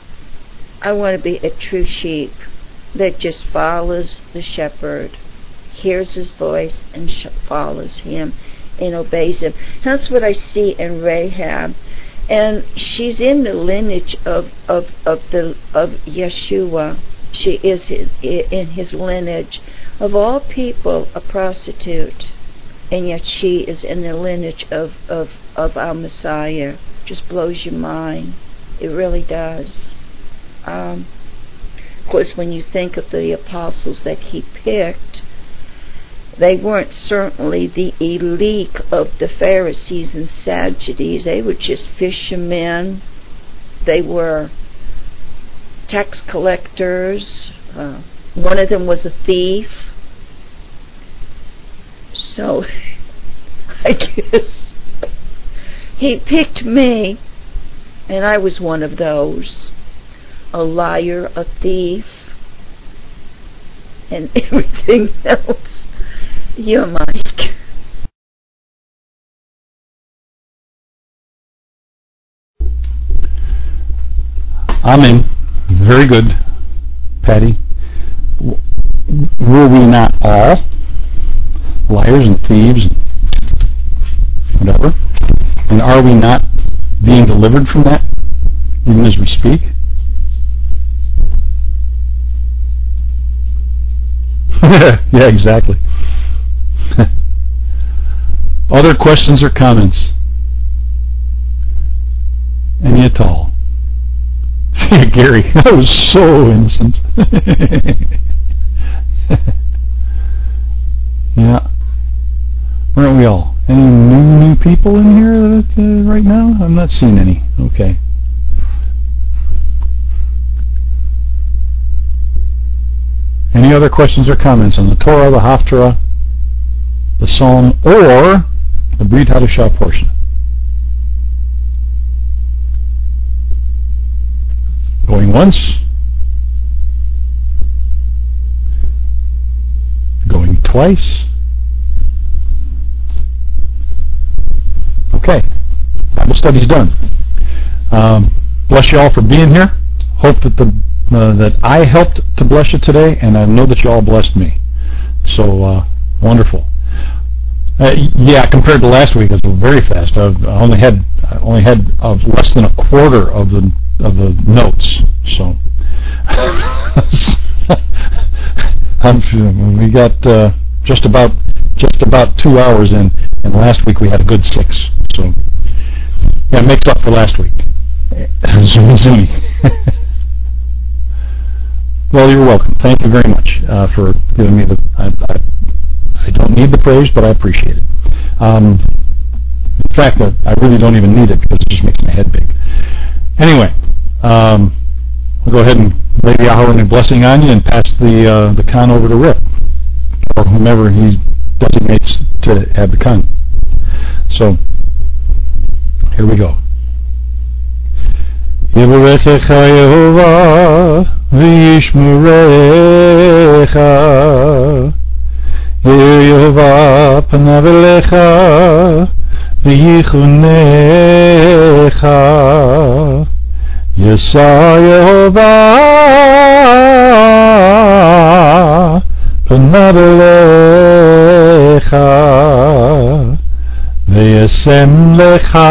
I want to be a true sheep that just follows the shepherd, hears his voice, and sh- follows him and obeys him. That's what I see in Rahab. And she's in the lineage of, of, of, the, of Yeshua. She is in, in his lineage. Of all people, a prostitute, and yet she is in the lineage of, of, of our Messiah. Just blows your mind. It really does. Um, of course, when you think of the apostles that he picked, they weren't certainly the elite of the Pharisees and Sadducees. They were just fishermen. They were tax collectors. Uh, one of them was a thief. So, I guess he picked me, and I was one of those. A liar, a thief, and everything else. You're Mike. Amen. Very good, Patty. W- Were we not all liars and thieves and whatever? And are we not being delivered from that even as we speak? Yeah, exactly. Other questions or comments? Any at all? Gary, I was so innocent. Yeah. Aren't we all? Any new new people in here that, uh, right now? I'm not seeing any. Okay. Any other questions or comments on the Torah, the Haftarah, the Psalm, or the Brit Hadashah portion? Going once. Going twice. Okay. Bible study's done. Um, bless you all for being here. Hope that the uh, that I helped to bless you today, and I know that you all blessed me. So uh, wonderful. Uh, yeah, compared to last week, it was very fast. I've, I only had I only had uh, less than a quarter of the of the notes. So I'm, we got uh, just about just about two hours in, and last week we had a good six. So yeah, it makes up for last week. Zoomy, zoomy. Well, you're welcome. Thank you very much uh, for giving me the. I, I, I don't need the praise, but I appreciate it. Um, in fact, I, I really don't even need it because it just makes my head big. Anyway, um, we'll go ahead and lay the Aharon blessing on you and pass the uh, the con over to Rip or whomever he designates to have the con. So here we go. Yevarechecha Yehovah v'yishmerecha Yeir Yehovah panav elecha v'yichunecha Yisa Yehovah panav elecha v'yasem lecha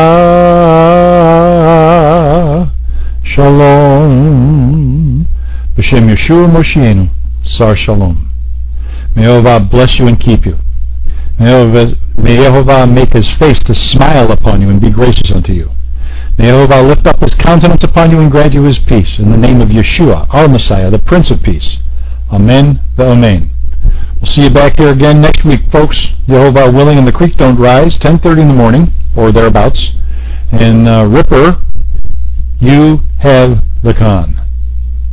Shalom. B'Shem Yeshua Moshienu, Sar Shalom. May Yehovah bless you and keep you. May Yehovah, may Yehovah make his face to smile upon you and be gracious unto you. May Yehovah lift up his countenance upon you and grant you his peace. In the name of Yeshua, our Messiah, the Prince of Peace. Amen, Amen. We'll see you back here again next week, folks. Yehovah willing, and the creek don't rise, ten thirty in the morning, or thereabouts. And uh, Ripper, you have the con.